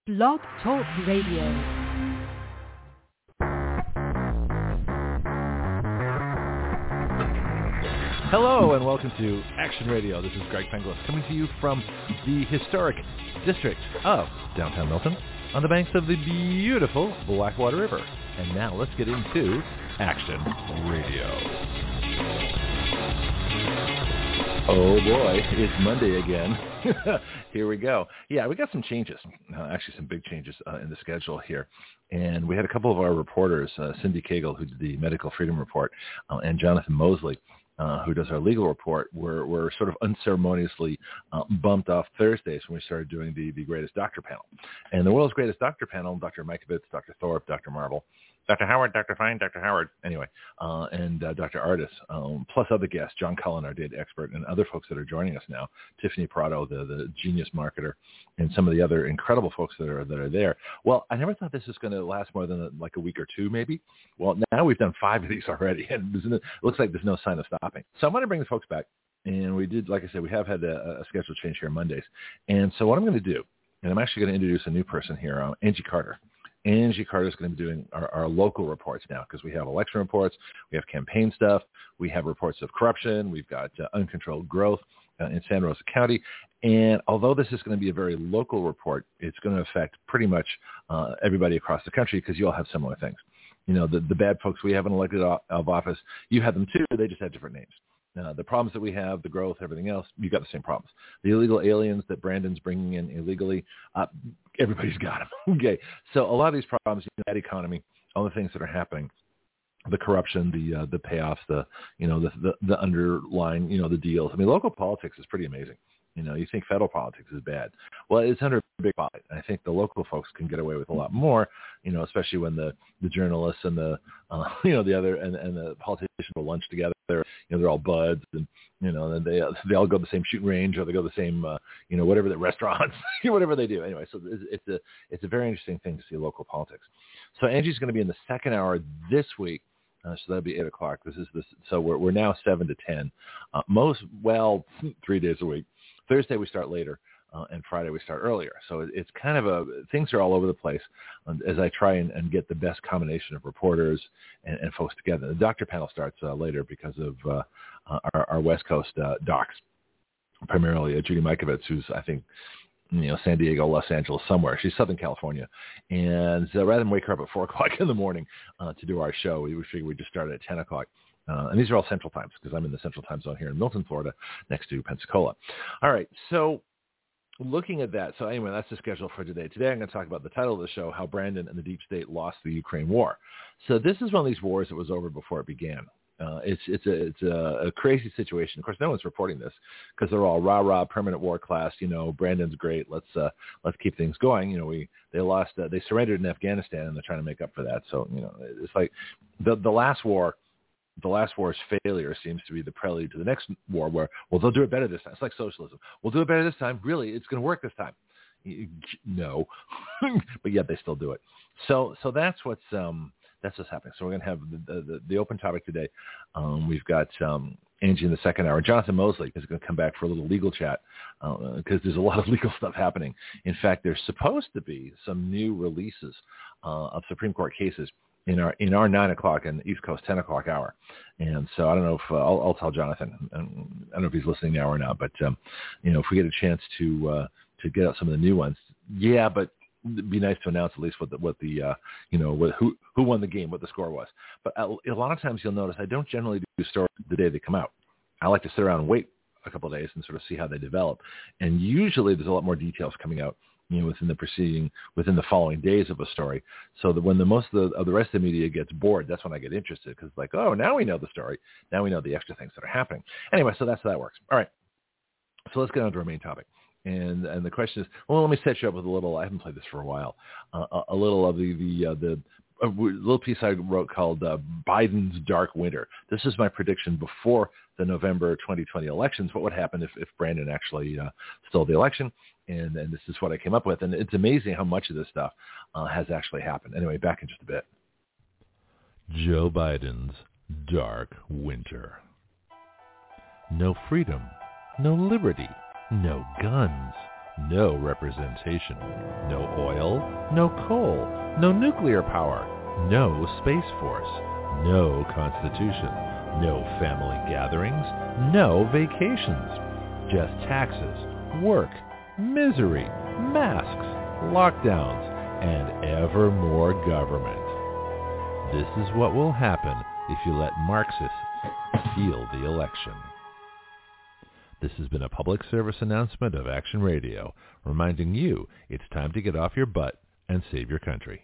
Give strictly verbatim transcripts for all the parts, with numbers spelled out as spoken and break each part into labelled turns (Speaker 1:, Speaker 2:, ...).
Speaker 1: Blog Talk Radio.
Speaker 2: Hello and welcome to Action Radio. This is Greg Penglis coming to you from the historic district of downtown Milton on the banks of the beautiful Blackwater River. And now let's get into Action Radio. Oh boy, it's Monday again. Here we go. Yeah, we got some changes, uh, actually some big changes uh, in the schedule here. And we had a couple of our reporters, uh, Cindy Cagle, who did the Medical Freedom Report, uh, and Jonathan Mosley, Uh, who does our legal report, were, were sort of unceremoniously uh, bumped off Thursdays when we started doing the, the Greatest Doctor panel. And the world's Greatest Doctor panel, Doctor Mikovits, Doctor Thorpe, Doctor Marble, Doctor Howard, Doctor Fine, Doctor Howard, anyway, uh, and uh, Doctor Artis, um, plus other guests, John Cullen, our data expert, and other folks that are joining us now, Tiffany Prado, the, the genius marketer, and some of the other incredible folks that are that are there. Well, I never thought this was going to last more than a, like a week or two, maybe. Well, now we've done five of these already, and there's no, it looks like there's no sign of stopping. So I'm going to bring the folks back, and we did, like I said, we have had a, a schedule change here on Mondays. And so what I'm going to do, and I'm actually going to introduce a new person here, uh, Angie Carter. Angie Carter is going to be doing our, our local reports now because we have election reports, we have campaign stuff, we have reports of corruption, we've got uh, uncontrolled growth uh, in Santa Rosa County. And although this is going to be a very local report, it's going to affect pretty much uh, everybody across the country because you all have similar things. You know, the, the bad folks we haven't elected out of office, you have them too, they just have different names. Uh, the problems that we have, the growth, everything else, you got the same problems. The illegal aliens that Brandon's bringing in illegally, uh, everybody's got them. Okay, so a lot of these problems, you know, that economy, all the things that are happening, the corruption, the uh, the payoffs, the you know the, the the underlying you know the deals. I mean, local politics is pretty amazing. You know, you think federal politics is bad. Well, it's under a big fight. I think the local folks can get away with a lot more, you know, especially when the, the journalists and the, uh, you know, the other, and, and the politicians will lunch together. You know, they're all buds and, you know, and they, uh, they all go to the same shooting range or they go to the same, uh, you know, whatever the restaurants, whatever they do. Anyway, so it's, it's a, it's a very interesting thing to see local politics. So Angie's going to be in the second hour this week. Uh, so that'll be eight o'clock. This is this. So we're, we're now seven to ten, uh, most, well, three days a week. Thursday we start later, uh, and Friday we start earlier. So it, it's kind of a, things are all over the place um, as I try and, and get the best combination of reporters and, and folks together. The doctor panel starts uh, later because of uh, our, our West Coast uh, docs, primarily uh, Judy Mikovits, who's, I think, you know, San Diego, Los Angeles, somewhere. She's Southern California. And so rather than wake her up at four o'clock in the morning uh, to do our show, we figured we'd just start at ten o'clock. Uh, and these are all Central Times because I'm in the Central Time Zone here in Milton, Florida, next to Pensacola. All right, so looking at that, so anyway, that's the schedule for today. Today I'm going to talk about the title of the show, How Brandon and the Deep State Lost the Ukraine War. So this is one of these wars that was over before it began. Uh, it's it's a it's a, a crazy situation. Of course, no one's reporting this because they're all rah rah permanent war class. You know, Brandon's great. Let's uh, let's keep things going. You know, we they lost uh, they surrendered in Afghanistan and they're trying to make up for that. So you know, it's like the the last war. The last war's failure seems to be the prelude to the next war where, well, they'll do it better this time. It's like socialism. We'll do it better this time. Really, it's going to work this time. No, but yet they still do it. So so that's what's um, that's what's happening. So we're going to have the, the, the open topic today. Um, we've got um, Angie in the second hour. Jonathan Mosley is going to come back for a little legal chat because uh, there's a lot of legal stuff happening. In fact, there's supposed to be some new releases uh, of Supreme Court cases in our in our nine o'clock and East Coast ten o'clock hour, and so I don't know if uh, I'll, I'll tell Jonathan. I don't know if he's listening now or not, but um, you know, if we get a chance to uh, to get out some of the new ones, yeah. But it'd be nice to announce at least what the what the uh, you know what, who who won the game, what the score was. But a, a lot of times you'll notice I don't generally do stories the day they come out. I like to sit around and wait a couple of days and sort of see how they develop, and usually there's a lot more details coming out, you know, within the preceding, within the following days of a story, so that when the most of the, of the rest of the media gets bored, that's when I get interested because it's like, oh, now we know the story. Now we know the extra things that are happening. Anyway, so that's how that works. All right. So let's get on to our main topic. And and the question is, well, let me set you up with a little, I haven't played this for a while, uh, a, a little of the, the, uh, the, a little piece I wrote called uh, Biden's Dark Winter. This is my prediction before the November twenty twenty elections. What would happen if, if Brandon actually uh, stole the election? And, and this is what I came up with. And it's amazing how much of this stuff uh, has actually happened. Anyway, back in just a bit.
Speaker 3: Joe Biden's Dark Winter. No freedom, no liberty, no guns, no representation, no oil, no coal, no nuclear power, no space force, no constitution, no family gatherings, no vacations, just taxes, work, misery, masks, lockdowns, and ever more government. This is what will happen if you let Marxists steal the election. This has been a public service announcement of Action Radio, reminding you it's time to get off your butt and save your country.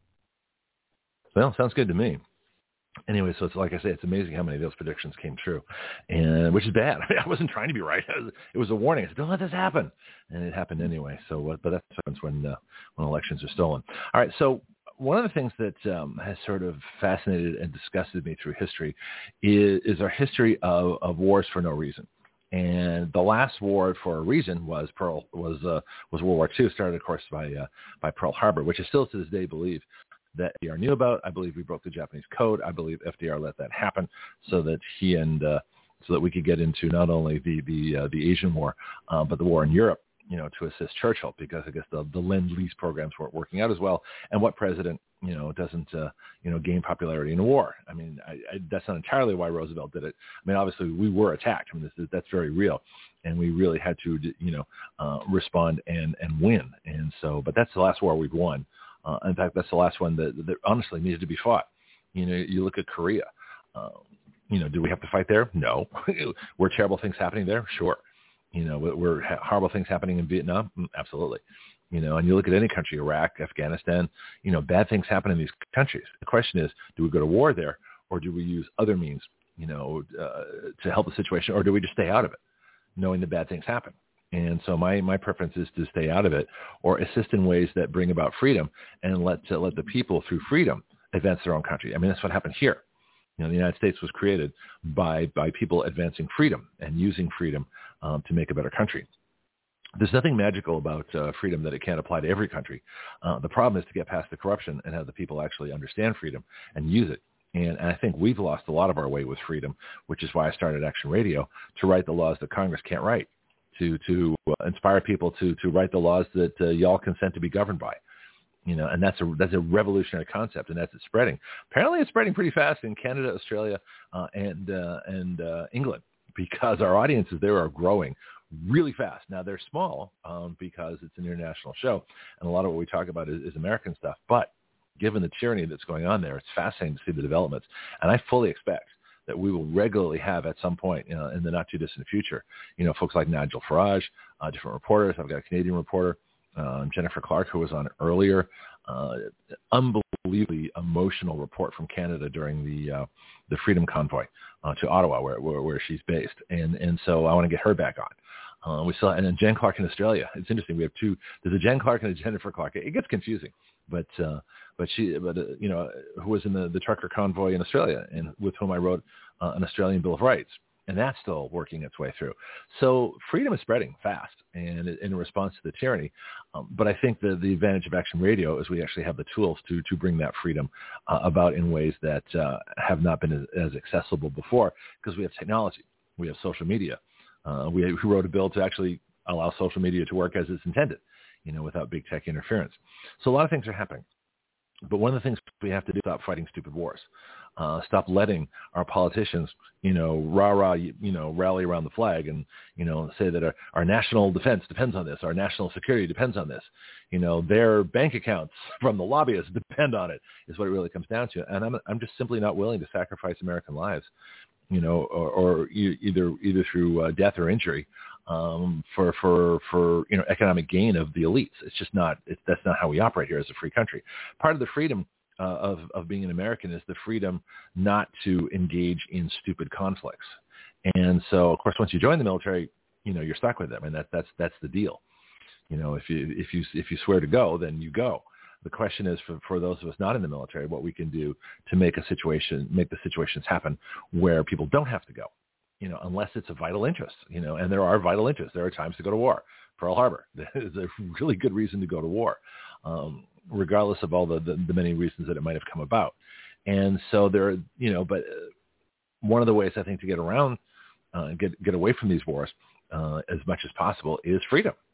Speaker 2: Well, sounds good to me. Anyway, so it's like I say, it's amazing how many of those predictions came true, and which is bad. I mean, I wasn't trying to be right. Was, it was a warning. I said, don't let this happen. And it happened anyway. So, uh, but that's what happens when, uh, when elections are stolen. All right, so one of the things that um, has sort of fascinated and disgusted me through history is, is our history of, of wars for no reason. And the last war for a reason was Pearl was uh, was World War Two, started, of course, by uh, by Pearl Harbor, which I still to this day believe that F D R knew about. I believe we broke the Japanese code. I believe F D R let that happen so that he and uh, so that we could get into not only the the uh, the Asian War, uh, but the war in Europe, you know, to assist Churchill, because I guess the, the Lend-Lease programs weren't working out as well. And what president, you know, doesn't, uh, you know, gain popularity in a war? I mean, I, I, that's not entirely why Roosevelt did it. I mean, obviously we were attacked. I mean, this is, that's very real. And we really had to, you know, uh, respond and, and win. And so, but that's the last war we've won. Uh, in fact, that's the last one that, that honestly needed to be fought. You know, you look at Korea. Uh, you know, do we have to fight there? No. Were terrible things happening there? Sure. You know, were horrible things happening in Vietnam? Absolutely. You know, and you look at any country, Iraq, Afghanistan, you know, bad things happen in these countries. The question is, do we go to war there, or do we use other means, you know, uh, to help the situation, or do we just stay out of it, knowing that bad things happen? And so my, my preference is to stay out of it, or assist in ways that bring about freedom, and let uh, let the people through freedom advance their own country. I mean, that's what happened here. You know, the United States was created by by people advancing freedom and using freedom um, to make a better country. There's nothing magical about uh, freedom that it can't apply to every country. Uh, the problem is to get past the corruption and have the people actually understand freedom and use it. And, and I think we've lost a lot of our way with freedom, which is why I started Action Radio, to write the laws that Congress can't write, to to uh, inspire people to to write the laws that uh, y'all consent to be governed by. You know, and that's a that's a revolutionary concept, and that's it's spreading. Apparently, it's spreading pretty fast in Canada, Australia, uh, and uh, and uh, England, because our audiences there are growing really fast. Now they're small um, because it's an international show, and a lot of what we talk about is, is American stuff. But given the tyranny that's going on there, it's fascinating to see the developments, and I fully expect that we will regularly have at some point, you know, in the not too distant future, you know, folks like Nigel Farage, uh, different reporters. I've got a Canadian reporter. Um, Jennifer Clark, who was on earlier, uh, unbelievably emotional report from Canada during the uh, the Freedom Convoy uh, to Ottawa, where, where where she's based, and and so I want to get her back on. Uh, we saw, and then Jen Clark in Australia. It's interesting. We have two. There's a Jen Clark and a Jennifer Clark. It gets confusing, but uh, but she, but uh, you know, who was in the the trucker convoy in Australia, and with whom I wrote uh, an Australian Bill of Rights. And that's still working its way through. So freedom is spreading fast, and in response to the tyranny. Um, but I think the, the advantage of Action Radio is we actually have the tools to to bring that freedom uh, about in ways that uh, have not been as, as accessible before, because we have technology, we have social media. Uh, we, we wrote a bill to actually allow social media to work as it's intended, you know, without big tech interference. So a lot of things are happening. But one of the things we have to do is stop fighting stupid wars. Uh, stop letting our politicians, you know, rah, rah, you, you know, rally around the flag and, you know, say that our, our national defense depends on this. Our national security depends on this. You know, their bank accounts from the lobbyists depend on it, is what it really comes down to. And I'm, I'm just simply not willing to sacrifice American lives, you know, or, or either, either through uh, death or injury um, for, for, for, you know, economic gain of the elites. It's just not, it's, that's not how we operate here as a free country. Part of the freedom Uh, of, of being an American is the freedom not to engage in stupid conflicts. And so, of course, once you join the military, you know, you're stuck with them. And that, that's, that's the deal. You know, if you, if you, if you swear to go, then you go. The question is for, for those of us not in the military, what we can do to make a situation, make the situations happen where people don't have to go, you know, unless it's a vital interest, you know, and there are vital interests. There are times to go to war. Pearl Harbor is a really good reason to go to war. Um, regardless of all the, the, the many reasons that it might have come about. And so there, are, you know, but one of the ways I think to get around, uh, get, get away from these wars uh, as much as possible is freedom.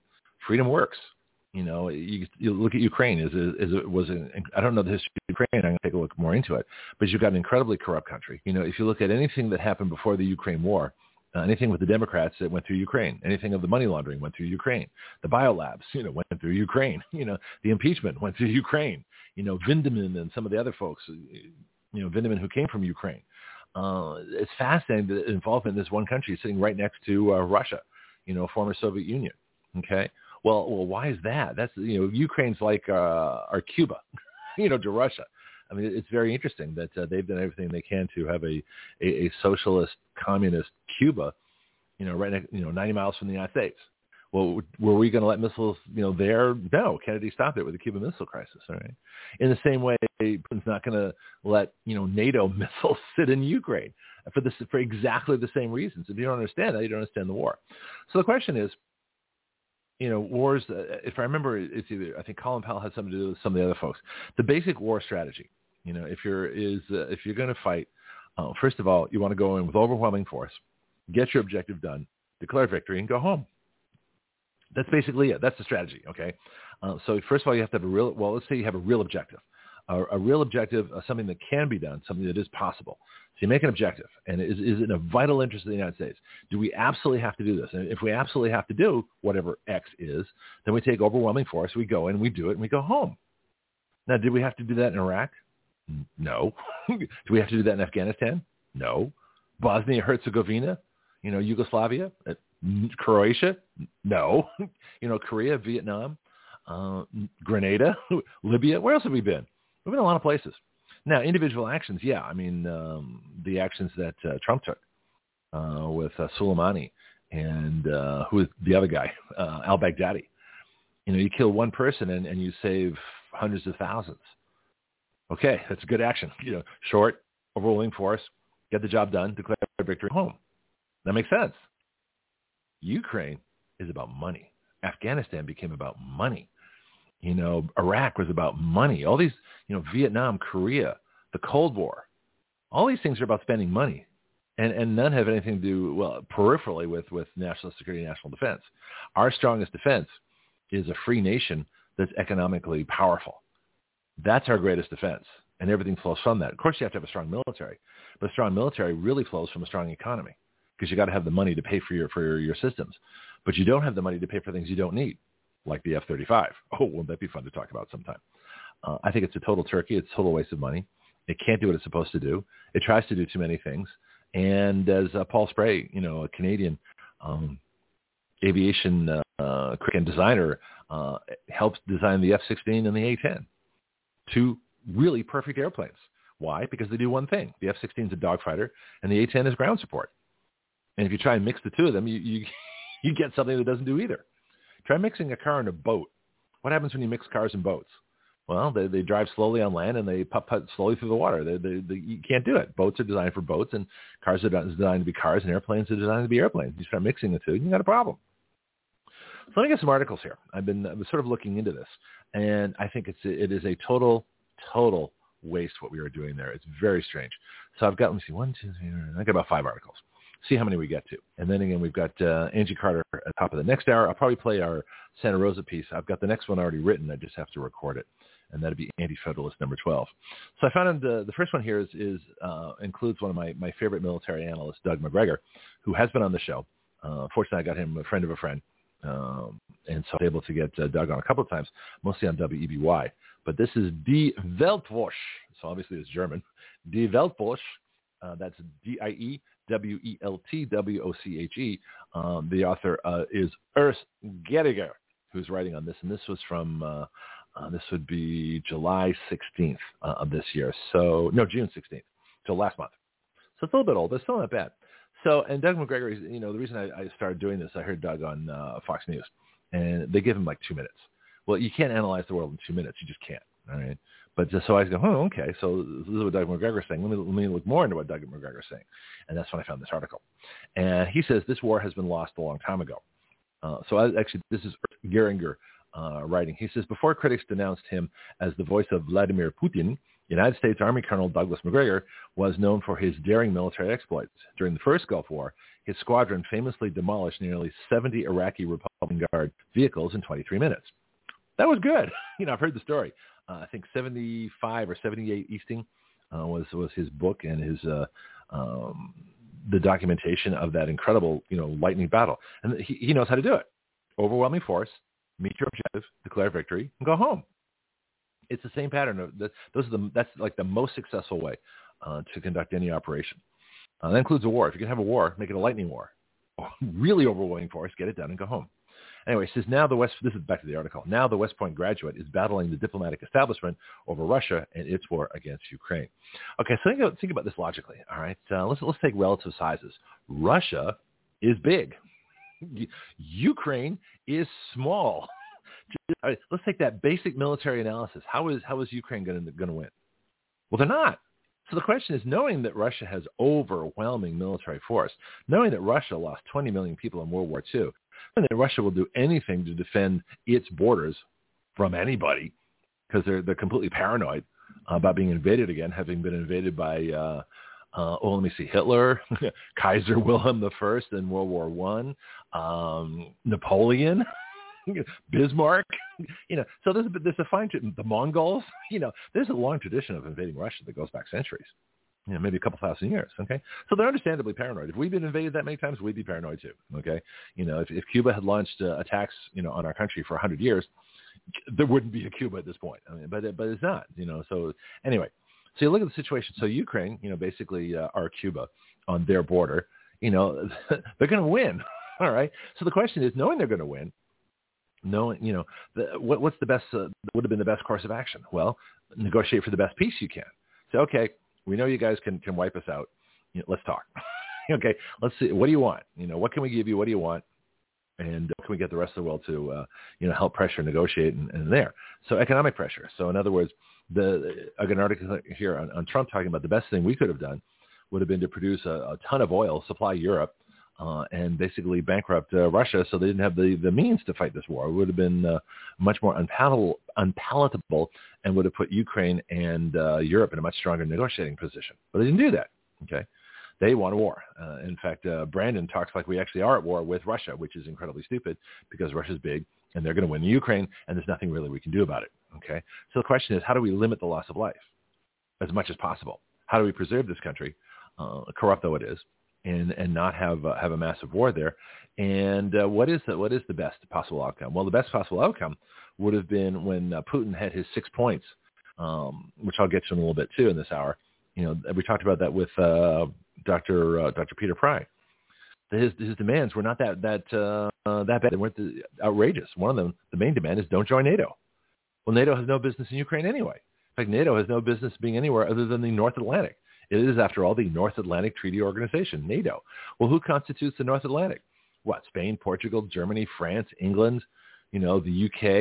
Speaker 2: freedom works. You know, you, you look at Ukraine. Is it, is it was an, I don't know the history of Ukraine. I'm going to take a look more into it. But you've got an incredibly corrupt country. You know, if you look at anything that happened before the Ukraine war, uh, anything with the Democrats that went through Ukraine, anything of the money laundering went through Ukraine, the biolabs, you know, went through Ukraine. You know, the impeachment went through Ukraine. You know, Vindman and some of the other folks, you know, Vindman who came from Ukraine. Uh, it's fascinating the involvement in this one country sitting right next to uh, Russia, you know, former Soviet Union. Okay. Well, well, why is that? That's, you know, Ukraine's like uh, our Cuba, you know, to Russia. I mean, it's very interesting that uh, they've done everything they can to have a, a, a socialist, communist Cuba, you know, right next, you know, ninety miles from the United States. Well, were we going to let missiles, you know, there? No, Kennedy stopped it with the Cuban Missile Crisis. All right. In the same way, Putin's not going to let, you know, NATO missiles sit in Ukraine for this for exactly the same reasons. If you don't understand that, you don't understand the war. So the question is, you know, wars, uh, if I remember, it's either, I think Colin Powell had something to do with some of the other folks. The basic war strategy, you know, if you're, is, uh, if you're going to fight, uh, first of all, you want to go in with overwhelming force, get your objective done, declare victory, and go home. That's basically it. That's the strategy, okay? Uh, so first of all, you have to have a real, well, let's say you have a real objective. A, a real objective, uh, something that can be done, something that is possible. So you make an objective, and is, is it in a vital interest of the United States? Do we absolutely have to do this? And if we absolutely have to do whatever X is, then we take overwhelming force, we go in, we do it, and we go home. Now, did we have to do that in Iraq? No. Do we have to do that in Afghanistan? No. Bosnia-Herzegovina? You know, Yugoslavia? Croatia? No. You know, Korea, Vietnam, uh, Grenada, Libya. Where else have we been? We've been a lot of places. Now, individual actions, yeah. I mean, um, the actions that uh, Trump took uh, with uh, Soleimani and uh, who is the other guy, uh, al-Baghdadi. You know, you kill one person and, and you save hundreds of thousands. Okay, that's a good action. You know, short, overwhelming force, get the job done, declare victory, home. That makes sense. Ukraine is about money. Afghanistan became about money. You know, Iraq was about money. All these, you know, Vietnam, Korea, the Cold War, all these things are about spending money. And, and none have anything to do, well, peripherally with, with national security and national defense. Our strongest defense is a free nation that's economically powerful. That's our greatest defense. And everything flows from that. Of course, you have to have a strong military. But a strong military really flows from a strong economy because you got to have the money to pay for your, for your, your systems. But you don't have the money to pay for things you don't need, like the F thirty-five. Oh, wouldn't that be fun to talk about sometime? Uh, I think it's a total turkey. It's a total waste of money. It can't do what it's supposed to do. It tries to do too many things. And as uh, Paul Spray, you know, a Canadian um, aviation uh, and designer, uh, helped design the F sixteen and the A ten, two really perfect airplanes. Why? Because they do one thing. The F sixteen is a dogfighter, and the A ten is ground support. And if you try and mix the two of them, you, you you get something that doesn't do either. Try mixing a car and a boat. What happens when you mix cars and boats? Well, they, they drive slowly on land and they putt-putt slowly through the water. They, they, they, you can't do it. Boats are designed for boats, and cars are designed to be cars, and airplanes are designed to be airplanes. You start mixing the two, you got a problem. So let me get some articles here. I've been, I've been sort of looking into this, and I think it's it is a total, total waste what we are doing there. It's very strange. So I've got, let me see, one, two, three, I got about five articles. See how many we get to. And then again, we've got uh, Angie Carter at the top of the next hour. I'll probably play our Santa Rosa piece. I've got the next one already written. I just have to record it. And that'd be Anti-Federalist number twelve. So I found the, the first one here is, is uh, includes one of my, my favorite military analysts, Doug McGregor, who has been on the show. Uh, fortunately, I got him a friend of a friend. Um, and so I was able to get uh, Doug on a couple of times, mostly on W E B Y. But this is Die Weltwoche. So obviously it's German. Die Weltwoche. Uh, that's D I E W E L T W O C H E. Um, the author uh, is Urs Gehriger, who's writing on this. And this was from, uh, uh, this would be July sixteenth uh, of this year. So, no, June sixteenth, so last month. So it's a little bit old, but still not bad. So, and Doug McGregor, you know, the reason I, I started doing this, I heard Doug on uh, Fox News, and they give him like two minutes. Well, you can't analyze the world in two minutes. You just can't, all right? But just, so I go, oh, okay, so this is what Doug McGregor is saying. Let me, let me look more into what Doug McGregor is saying. And that's when I found this article. And he says this war has been lost a long time ago. Uh, so I, actually, this is Gehriger uh, writing. He says, before critics denounced him as the voice of Vladimir Putin, United States Army Colonel Douglas Macgregor was known for his daring military exploits. During the first Gulf War, his squadron famously demolished nearly seventy Iraqi Republican Guard vehicles in twenty-three minutes. That was good. You know, I've heard the story. Uh, I think seventy-five or seventy-eight Easting uh, was was his book and his uh, um, the documentation of that incredible, you know, lightning battle. And he, he knows how to do it. Overwhelming force, meet your objective, declare victory, and go home. It's the same pattern. Of the, those are the that's like the most successful way uh, to conduct any operation. Uh, that includes a war. If you can have a war, make it a lightning war. Really overwhelming force, get it done and go home. Anyway, it says now the West. This is back to the article. Now the West Point graduate is battling the diplomatic establishment over Russia and its war against Ukraine. Okay, so think about, think about this logically. All right, uh, let's let's take relative sizes. Russia is big. Ukraine is small. All right, let's take that basic military analysis. How is how is Ukraine going to going to win? Well, they're not. So the question is, knowing that Russia has overwhelming military force, knowing that Russia lost twenty million people in World War Two, and that Russia will do anything to defend its borders from anybody because they're they're completely paranoid about being invaded again, having been invaded by uh, uh, oh, let me see, Hitler, Kaiser Wilhelm the First in World War One, um, Napoleon. Bismarck, you know, so there's a, there's a fine, the Mongols, you know, there's a long tradition of invading Russia that goes back centuries, you know, maybe a couple thousand years, okay? So they're understandably paranoid. If we've been invaded that many times, we'd be paranoid too, okay? You know, if, if Cuba had launched uh, attacks, you know, on our country for one hundred years, there wouldn't be a Cuba at this point, I mean, but, but it's not, you know, so anyway, so you look at the situation. So Ukraine, you know, basically uh, are Cuba on their border, you know, they're going to win, all right? So the question is, knowing they're going to win, No, you know, the, what, what's the best, uh, would have been the best course of action? Well, negotiate for the best peace you can. Say, okay, we know you guys can, can wipe us out. You know, let's talk. Okay, let's see. What do you want? You know, what can we give you? What do you want? And can we get the rest of the world to, uh, you know, help pressure, negotiate, and, and there. So economic pressure. So in other words, the I got an article here on, on Trump talking about the best thing we could have done would have been to produce a, a ton of oil, supply Europe, Uh, and basically bankrupt uh, Russia, so they didn't have the, the means to fight this war. It would have been uh, much more unpalatable, unpalatable and would have put Ukraine and uh, Europe in a much stronger negotiating position. But they didn't do that, okay? They want a war. Uh, in fact, uh, Brandon talks like we actually are at war with Russia, which is incredibly stupid because Russia's big, and they're going to win the Ukraine, and there's nothing really we can do about it, okay? So the question is, how do we limit the loss of life as much as possible? How do we preserve this country, uh, corrupt though it is, and and not have uh, have a massive war there? And uh, what is the, what is the best possible outcome? Well, the best possible outcome would have been when uh, Putin had his six points, um, which I'll get to in a little bit too in this hour. You know, we talked about that with uh, Doctor Uh, Doctor Peter Pry. His his demands were not that that uh, uh, that bad. They weren't the, outrageous. One of them, the main demand, is don't join NATO. Well, NATO has no business in Ukraine anyway. In fact, NATO has no business being anywhere other than the North Atlantic. It is, after all, the North Atlantic Treaty Organization, NATO. Well, who constitutes the North Atlantic? What, Spain, Portugal, Germany, France, England, you know, the U K,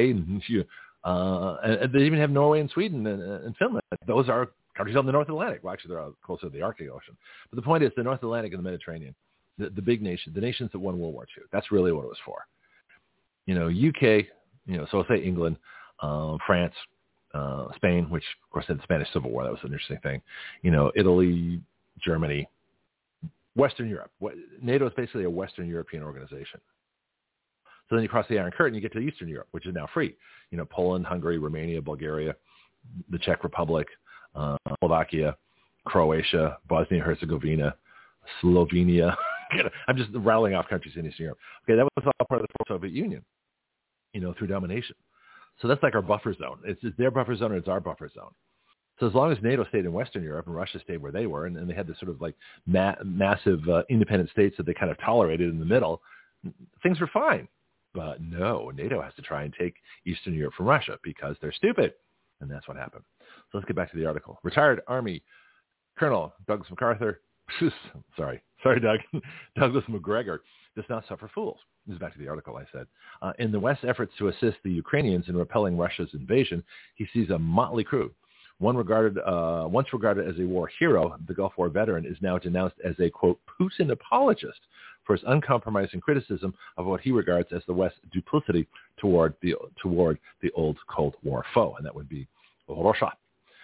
Speaker 2: uh, and they even have Norway and Sweden and, and Finland. Those are countries on the North Atlantic. Well, actually, they're closer to the Arctic Ocean. But the point is the North Atlantic and the Mediterranean, the, the big nation, the nations that won World War Two. That's really what it was for. You know, U K, you know, so I'll say England, uh, France, Uh, Spain, which of course had the Spanish Civil War. That was an interesting thing. You know, Italy, Germany, Western Europe. NATO is basically a Western European organization. So then you cross the Iron Curtain, you get to Eastern Europe, which is now free. You know, Poland, Hungary, Romania, Bulgaria, the Czech Republic, uh, Slovakia, Croatia, Bosnia-Herzegovina, Slovenia. I'm just rattling off countries in Eastern Europe. Okay, that was all part of the Soviet Union, you know, through domination. So that's like our buffer zone. It's, it's their buffer zone or it's our buffer zone. So as long as NATO stayed in Western Europe and Russia stayed where they were, and, and they had this sort of like ma- massive uh, independent states that they kind of tolerated in the middle, things were fine. But no, NATO has to try and take Eastern Europe from Russia because they're stupid. And that's what happened. So let's get back to the article. Retired Army Colonel Douglas MacArthur, sorry, sorry, Doug, Douglas Macgregor does not suffer fools. This is back to the article I said. Uh, in the West's efforts to assist the Ukrainians in repelling Russia's invasion, he sees a motley crew. One regarded, uh, once regarded as a war hero, the Gulf War veteran is now denounced as a, quote, Putin apologist for his uncompromising criticism of what he regards as the West's duplicity toward the, toward the old Cold War foe, and that would be Russia.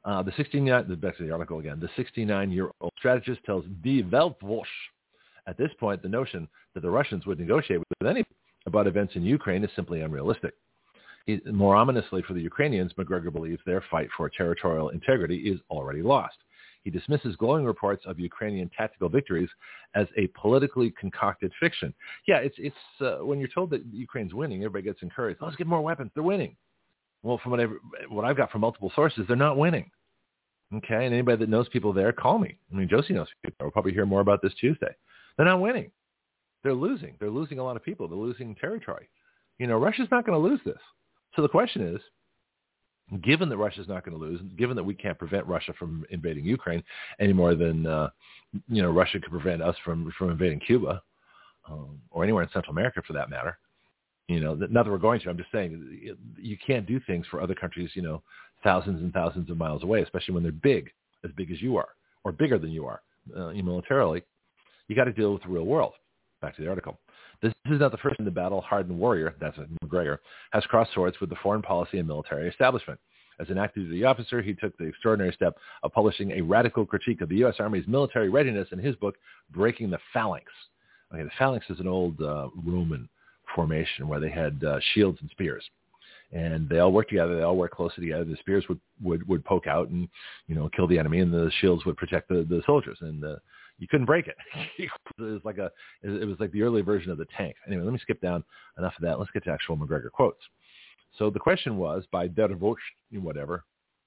Speaker 2: Uh, the sixty-nine, back to the article again, the sixty-nine-year-old strategist tells Die Weltwoche, at this point, the notion that the Russians would negotiate with anyone about events in Ukraine is simply unrealistic. He, more ominously for the Ukrainians, McGregor believes their fight for territorial integrity is already lost. He dismisses glowing reports of Ukrainian tactical victories as a politically concocted fiction. Yeah, it's it's uh, when you're told that Ukraine's winning, everybody gets encouraged. Oh, let's get more weapons. They're winning. Well, from what, I've, what I've got from multiple sources, they're not winning. Okay, and anybody that knows people there, call me. I mean, Josie knows people. We'll probably hear more about this Tuesday. They're not winning. They're losing. They're losing a lot of people. They're losing territory. You know, Russia's not going to lose this. So the question is, given that Russia's not going to lose, given that we can't prevent Russia from invading Ukraine any more than, uh, you know, Russia could prevent us from, from invading Cuba um, or anywhere in Central America for that matter, you know, not that we're going to. I'm just saying you can't do things for other countries, you know, thousands and thousands of miles away, especially when they're big, as big as you are, or bigger than you are uh, militarily. You got to deal with the real world. Back to the article. This is not the first in the battle hardened warrior, that's McGregor, has crossed swords with the foreign policy and military establishment. As an active duty officer, he took the extraordinary step of publishing a radical critique of the U S Army's military readiness in his book, Breaking the Phalanx. Okay, the phalanx is an old uh, Roman formation where they had uh, shields and spears. And they all worked together. They all worked closely together. The spears would, would, would poke out and, you know, kill the enemy, and the shields would protect the, the soldiers. And uh, you couldn't break it. It was like a, it was like the early version of the tank. Anyway, let me skip down enough of that. Let's get to actual McGregor quotes. So the question was by Der Vosch, whatever.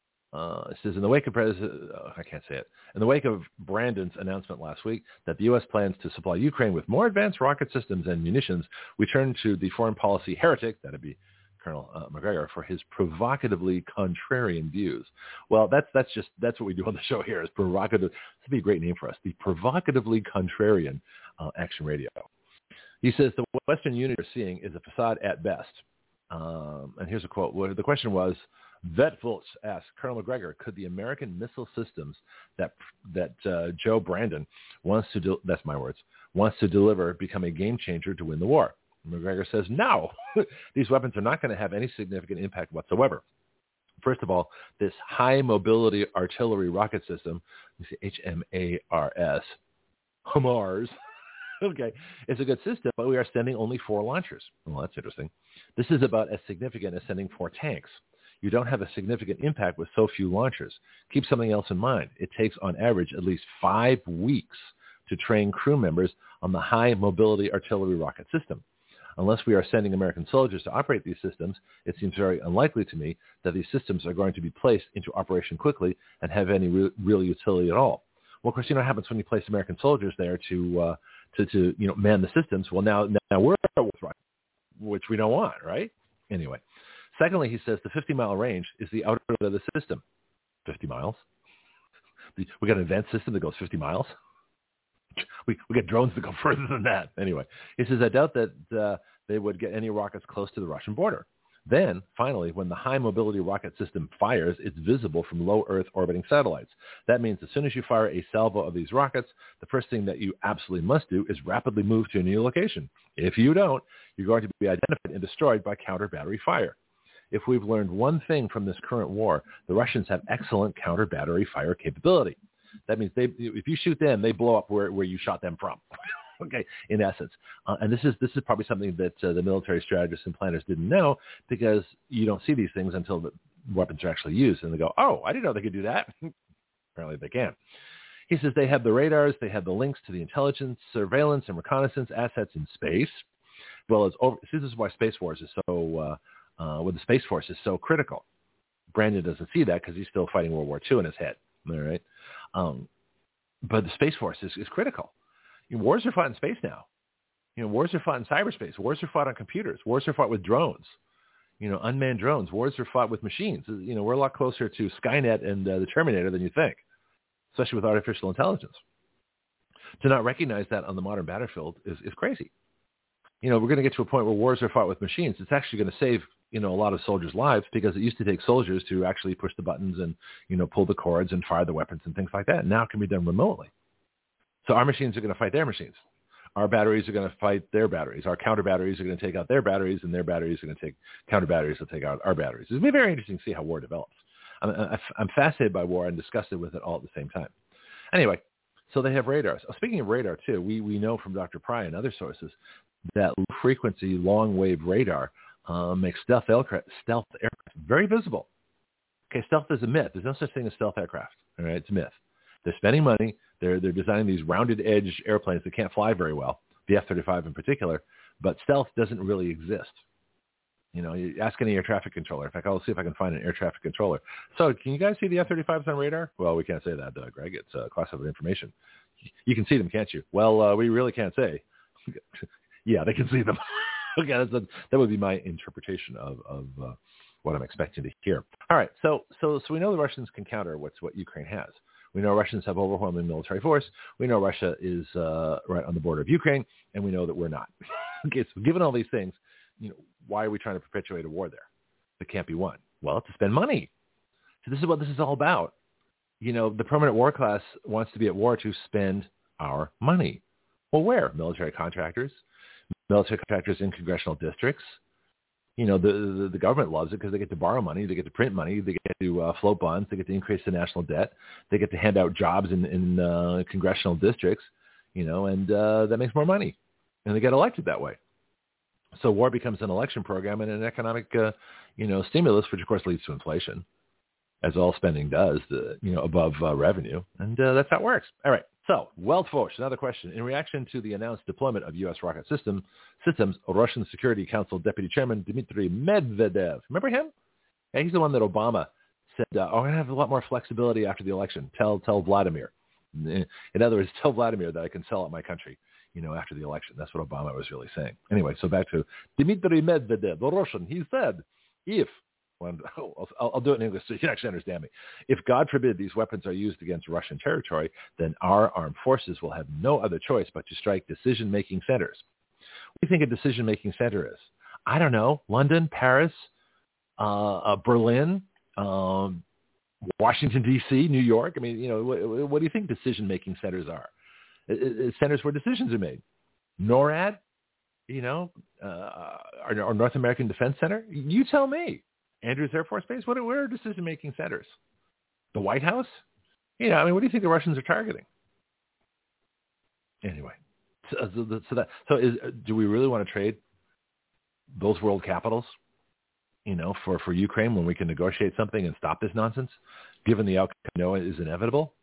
Speaker 2: Uh, it says, in the wake of President, uh, I can't say it, in the wake of Brandon's announcement last week that the U S plans to supply Ukraine with more advanced rocket systems and munitions, we turn to the foreign policy heretic, that'd be Colonel uh, McGregor, for his provocatively contrarian views. Well, that's that's just that's what we do on the show here is provocative. This would be a great name for us, the provocatively contrarian uh, Action Radio. He says the Western Union we're seeing is a facade at best. Um, and here's a quote. Well, the question was, Vetvolz asked Colonel McGregor, could the American missile systems that that uh, Joe Brandon wants to do, that's my words, wants to deliver become a game changer to win the war? McGregor says, no, these weapons are not going to have any significant impact whatsoever. First of all, this high mobility artillery rocket system, you see H M A R S, HIMARS, okay, it's a good system, but we are sending only four launchers. Well, that's interesting. This is about as significant as sending four tanks. You don't have a significant impact with so few launchers. Keep something else in mind. It takes on average at least five weeks to train crew members on the high mobility artillery rocket system. Unless we are sending American soldiers to operate these systems, it seems very unlikely to me that these systems are going to be placed into operation quickly and have any re- real utility at all. Well, of course, you know what happens when you place American soldiers there to, uh, to, to you know, man the systems. Well, now, now we're with rockets, which we don't want, right? Anyway. Secondly, he says the fifty-mile range is the outer limit of the system. fifty miles? We got an advanced system that goes fifty miles? We we get drones that go further than that. Anyway, he says, I doubt that uh, they would get any rockets close to the Russian border. Then, finally, when the high-mobility rocket system fires, it's visible from low Earth orbiting satellites. That means as soon as you fire a salvo of these rockets, the first thing that you absolutely must do is rapidly move to a new location. If you don't, you're going to be identified and destroyed by counter-battery fire. If we've learned one thing from this current war, the Russians have excellent counter-battery fire capability. That means they, if you shoot them, they blow up where, where you shot them from. Okay, in essence. Uh, and this is this is probably something that uh, the military strategists and planners didn't know, because you don't see these things until the weapons are actually used. And they go, oh, I didn't know they could do that. Apparently they can. He says they have the radars, they have the links to the intelligence, surveillance, and reconnaissance assets in space, as well as over. See, this is why Space Force is so, uh, uh, well, the Space Force is so critical. Brandon doesn't see that because he's still fighting World War Two in his head. All right. Um, but the Space Force is, is critical. You know, wars are fought in space now. You know, wars are fought in cyberspace. Wars are fought on computers. Wars are fought with drones. You know, unmanned drones. Wars are fought with machines. You know, we're a lot closer to Skynet and uh, the Terminator than you think, especially with artificial intelligence. To not recognize that on the modern battlefield is, is crazy. You know, we're going to get to a point where wars are fought with machines. It's actually going to save, you know, a lot of soldiers' lives, because it used to take soldiers to actually push the buttons and, you know, pull the cords and fire the weapons and things like that. Now it can be done remotely. So our machines are going to fight their machines. Our batteries are going to fight their batteries. Our counter batteries are going to take out their batteries, and their batteries are going to take counter batteries to take out our batteries. It's going to be very interesting to see how war develops. I'm, I'm fascinated by war and disgusted with it all at the same time. Anyway, so they have radars. Oh, speaking of radar, too, we, we know from Doctor Pry and other sources that low-frequency, long-wave radar uh, makes stealth aircraft, stealth aircraft very visible. Okay, stealth is a myth. There's no such thing as stealth aircraft. All right, it's a myth. They're spending money. They're they're designing these rounded-edge airplanes that can't fly very well, the F thirty-five in particular, but stealth doesn't really exist. You know, you ask any air traffic controller. In fact, I'll see if I can find an air traffic controller. So can you guys see the F thirty-fives on radar? Well, we can't say that, uh, Greg. It's uh, classified information. You can see them, can't you? Well, uh, we really can't say. Yeah, they can see them. Okay, that's a, that would be my interpretation of, of uh, what I'm expecting to hear. All right, so so so we know the Russians can counter what's what Ukraine has. We know Russians have overwhelming military force. We know Russia is uh, right on the border of Ukraine, and we know that we're not. Okay, so given all these things, you know, why are we trying to perpetuate a war there that can't be won? Well, to spend money. So this is what this is all about. You know, the permanent war class wants to be at war to spend our money. Well, where? Military contractors, military contractors in congressional districts. You know, the, the, the government loves it because they get to borrow money, they get to print money, they get to uh, float bonds, they get to increase the national debt, they get to hand out jobs in, in uh, congressional districts, you know, and uh, that makes more money. And they get elected that way. So war becomes an election program and an economic, uh, you know, stimulus, which of course leads to inflation, as all spending does, the, you know, above uh, revenue. And uh, that's how it works. All right. So, Weltforce, another question. In reaction to the announced deployment of U S rocket system, systems, Russian Security Council Deputy Chairman Dmitry Medvedev, remember him? Yeah, he's the one that Obama said, uh, oh, we're going to have a lot more flexibility after the election. Tell tell Vladimir. In other words, tell Vladimir that I can sell out my country, you know, after the election. That's what Obama was really saying. Anyway, so back to Dmitry Medvedev, the Russian. He said, if, well, I'll, I'll do it in English so you can actually understand me. If, God forbid, these weapons are used against Russian territory, then our armed forces will have no other choice but to strike decision-making centers. What do you think a decision-making center is? I don't know. London, Paris, uh, uh, Berlin, um, Washington, D C, New York. I mean, you know, what, what do you think decision-making centers are? It's centers where decisions are made. NORAD, you know, uh, our, our North American Defense Center. You tell me. Andrews Air Force Base. What, where are decision-making centers? The White House? You know, I mean, what do you think the Russians are targeting? Anyway, so, so that so is do we really want to trade those world capitals, you know, for, for Ukraine when we can negotiate something and stop this nonsense, given the outcome you know is inevitable?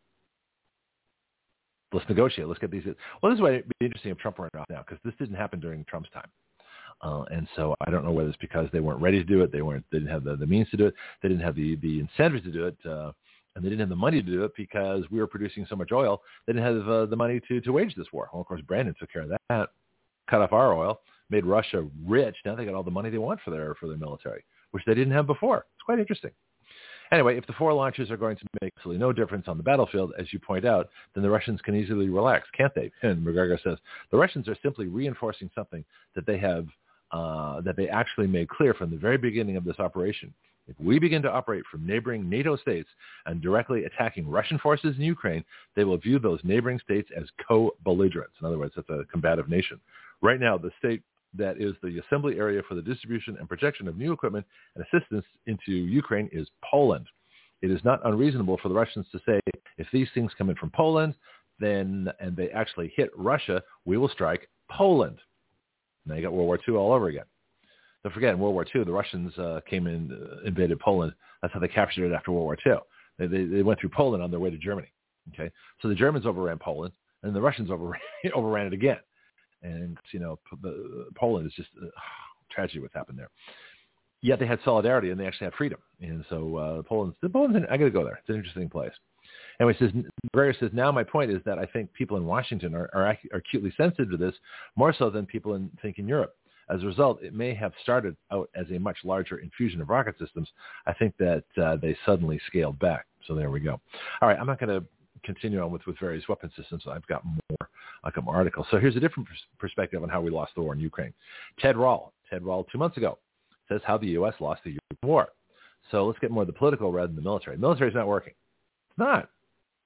Speaker 2: Let's negotiate. Let's get these. Well, this is why it'd be interesting if Trump were off now, because this didn't happen during Trump's time. Uh, and so I don't know whether it's because they weren't ready to do it, they weren't, they didn't have the, the means to do it, they didn't have the, the incentives to do it, uh, and they didn't have the money to do it because we were producing so much oil. They didn't have uh, the money to, to wage this war. Well, of course, Brandon took care of that, cut off our oil, made Russia rich. Now they got all the money they want for their for their military, which they didn't have before. It's quite interesting. Anyway, if the four launches are going to make absolutely no difference on the battlefield, as you point out, then the Russians can easily relax, can't they? And McGregor says, the Russians are simply reinforcing something that they have Uh, that they actually made clear from the very beginning of this operation. If we begin to operate from neighboring NATO states and directly attacking Russian forces in Ukraine, they will view those neighboring states as co-belligerents. In other words, that's a combative nation. Right now, the state that is the assembly area for the distribution and projection of new equipment and assistance into Ukraine is Poland. It is not unreasonable for the Russians to say, if these things come in from Poland, then and they actually hit Russia, we will strike Poland. Now you got World War Two all over again. Don't forget, in World War Two, the Russians uh, came in, uh, invaded Poland. That's how they captured it after World War Two. They, they, they went through Poland on their way to Germany. Okay, so the Germans overran Poland, and the Russians overran, overran it again. And you know, the, Poland is just uh, tragedy what's happened there. Yet they had solidarity, and they actually had freedom. And so uh, Poland's, Poland's, I got to go there. It's an interesting place. Anyway, says, Greger says, now my point is that I think people in Washington are, are, are acutely sensitive to this, more so than people in, think in Europe. As a result, it may have started out as a much larger infusion of rocket systems. I think that uh, they suddenly scaled back. So there we go. All right, I'm not going to continue on with, with various weapon systems. I've got more, I've got more articles. So here's a different pers- perspective on how we lost the war in Ukraine. Ted Rall, Ted Rall two months ago, says how the U S lost the Ukraine war. So let's get more of the political rather than the military. The military is not working. It's not.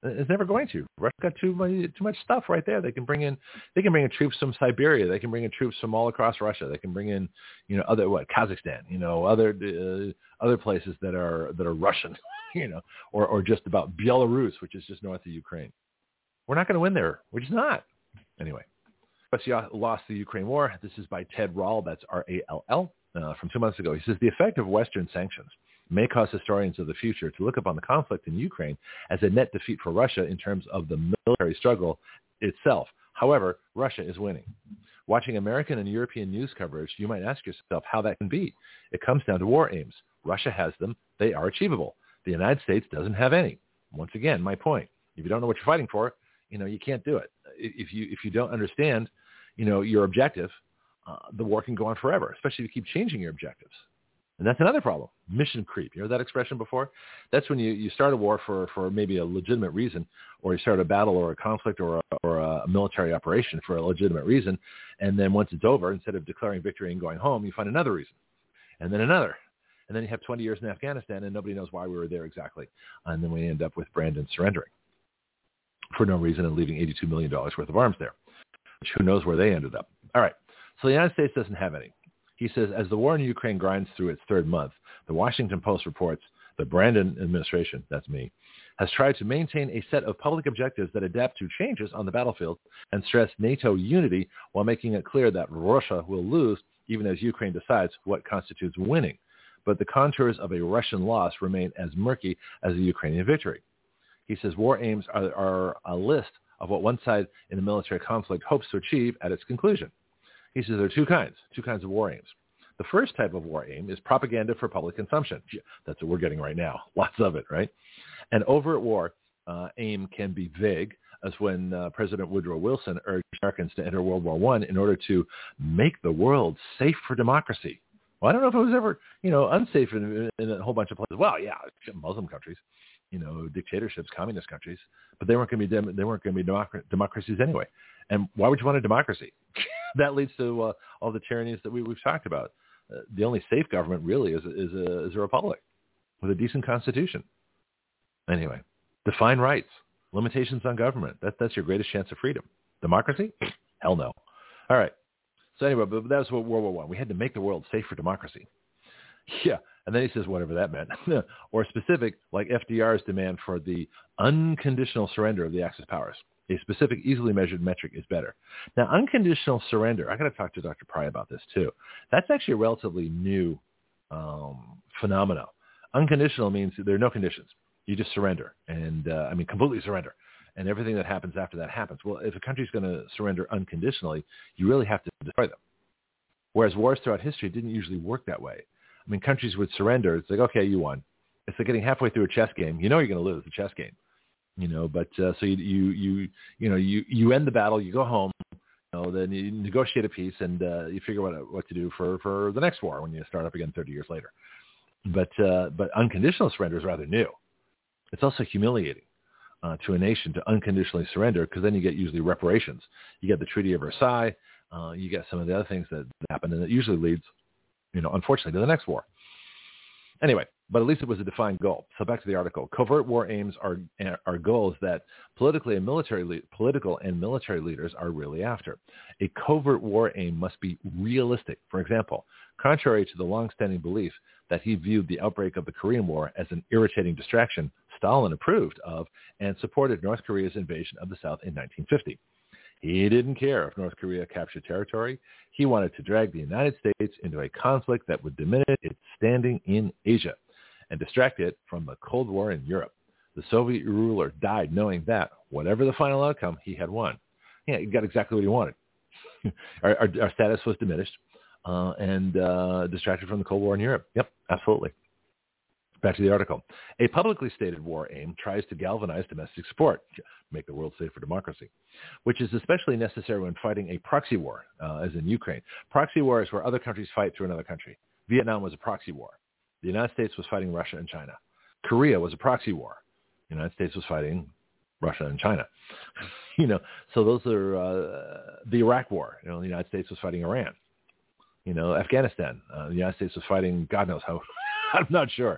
Speaker 2: It's never going to. Russia's got too much, too much stuff right there. They can bring in, they can bring in troops from Siberia. They can bring in troops from all across Russia. They can bring in, you know, other what Kazakhstan, you know, other uh, other places that are that are Russian, you know, or or just about Belarus, which is just north of Ukraine. We're not going to win there. We're just not. Anyway, Russia lost the Ukraine war. This is by Ted Rall. That's R A L L uh, from two months ago. He says the effect of Western sanctions may cause historians of the future to look upon the conflict in Ukraine as a net defeat for Russia in terms of the military struggle itself. However, Russia is winning. Watching American and European news coverage, you might ask yourself how that can be. It comes down to war aims. Russia has them. They are achievable. The United States doesn't have any. Once again, my point. If you don't know what you're fighting for, you know, you can't do it. If you if you don't understand, you know, your objective, uh, the war can go on forever, especially if you keep changing your objectives. And that's another problem, mission creep. You heard that expression before? That's when you, you start a war for, for maybe a legitimate reason, or you start a battle or a conflict or a, or a military operation for a legitimate reason. And then once it's over, instead of declaring victory and going home, you find another reason, and then another. And then you have twenty years in Afghanistan, and nobody knows why we were there exactly. And then we end up with Brandon surrendering for no reason and leaving eighty-two million dollars worth of arms there, which who knows where they ended up. All right. So the United States doesn't have any. He says, as the war in Ukraine grinds through its third month, the Washington Post reports the Brandon administration, that's me, has tried to maintain a set of public objectives that adapt to changes on the battlefield and stress NATO unity while making it clear that Russia will lose even as Ukraine decides what constitutes winning. But the contours of a Russian loss remain as murky as a Ukrainian victory. He says war aims are, are a list of what one side in a military conflict hopes to achieve at its conclusion. He says there are two kinds, two kinds of war aims. The first type of war aim is propaganda for public consumption. That's what we're getting right now. Lots of it, right? An overt war uh, aim can be vague, as when uh, President Woodrow Wilson urged Americans to enter World War One in order to make the world safe for democracy. Well, I don't know if it was ever, you know, unsafe in, in a whole bunch of places. Well, yeah, Muslim countries, you know, dictatorships, communist countries, but they weren't going to be dem- they weren't going to be democ- democracies anyway. And why would you want a democracy? That leads to uh, all the tyrannies that we, we've talked about. Uh, the only safe government really is, is, a, is a republic with a decent constitution. Anyway, define rights, limitations on government. That, that's your greatest chance of freedom. Democracy? Hell no. All right. So anyway, but that was what World War One. We had to make the world safe for democracy. Yeah. And then he says whatever that meant. Or specific, like F D R's demand for the unconditional surrender of the Axis powers. A specific, easily measured metric is better. Now, unconditional surrender, I got to talk to Doctor Pry about this too. That's actually a relatively new um, phenomenon. Unconditional means there are no conditions. You just surrender, and uh, I mean completely surrender, and everything that happens after that happens. Well, if a country's going to surrender unconditionally, you really have to destroy them. Whereas wars throughout history didn't usually work that way. I mean, countries would surrender. It's like, okay, you won. It's like getting halfway through a chess game. You know you're going to lose the chess game. You know, but uh, so you, you, you, you know, you, you end the battle, you go home, you know, then you negotiate a peace and uh, you figure out what, what to do for, for the next war when you start up again thirty years later. But, uh, but unconditional surrender is rather new. It's also humiliating uh, to a nation to unconditionally surrender because then you get usually reparations. You get the Treaty of Versailles. Uh, you get some of the other things that happen, and it usually leads, you know, unfortunately, to the next war. Anyway, but at least it was a defined goal. So back to the article. Covert war aims are are goals that politically and military le- political and military leaders are really after. A covert war aim must be realistic. For example, contrary to the long-standing belief that he viewed the outbreak of the Korean War as an irritating distraction, Stalin approved of and supported North Korea's invasion of the South in nineteen fifty. He didn't care if North Korea captured territory. He wanted to drag the United States into a conflict that would diminish its standing in Asia and distract it from the Cold War in Europe. The Soviet ruler died knowing that, whatever the final outcome, he had won. Yeah, he got exactly what he wanted. our, our, our status was diminished uh, and uh, distracted from the Cold War in Europe. Yep, absolutely. Back to the article. A publicly stated war aim tries to galvanize domestic support, make the world safe for democracy, which is especially necessary when fighting a proxy war, uh, as in Ukraine. Proxy war is where other countries fight through another country. Vietnam was a proxy war. The United States was fighting Russia and China. Korea was a proxy war. The United States was fighting Russia and China. you know, so those are uh, the Iraq War. You know, the United States was fighting Iran. You know, Afghanistan. Uh, the United States was fighting God knows how. I'm not sure.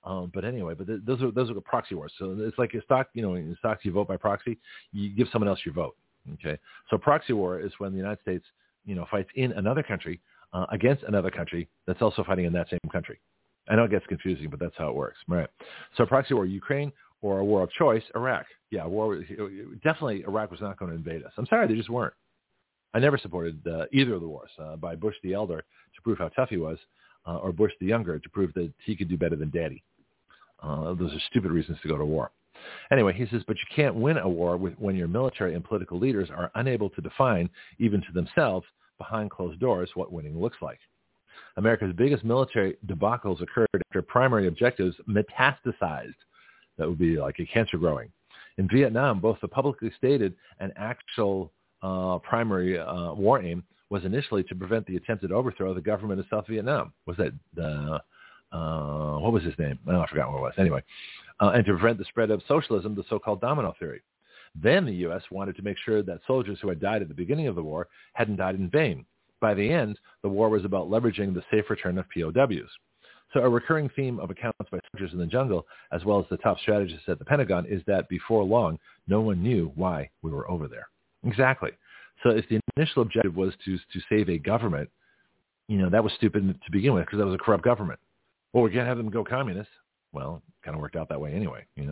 Speaker 2: Um, but anyway, but th- those are those are proxy wars. So it's like a stock, you know, in stocks you vote by proxy, you give someone else your vote. Okay, so proxy war is when the United States, you know, fights in another country uh, against another country that's also fighting in that same country. I know it gets confusing, but that's how it works, right? So proxy war, Ukraine, or a war of choice, Iraq. Yeah, war. Definitely, Iraq was not going to invade us. I'm sorry, they just weren't. I never supported uh, either of the wars uh, by Bush the elder to prove how tough he was, uh, or Bush the younger to prove that he could do better than Daddy. Uh, those are stupid reasons to go to war. Anyway, he says, but you can't win a war with, when your military and political leaders are unable to define, even to themselves, behind closed doors, what winning looks like. America's biggest military debacles occurred after primary objectives metastasized. That would be like a cancer growing. In Vietnam, both the publicly stated and actual uh, primary uh, war aim was initially to prevent the attempted overthrow of the government of South Vietnam. Was that uh, uh, what was his name? Oh, I forgot what it was. Anyway, uh, and to prevent the spread of socialism, the so-called domino theory. Then the U S wanted to make sure that soldiers who had died at the beginning of the war hadn't died in vain. By the end, the war was about leveraging the safe return of P O Ws. So a recurring theme of accounts by soldiers in the jungle, as well as the top strategists at the Pentagon, is that before long, no one knew why we were over there. Exactly. So if the initial objective was to to save a government, you know, that was stupid to begin with because that was a corrupt government. Well, we can't have them go communist. Well, it kind of worked out that way anyway, you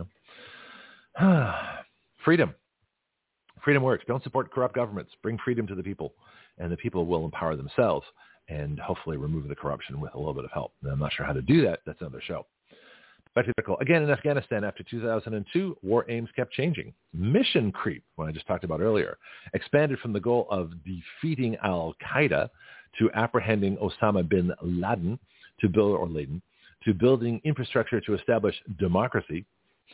Speaker 2: know. Freedom. Freedom works. Don't support corrupt governments. Bring freedom to the people, and the people will empower themselves and hopefully remove the corruption with a little bit of help. And I'm not sure how to do that. That's another show. Back to the article. Again, in Afghanistan, after two thousand two, war aims kept changing. Mission creep, what I just talked about earlier, expanded from the goal of defeating al-Qaeda to apprehending Osama bin Laden, to build, or Laden, to building infrastructure to establish democracy.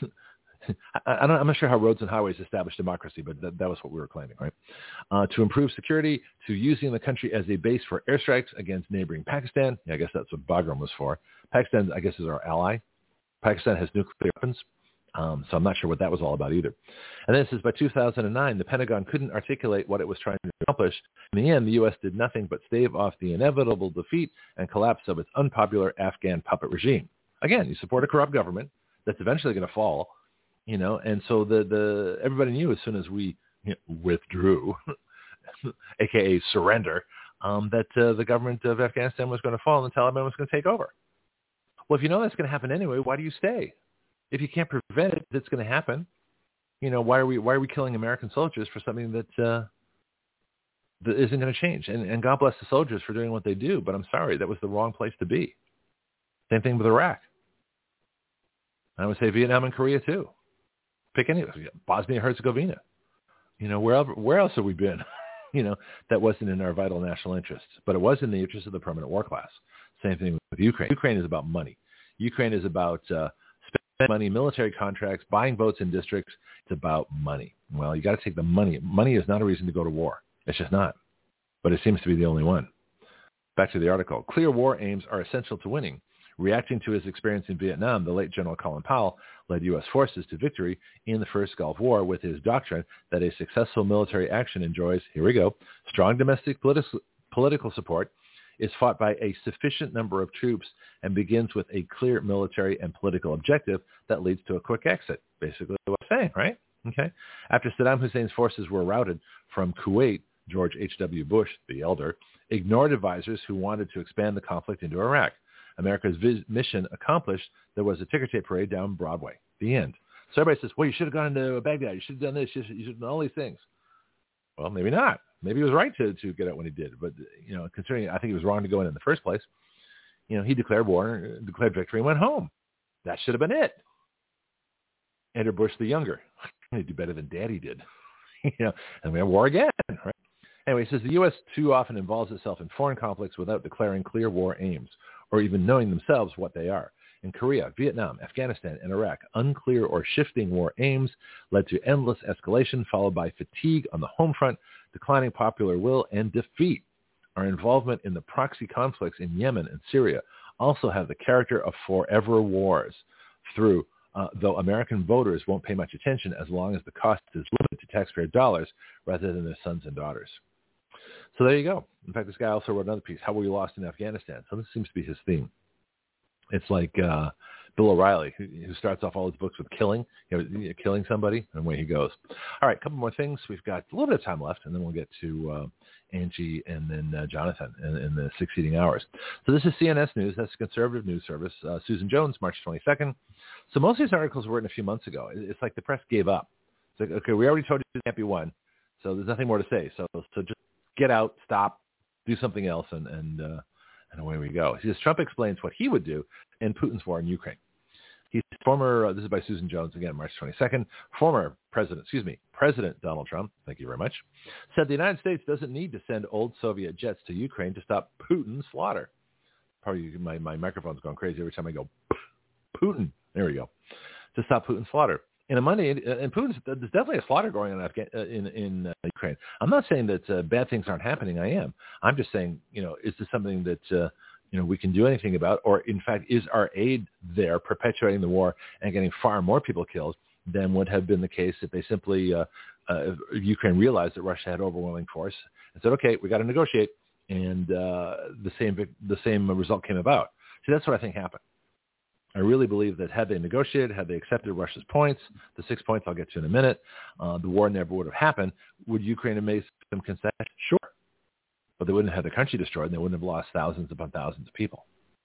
Speaker 2: I don't, I'm not sure how roads and highways establish democracy, but that, that was what we were claiming, right? Uh, to improve security, to using the country as a base for airstrikes against neighboring Pakistan. Yeah, I guess that's what Bagram was for. Pakistan, I guess, is our ally. Pakistan has nuclear weapons, um, so I'm not sure what that was all about either. And then it says by two thousand nine, the Pentagon couldn't articulate what it was trying to accomplish. In the end, the U S did nothing but stave off the inevitable defeat and collapse of its unpopular Afghan puppet regime. Again, you support a corrupt government that's eventually going to fall. You know, and so the, the everybody knew as soon as we you know, withdrew, a k a surrender, um, that uh, the government of Afghanistan was going to fall and the Taliban was going to take over. Well, if you know that's going to happen anyway, why do you stay? If you can't prevent it, it's going to happen. You know, why are we why are we killing American soldiers for something that uh, that isn't going to change? And, and God bless the soldiers for doing what they do, but I'm sorry, that was the wrong place to be. Same thing with Iraq. I would say Vietnam and Korea too. Pick any of them. Bosnia Herzegovina. You know, wherever, where else have we been? you know, that wasn't in our vital national interests, but it was in the interest of the permanent war class. Same thing with Ukraine. Ukraine is about money. Ukraine is about uh, spending money, military contracts, buying votes in districts. It's about money. Well, you got to take the money. Money is not a reason to go to war. It's just not. But it seems to be the only one. Back to the article. Clear war aims are essential to winning. Reacting to his experience in Vietnam, the late General Colin Powell led U S forces to victory in the first Gulf War with his doctrine that a successful military action enjoys, here we go, strong domestic politi- political support, is fought by a sufficient number of troops, and begins with a clear military and political objective that leads to a quick exit. Basically what I'm saying, right? Okay. After Saddam Hussein's forces were routed from Kuwait, George H W. Bush, the elder, ignored advisors who wanted to expand the conflict into Iraq. America's vis- mission accomplished, there was a ticker tape parade down Broadway. The end. So everybody says, well, you should have gone into Baghdad. You should have done this. You should, you should have done all these things. Well, maybe not. Maybe he was right to, to get out when he did. But, you know, considering I think he was wrong to go in in the first place, you know, he declared war, declared victory, and went home. That should have been it. Enter Bush the younger. He'd do better than Daddy did. you know, and we have war again, right? Anyway, he says the U S too often involves itself in foreign conflicts without declaring clear war aims, or even knowing themselves what they are. In Korea, Vietnam, Afghanistan, and Iraq, unclear or shifting war aims led to endless escalation, followed by fatigue on the home front, declining popular will, and defeat. Our involvement in the proxy conflicts in Yemen and Syria also have the character of forever wars, through, uh, though American voters won't pay much attention as long as the cost is limited to taxpayer dollars rather than their sons and daughters. So there you go. In fact, this guy also wrote another piece, How Were We Lost in Afghanistan? So this seems to be his theme. It's like uh, Bill O'Reilly, who, who starts off all his books with killing, you know, killing somebody, and away he goes. All right, a couple more things. We've got a little bit of time left, and then we'll get to uh, Angie and then uh, Jonathan in, in the succeeding hours. So this is C N S News. That's a conservative news service. Uh, Susan Jones, March twenty-second. So most of these articles were written a few months ago. It's like the press gave up. It's like, okay, we already told you it can't be won, so there's nothing more to say. So, so just get out, stop, do something else, and and uh, and away we go. He says Trump explains what he would do in Putin's war in Ukraine. He's former, uh, this is by Susan Jones, again, March twenty-second, former president, excuse me, President Donald Trump, thank you very much, said the United States doesn't need to send old Soviet jets to Ukraine to stop Putin's slaughter. Probably my, my microphone's going crazy every time I go, Putin, there we go, to stop Putin's slaughter. In a Monday, and Putin's, there's definitely a slaughter going on in, Afghan, in, in uh, Ukraine. I'm not saying that uh, bad things aren't happening. I am. I'm just saying, you know, is this something that, uh, you know, we can do anything about, or in fact, is our aid there perpetuating the war and getting far more people killed than would have been the case if they simply, uh, uh, if Ukraine realized that Russia had overwhelming force and said, okay, we got to negotiate, and uh, the same the same result came about. See, that's what I think happened. I really believe that had they negotiated, had they accepted Russia's points, the six points I'll get to in a minute, uh, the war never would have happened. Would Ukraine have made some concessions? Sure. But they wouldn't have had the country destroyed, and they wouldn't have lost thousands upon thousands of people.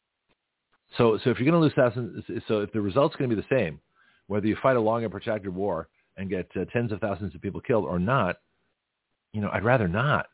Speaker 2: So, so if you're going to lose thousands, so if the result's going to be the same, whether you fight a long and protracted war and get uh, tens of thousands of people killed or not, you know, I'd rather not.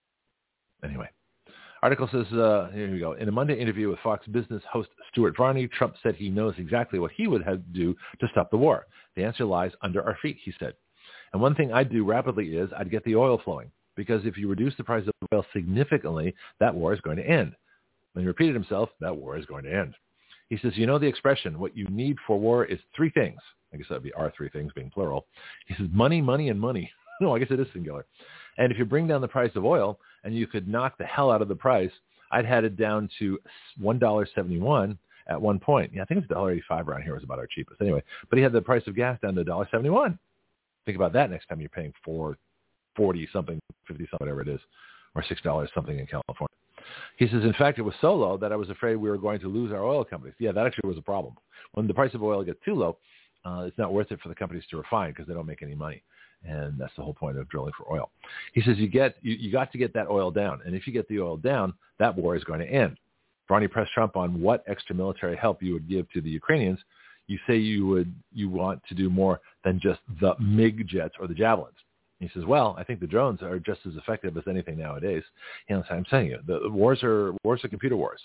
Speaker 2: Anyway, article says, uh, here we go. In a Monday interview with Fox Business host Stuart Varney, Trump said he knows exactly what he would have to do to stop the war. The answer lies under our feet, he said. And one thing I'd do rapidly is I'd get the oil flowing. Because if you reduce the price of oil significantly, that war is going to end. When he repeated himself, that war is going to end. He says, you know the expression, what you need for war is three things. I guess that would be our three things being plural. He says, money, money, and money. No, I guess it is singular. And if you bring down the price of oil and you could knock the hell out of the price, I'd had it down to one dollar seventy-one at one point. Yeah, I think it's one dollar eighty-five around here was about our cheapest. Anyway, but he had the price of gas down to one dollar seventy-one. Think about that next time you're paying for forty something, fifty something, whatever it is, or six dollars something in California. He says, in fact, it was so low that I was afraid we were going to lose our oil companies. Yeah, that actually was a problem. When the price of oil gets too low, uh, it's not worth it for the companies to refine because they don't make any money. And that's the whole point of drilling for oil. He says, you get you, you got to get that oil down. And if you get the oil down, that war is going to end. Varney pressed Trump on what extra military help you would give to the Ukrainians. You say you would you want to do more than just the MiG jets or the Javelins. He says, well, I think the drones are just as effective as anything nowadays. You know, I'm saying you, the wars are wars are computer wars.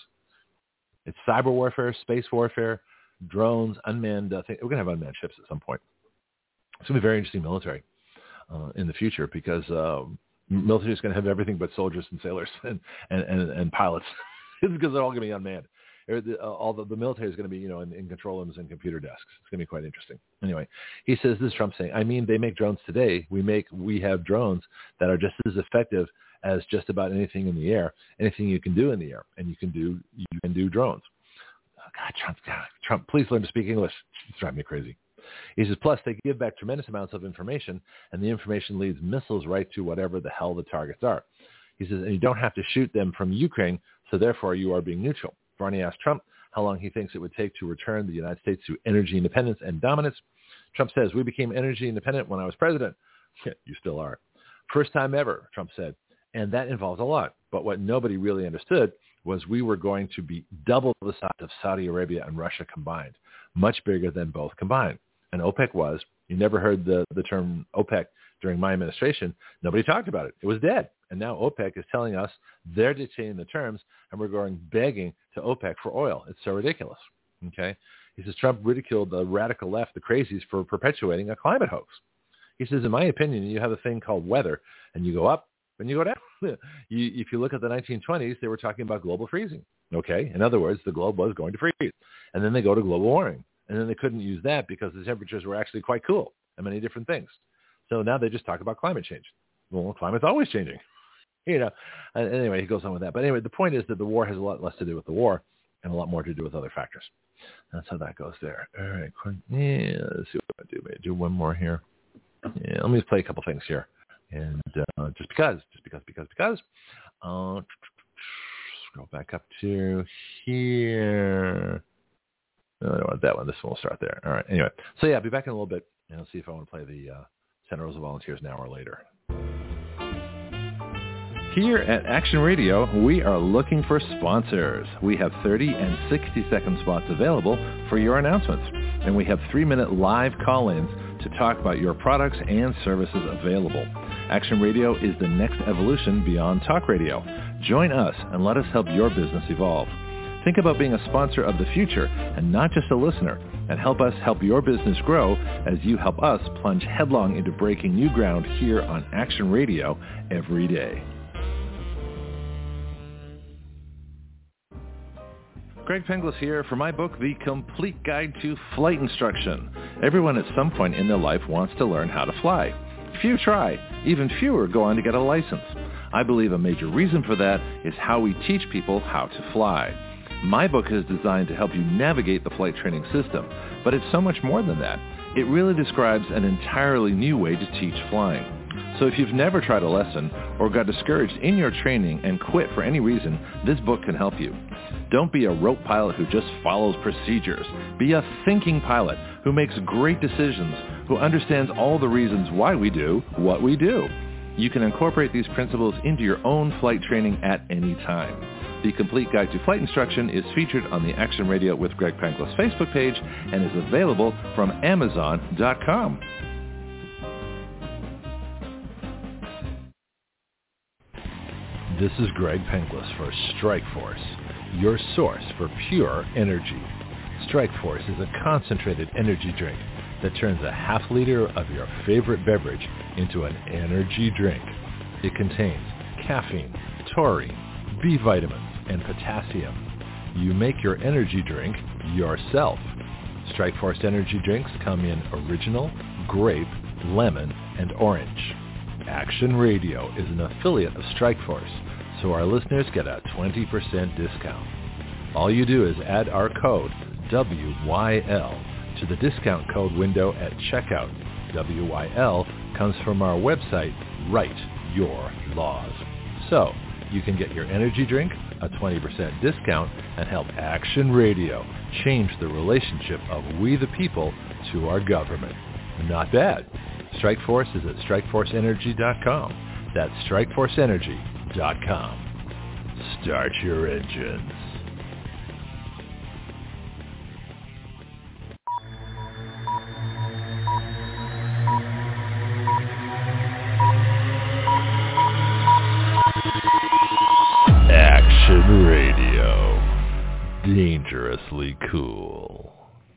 Speaker 2: It's cyber warfare, space warfare, drones, unmanned. Uh, thing. We're going to have unmanned ships at some point. It's going to be very interesting military uh, in the future because uh, military is going to have everything but soldiers and sailors and, and, and, and pilots because they're all going to be unmanned. All the, the military is going to be, you know, in, in control rooms and computer desks. It's going to be quite interesting. Anyway, he says, this is Trump saying, I mean, they make drones today. We make, we have drones that are just as effective as just about anything in the air, anything you can do in the air, and you can do, you can do drones. Oh, God, Trump, God, Trump, please learn to speak English. It's driving me crazy. He says, plus they give back tremendous amounts of information, and the information leads missiles right to whatever the hell the targets are. He says, and you don't have to shoot them from Ukraine, so therefore you are being neutral. Varney asked Trump how long he thinks it would take to return the United States to energy independence and dominance. Trump says, we became energy independent when I was president. Yeah, you still are. First time ever, Trump said. And that involves a lot. But what nobody really understood was we were going to be double the size of Saudi Arabia and Russia combined, much bigger than both combined. And OPEC was. You never heard the, the term OPEC during my administration. Nobody talked about it. It was dead. And now OPEC is telling us they're dictating the terms, and we're going begging to OPEC for oil. It's so ridiculous. Okay? He says Trump ridiculed the radical left, the crazies, for perpetuating a climate hoax. He says, in my opinion, you have a thing called weather, and you go up and you go down. you, if you look at the nineteen twenties, they were talking about global freezing. Okay? In other words, the globe was going to freeze. And then they go to global warming. And then they couldn't use that because the temperatures were actually quite cool and many different things. So now they just talk about climate change. Well, climate's always changing. You know, anyway, he goes on with that. But anyway, the point is that the war has a lot less to do with the war and a lot more to do with other factors. That's how that goes there. All right. Yeah, let's see what I do. Maybe do one more here. Yeah, let me just play a couple things here. And uh, just because, just because, because, because. Uh, scroll back up to here. I don't want that one. This one will start there. All right. Anyway, so yeah, I'll be back in a little bit, and I'll see if I want to play the uh, Santa Rosa Volunteers now or later. Here at Action Radio, we are looking for sponsors. We have thirty and sixty second spots available for your announcements, and we have three minute live call-ins to talk about your products and services available. Action Radio is the next evolution beyond talk radio. Join us and let us help your business evolve. Think about being a sponsor of the future and not just a listener, and help us help your business grow as you help us plunge headlong into breaking new ground here on Action Radio every day. Greg Penglis here for my book, The Complete Guide to Flight Instruction. Everyone at some point in their life wants to learn how to fly. Few try. Even fewer go on to get a license. I believe a major reason for that is how we teach people how to fly. My book is designed to help you navigate the flight training system, but it's so much more than that. It really describes an entirely new way to teach flying. So if you've never tried a lesson or got discouraged in your training and quit for any reason, this book can help you. Don't be a rote pilot who just follows procedures. Be a thinking pilot who makes great decisions, who understands all the reasons why we do what we do. You can incorporate these principles into your own flight training at any time. The Complete Guide to Flight Instruction is featured on the Action Radio with Greg Penglis Facebook page and is available from Amazon dot com.
Speaker 3: This is Greg Penglis for Strikeforce, your source for pure energy. Strikeforce is a concentrated energy drink that turns a half liter of your favorite beverage into an energy drink. It contains caffeine, taurine, B vitamins, and potassium. You make your energy drink yourself. Strikeforce energy drinks come in original, grape, lemon, and orange. Action Radio is an affiliate of Strikeforce, so our listeners get a twenty percent discount. All you do is add our code W Y L to the discount code window at checkout. W Y L comes from our website, Write Your Laws. So you can get your energy drink, a twenty percent discount, and help Action Radio change the relationship of we the people to our government. Not bad. Strikeforce is at strikeforce energy dot com. That's strikeforce energy dot com. Start your engines. Action Radio. Dangerously cool.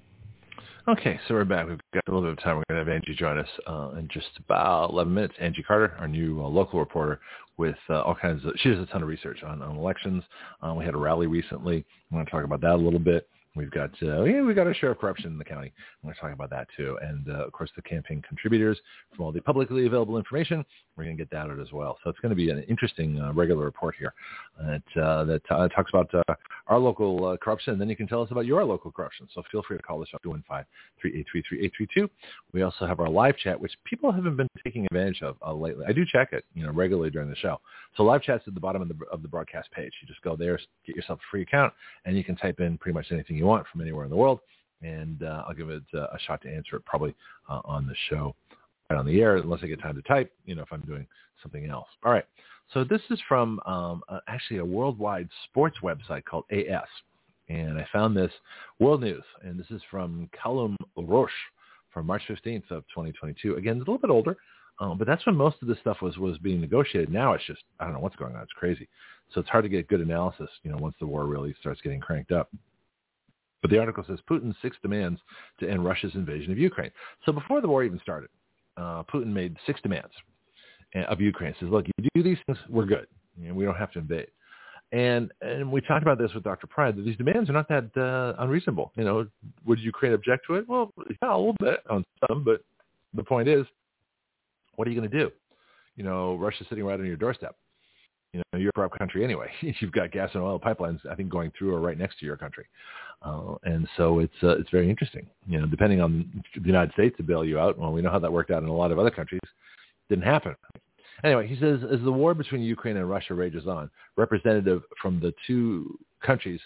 Speaker 2: Okay, so we're back. We've got a little bit of time. We're going to have Angie join us uh, in just about eleven minutes. Angie Carter, our new uh, local reporter with uh, all kinds of, she does a ton of research on, on elections. Uh, we had a rally recently. I'm going to talk about that a little bit. We've got, uh, yeah, we've got a share of corruption in the county. I'm going to talk about that too. And uh, of course, the campaign contributors from all the publicly available information. We're going to get that out as well. So it's going to be an interesting uh, regular report here that, uh, that uh, talks about uh, our local uh, corruption. And then you can tell us about your local corruption. So feel free to call us up two one five, three eight three, three eight three two. We also have our live chat, which people haven't been taking advantage of uh, lately. I do check it, you know, regularly during the show. So live chat's at the bottom of the, of the broadcast page. You just go there, get yourself a free account, and you can type in pretty much anything you want from anywhere in the world. And uh, I'll give it uh, a shot to answer it probably uh, on the show, right on the air, unless I get time to type, you know, if I'm doing something else. All right. So this is from um, uh, actually a worldwide sports website called A S. And I found this World News, and this is from Callum Roche from March fifteenth of twenty twenty-two. Again, it's a little bit older, um, but that's when most of this stuff was, was being negotiated. Now it's just, I don't know what's going on. It's crazy. So it's hard to get good analysis, you know, once the war really starts getting cranked up. But the article says Putin's six demands to end Russia's invasion of Ukraine. So before the war even started, uh, Putin made six demands of Ukraine. He says, look, you do these things, we're good. You know, we don't have to invade. And and we talked about this with Doctor Pride, that these demands are not that uh, unreasonable. You know, would Ukraine object to it? Well, yeah, a little bit on some, but the point is, what are you going to do? You know, Russia's sitting right on your doorstep. You know, you're a corrupt country anyway. You've got gas and oil pipelines, I think, going through or right next to your country. Uh, and so it's uh, it's very interesting. You know, depending on the United States to bail you out, well, we know how that worked out in a lot of other countries. Didn't happen. Anyway, he says, as the war between Ukraine and Russia rages on, representative from the two countries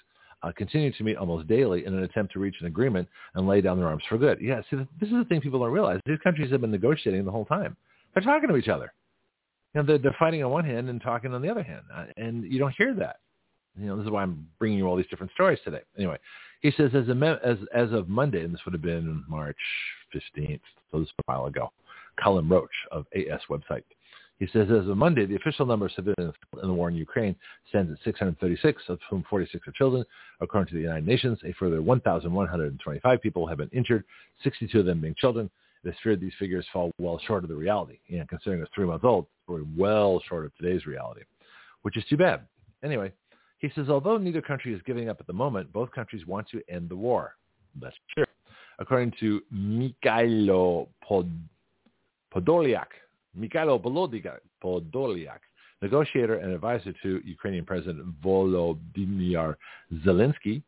Speaker 2: uh, continue to meet almost daily in an attempt to reach an agreement and lay down their arms for good. Yeah, see, this is the thing people don't realize. These countries have been negotiating the whole time. They're talking to each other. You know, they're, they're fighting on one hand and talking on the other hand, uh, and you don't hear that. You know, this is why I'm bringing you all these different stories today. Anyway, he says as, a, as, as of Monday, and this would have been March fifteenth, so this was a while ago, Colin Roach of A S website. He says as of Monday, the official number of civilians in the war in Ukraine stands at six hundred thirty-six, of whom forty-six are children. According to the United Nations, a further one thousand one hundred twenty-five people have been injured, sixty-two of them being children. It is feared these figures fall well short of the reality. And considering it's three months old, we're well short of today's reality, which is too bad. Anyway, he says, although neither country is giving up at the moment, both countries want to end the war. That's true. According to Mikhailo Pod- Podolyak, Mikhailo Podolyak, negotiator and advisor to Ukrainian President Volodymyr Zelensky,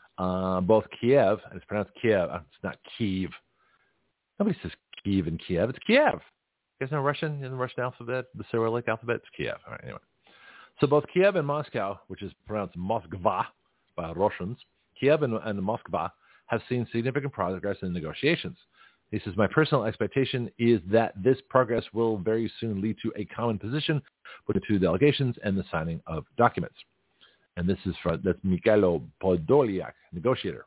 Speaker 2: uh, both Kiev, and it's pronounced Kiev, it's not Kiev. Nobody says Kiev in Kiev. It's Kiev. You guys know Russian in the Russian alphabet, the Cyrillic alphabet? It's Kiev. All right, anyway. So both Kiev and Moscow, which is pronounced Moskva by Russians, Kiev and, and Moskva have seen significant progress in negotiations. He says, my personal expectation is that this progress will very soon lead to a common position with the two delegations and the signing of documents. And this is for, that's Mikhailo Podolyak, negotiator.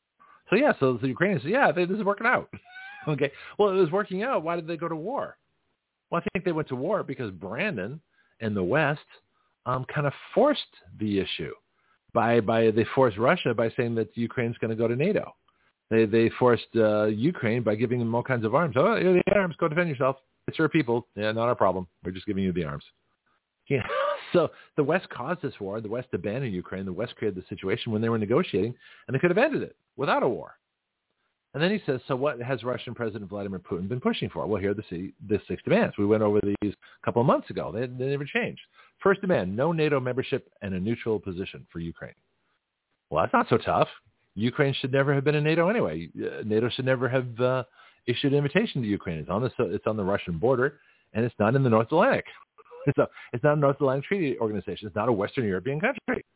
Speaker 2: So yeah, so the Ukrainians say, yeah, they, this is working out. Okay. Well, it was working out. Why did they go to war? Well, I think they went to war because Brandon and the West um, kind of forced the issue by, by, they forced Russia by saying that Ukraine's going to go to NATO. They, they forced uh, Ukraine by giving them all kinds of arms. Oh, here are the arms. Go defend yourself. It's your people. Yeah, not our problem. We're just giving you the arms. Yeah. So the West caused this war. The West abandoned Ukraine. The West created the situation when they were negotiating, and they could have ended it without a war. And then he says, so what has Russian President Vladimir Putin been pushing for? Well, here are the, the six demands. We went over these a couple of months ago. They, they never changed. First demand, no NATO membership and a neutral position for Ukraine. Well, that's not so tough. Ukraine should never have been in NATO anyway. Uh, NATO should never have uh, issued an invitation to Ukraine. It's on the, it's on the Russian border, and it's not in the North Atlantic. It's, a, it's not a North Atlantic Treaty Organization. It's not a Western European country.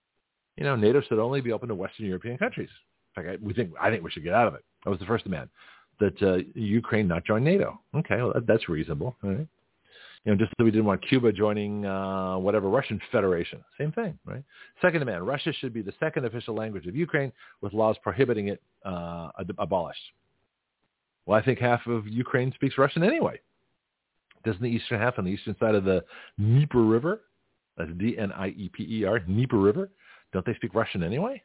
Speaker 2: You know, NATO should only be open to Western European countries. In fact, I, we think, I think we should get out of it. That was the first demand, that uh, Ukraine not join NATO. Okay, well, that, that's reasonable. All right. You know, just that we didn't want Cuba joining uh, whatever Russian Federation. Same thing, right? Second demand, Russia should be the second official language of Ukraine with laws prohibiting it uh, abolished. Well, I think half of Ukraine speaks Russian anyway. Doesn't the eastern half on the eastern side of the Dnieper River, that's D N I E P E R, Dnieper River, don't they speak Russian anyway?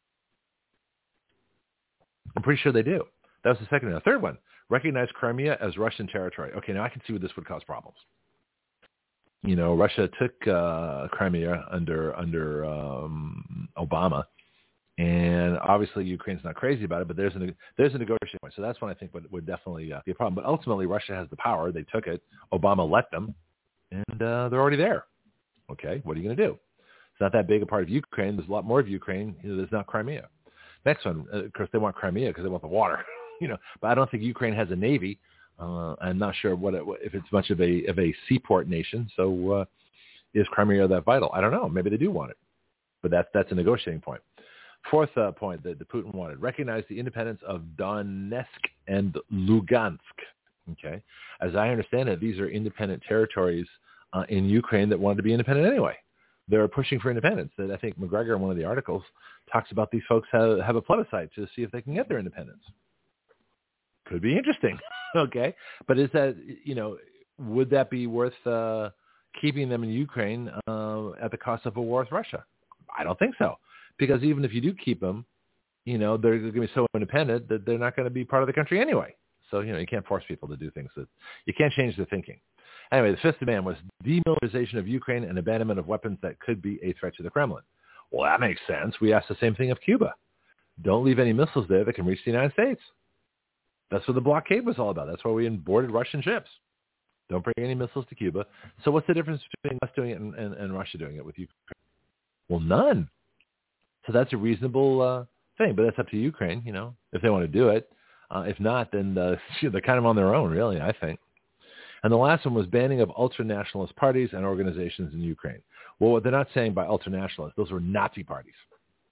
Speaker 2: I'm pretty sure they do. That was the second one. The third one, recognize Crimea as Russian territory. Okay, now I can see where this would cause problems. You know, Russia took uh, Crimea under under um, Obama, and obviously Ukraine's not crazy about it, but there's a there's a negotiation point. So that's one I think would, would definitely uh, be a problem. But ultimately, Russia has the power. They took it. Obama let them, and uh, they're already there. Okay, what are you going to do? It's not that big a part of Ukraine. There's a lot more of Ukraine. You know, there's not Crimea. Next one, uh, of course, they want Crimea because they want the water. you know, but I don't think Ukraine has a navy. Uh, I'm not sure what it, if it's much of a of a seaport nation. So uh, is Crimea that vital? I don't know. Maybe they do want it, but that's that's a negotiating point. Fourth uh, point that, that Putin wanted: recognize the independence of Donetsk and Lugansk. Okay, as I understand it, these are independent territories uh, in Ukraine that wanted to be independent anyway. They're pushing for independence. That I think McGregor in one of the articles talks about these folks have, have a plebiscite to see if they can get their independence. Could be interesting. Okay. But is that, you know, would that be worth uh, keeping them in Ukraine uh, at the cost of a war with Russia? I don't think so. Because even if you do keep them, you know, they're going to be so independent that they're not going to be part of the country anyway. So, you know, you can't force people to do things that you can't change their thinking. Anyway, the fifth demand was demilitarization of Ukraine and abandonment of weapons that could be a threat to the Kremlin. Well, that makes sense. We asked the same thing of Cuba. Don't leave any missiles there that can reach the United States. That's what the blockade was all about. That's why we boarded Russian ships. Don't bring any missiles to Cuba. So what's the difference between us doing it and, and, and Russia doing it with Ukraine? Well, none. So that's a reasonable uh, thing, but that's up to Ukraine, you know, if they want to do it. Uh, if not, then uh, they're kind of on their own, really, I think. And the last one was banning of ultra-nationalist parties and organizations in Ukraine. Well, what they're not saying by ultra-nationalists, those were Nazi parties.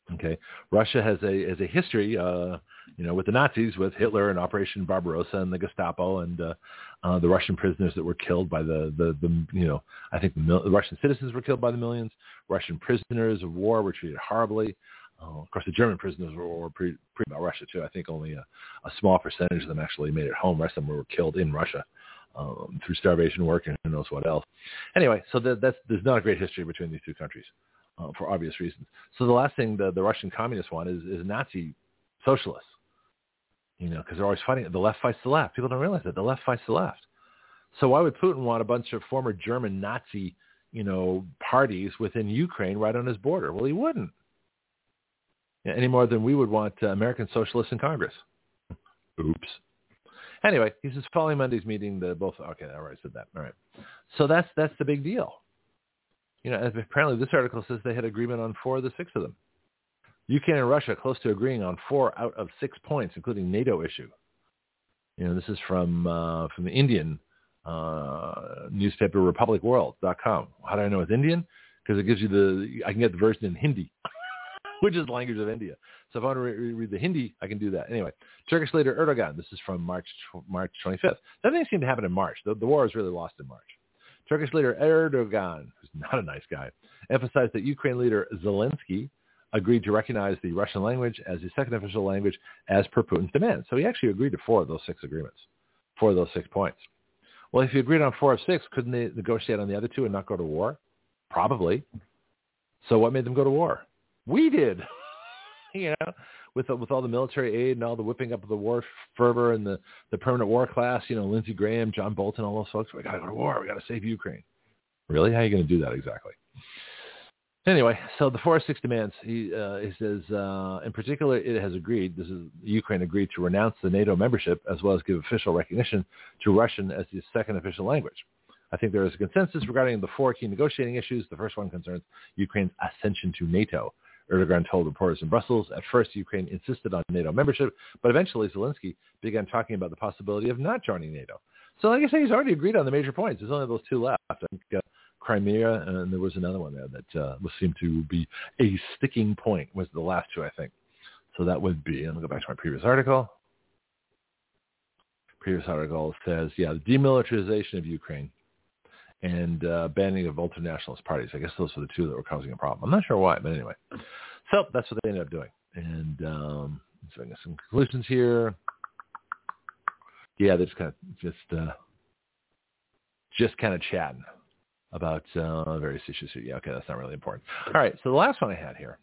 Speaker 2: Okay, Russia has a has a history, uh, you know, with the Nazis, with Hitler and Operation Barbarossa and the Gestapo and uh, uh, the Russian prisoners that were killed by the the, the you know, I think the, mil- the Russian citizens were killed by the millions. Russian prisoners of war were treated horribly. Uh, of course, the German prisoners of war were pretty, pretty about Russia too. I think only a, a small percentage of them actually made it home. The rest of them were killed in Russia um, through starvation, work, and who knows what else. Anyway, so that, that's there's not a great history between these two countries. Uh, for obvious reasons. So the last thing the, the Russian communists want is, is Nazi socialists, you know, because they're always fighting. The left fights the left. People don't realize that. The left fights the left. So why would Putin want a bunch of former German Nazi, you know, parties within Ukraine right on his border? Well, he wouldn't. Yeah, any more than we would want uh, American socialists in Congress. Oops. Anyway, he says following Monday's meeting, the both, okay, I already said that. All right. So that's that's the big deal. You know, apparently this article says they had agreement on four of the six of them. Ukraine and Russia close to agreeing on four out of six points, including NATO issue. You know, this is from uh, from the Indian uh, newspaper republic world dot com. How do I know it's Indian? Because it gives you the, I can get the version in Hindi, which is the language of India. So if I want to re- read the Hindi, I can do that. Anyway, Turkish leader Erdogan, this is from March March twenty-fifth. That didn't seem to happen in March. The, the war is really lost in March. Turkish leader Erdogan, who's not a nice guy, emphasized that Ukraine leader Zelensky agreed to recognize the Russian language as the second official language as per Putin's demand. So he actually agreed to four of those six agreements, four of those six points. Well, if he agreed on four of six, couldn't they negotiate on the other two and not go to war? Probably. So what made them go to war? We did. You know, with with all the military aid and all the whipping up of the war fervor and the, the permanent war class, you know, Lindsey Graham, John Bolton, all those folks, we got to go to war. We got to save Ukraine. Really? How are you going to do that exactly? Anyway, so the four or six demands, he, uh, he says, uh, in particular, it has agreed, this is Ukraine agreed to renounce the NATO membership as well as give official recognition to Russian as the second official language. I think there is a consensus regarding the four key negotiating issues. The first one concerns Ukraine's ascension to NATO. Erdogan told reporters in Brussels, at first Ukraine insisted on NATO membership, but eventually Zelensky began talking about the possibility of not joining NATO. So like I say, he's already agreed on the major points. There's only those two left. I think uh, Crimea, and there was another one there that uh, was seemed to be a sticking point, was the last two, I think. So that would be, and I'll go back to my previous article. Previous article says, yeah, the demilitarization of Ukraine and uh, banning of ultranationalist parties. I guess those were the two that were causing a problem. I'm not sure why, but anyway. So that's what they ended up doing. And um, so I got some conclusions here. Yeah, they're just kind of just uh, just kind of chatting about uh, various issues here. Yeah, okay, that's not really important. All right, so the last one I had here.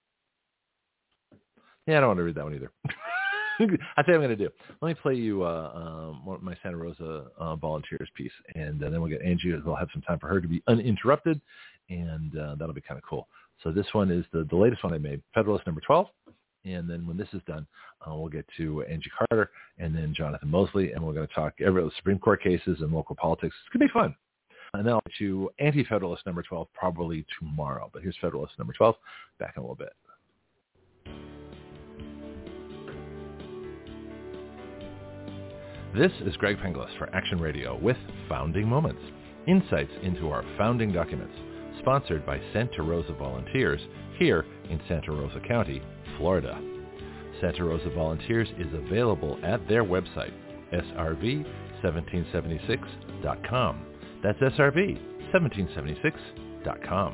Speaker 2: Yeah, I don't want to read that one either. I think I'm going to do. Let me play you uh, um, my Santa Rosa uh, volunteers piece, and uh, then we'll get Angie. We'll have some time for her to be uninterrupted, and uh, that'll be kind of cool. So this one is the, the latest one I made, Federalist number twelve, and then when this is done, uh, we'll get to Angie Carter and then Jonathan Mosley, and we're going to talk every the Supreme Court cases and local politics. It's going to be fun. And then I'll get to Anti-Federalist number twelve probably tomorrow. But here's Federalist number twelve. Back in a little bit. This is Greg Penglis for Action Radio with Founding Moments, insights into our founding documents, sponsored by Santa Rosa Volunteers here in Santa Rosa County, Florida. Santa Rosa Volunteers is available at their website, S R V seventeen seventy-six dot com. That's S R V seventeen seventy-six dot com.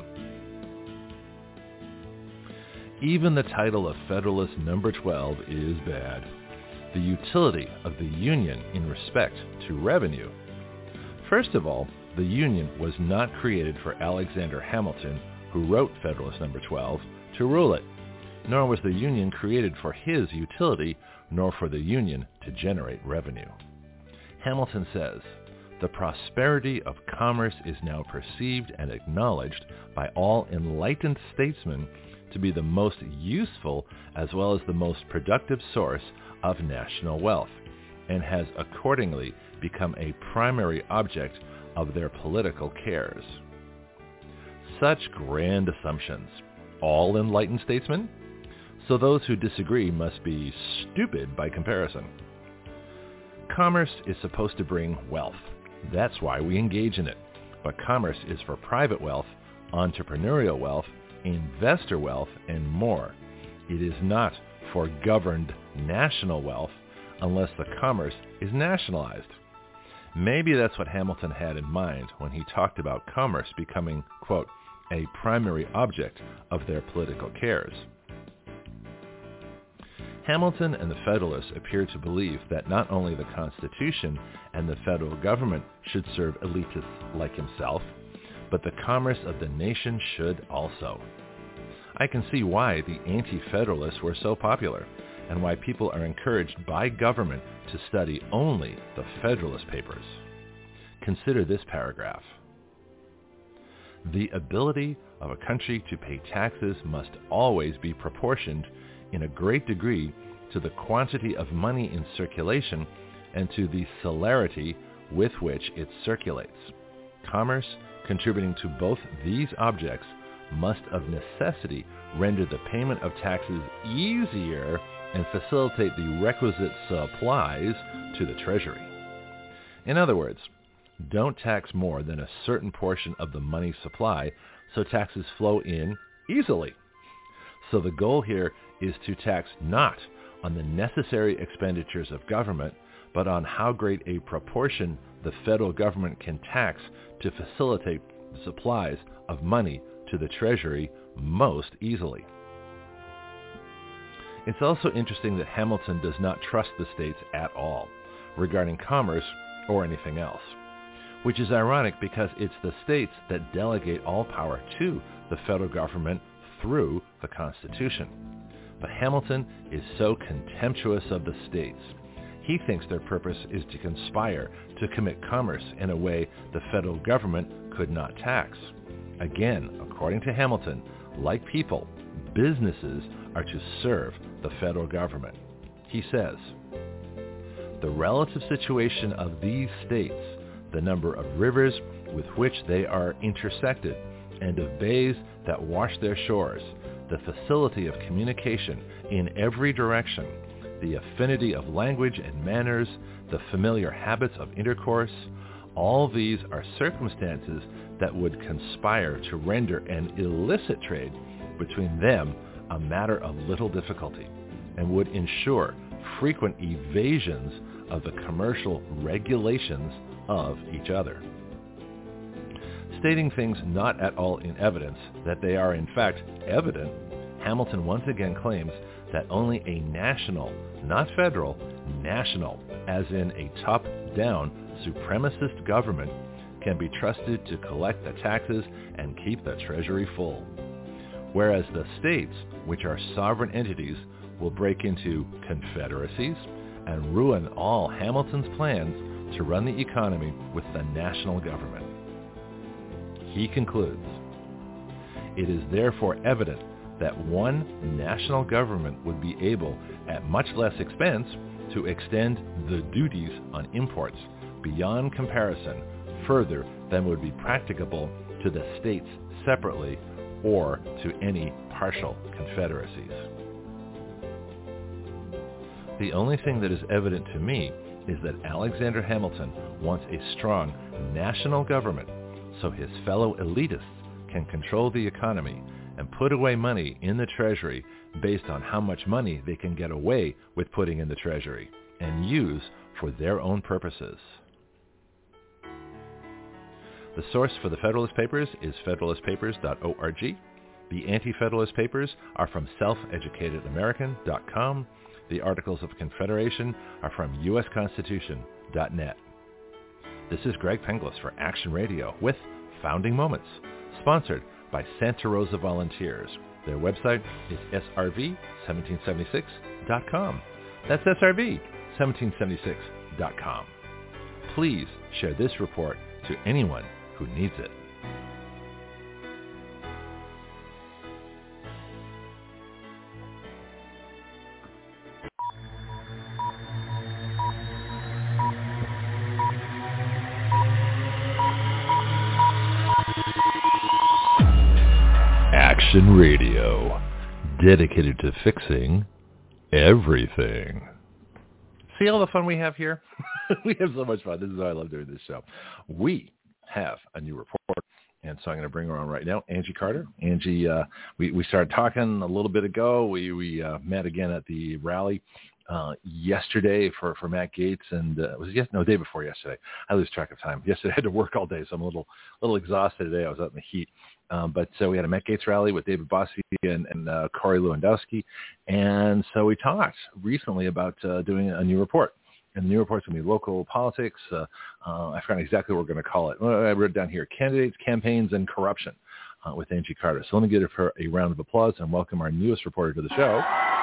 Speaker 2: Even the title of Federalist number twelve is bad. The utility of the Union in respect to revenue. First of all, the Union was not created for Alexander Hamilton, who wrote Federalist number twelve, to rule it, nor was the Union created for his utility, nor for the Union to generate revenue. Hamilton says, the prosperity of commerce is now perceived and acknowledged by all enlightened statesmen to be the most useful as well as the most productive source of national wealth, and has accordingly become a primary object of their political cares. Such grand assumptions. All enlightened statesmen? So those who disagree must be stupid by comparison. Commerce is supposed to bring wealth. That's why we engage in it. But commerce is for private wealth, entrepreneurial wealth, investor wealth, and more. It is not for governed national wealth unless the commerce is nationalized. Maybe that's what Hamilton had in mind when he talked about commerce becoming, quote, a primary object of their political cares. Hamilton and the Federalists appear to believe that not only the Constitution and the federal government should serve elitists like himself, but the commerce of the nation should also. I can see why the anti-Federalists were so popular and why people are encouraged by government to study only the Federalist Papers. Consider this paragraph. The ability of a country to pay taxes must always be proportioned in a great degree to the quantity of money in circulation and to the celerity with which it circulates. Commerce, contributing to both these objects, must of necessity render the payment of taxes easier and facilitate the requisite supplies to the Treasury. In other words, don't tax more than a certain portion of the money supply so taxes flow in easily. So the goal here is to tax not on the necessary expenditures of government, but on how great a proportion the federal government can tax to facilitate the supplies of money to the Treasury most easily. It's also interesting that Hamilton does not trust the states at all regarding commerce or anything else, which is ironic because it's the states that delegate all power to the federal government through the Constitution. But Hamilton is so contemptuous of the states. He thinks their purpose is to conspire to commit commerce in a way the federal government could not tax. Again, according to Hamilton, like people, businesses are to serve the federal government. He says, the relative situation of these states, the number of rivers with which they are intersected, and of bays that wash their shores, the facility of communication in every direction, the affinity of language and manners, the familiar habits of intercourse, all these are circumstances that would conspire to render an illicit trade between them a matter of little difficulty, and would ensure frequent evasions of the commercial regulations of each other. Stating things not at all in evidence that they are in fact evident, Hamilton once again claims that only a national, not federal, national, as in a top-down supremacist government, can be trusted to collect the taxes and keep the Treasury full. Whereas the states, which are sovereign entities, will break into confederacies and ruin all Hamilton's plans to run the economy with the national government. He concludes, it is therefore evident that one national government would be able, at much less expense, to extend the duties on imports beyond comparison further than would be practicable to the states separately or to any partial confederacies. The only thing that is evident to me is that Alexander Hamilton wants a strong national government so his fellow elitists can control the economy and put away money in the Treasury based on how much money they can get away with putting in the Treasury and use for their own purposes. The source for the Federalist Papers is federalist papers dot org. The Anti-Federalist Papers are from self educated american dot com. The Articles of Confederation are from u s constitution dot net. This is Greg Penglis for Action Radio with Founding Moments, sponsored by Santa Rosa Volunteers. Their website is s r v seventeen seventy-six dot com. That's s r v seventeen seventy-six dot com. Please share this report to anyone who needs it.
Speaker 3: Action Radio, dedicated to fixing everything.
Speaker 2: See all the fun we have here? We have so much fun. This is why I love doing this show. We have a new report, And so I'm going to bring her on right now, Angie Carter. Angie, uh, we, we started talking a little bit ago. We, we uh, met again at the rally uh, yesterday for, for Matt Gaetz, and uh, it was yes, no, day before yesterday. I lose track of time. Yesterday I had to work all day, so I'm a little little exhausted today. I was out in the heat. Um, but so we had a Matt Gaetz rally with David Bossie and, and uh, Corey Lewandowski. And so we talked recently about uh, doing a new report. And the new report's going to be local politics. Uh, uh, I forgot exactly what we're going to call it. Well, I wrote it down here, candidates, campaigns, and corruption uh, with Angie Carter. So let me give her a round of applause and welcome our newest reporter to the show.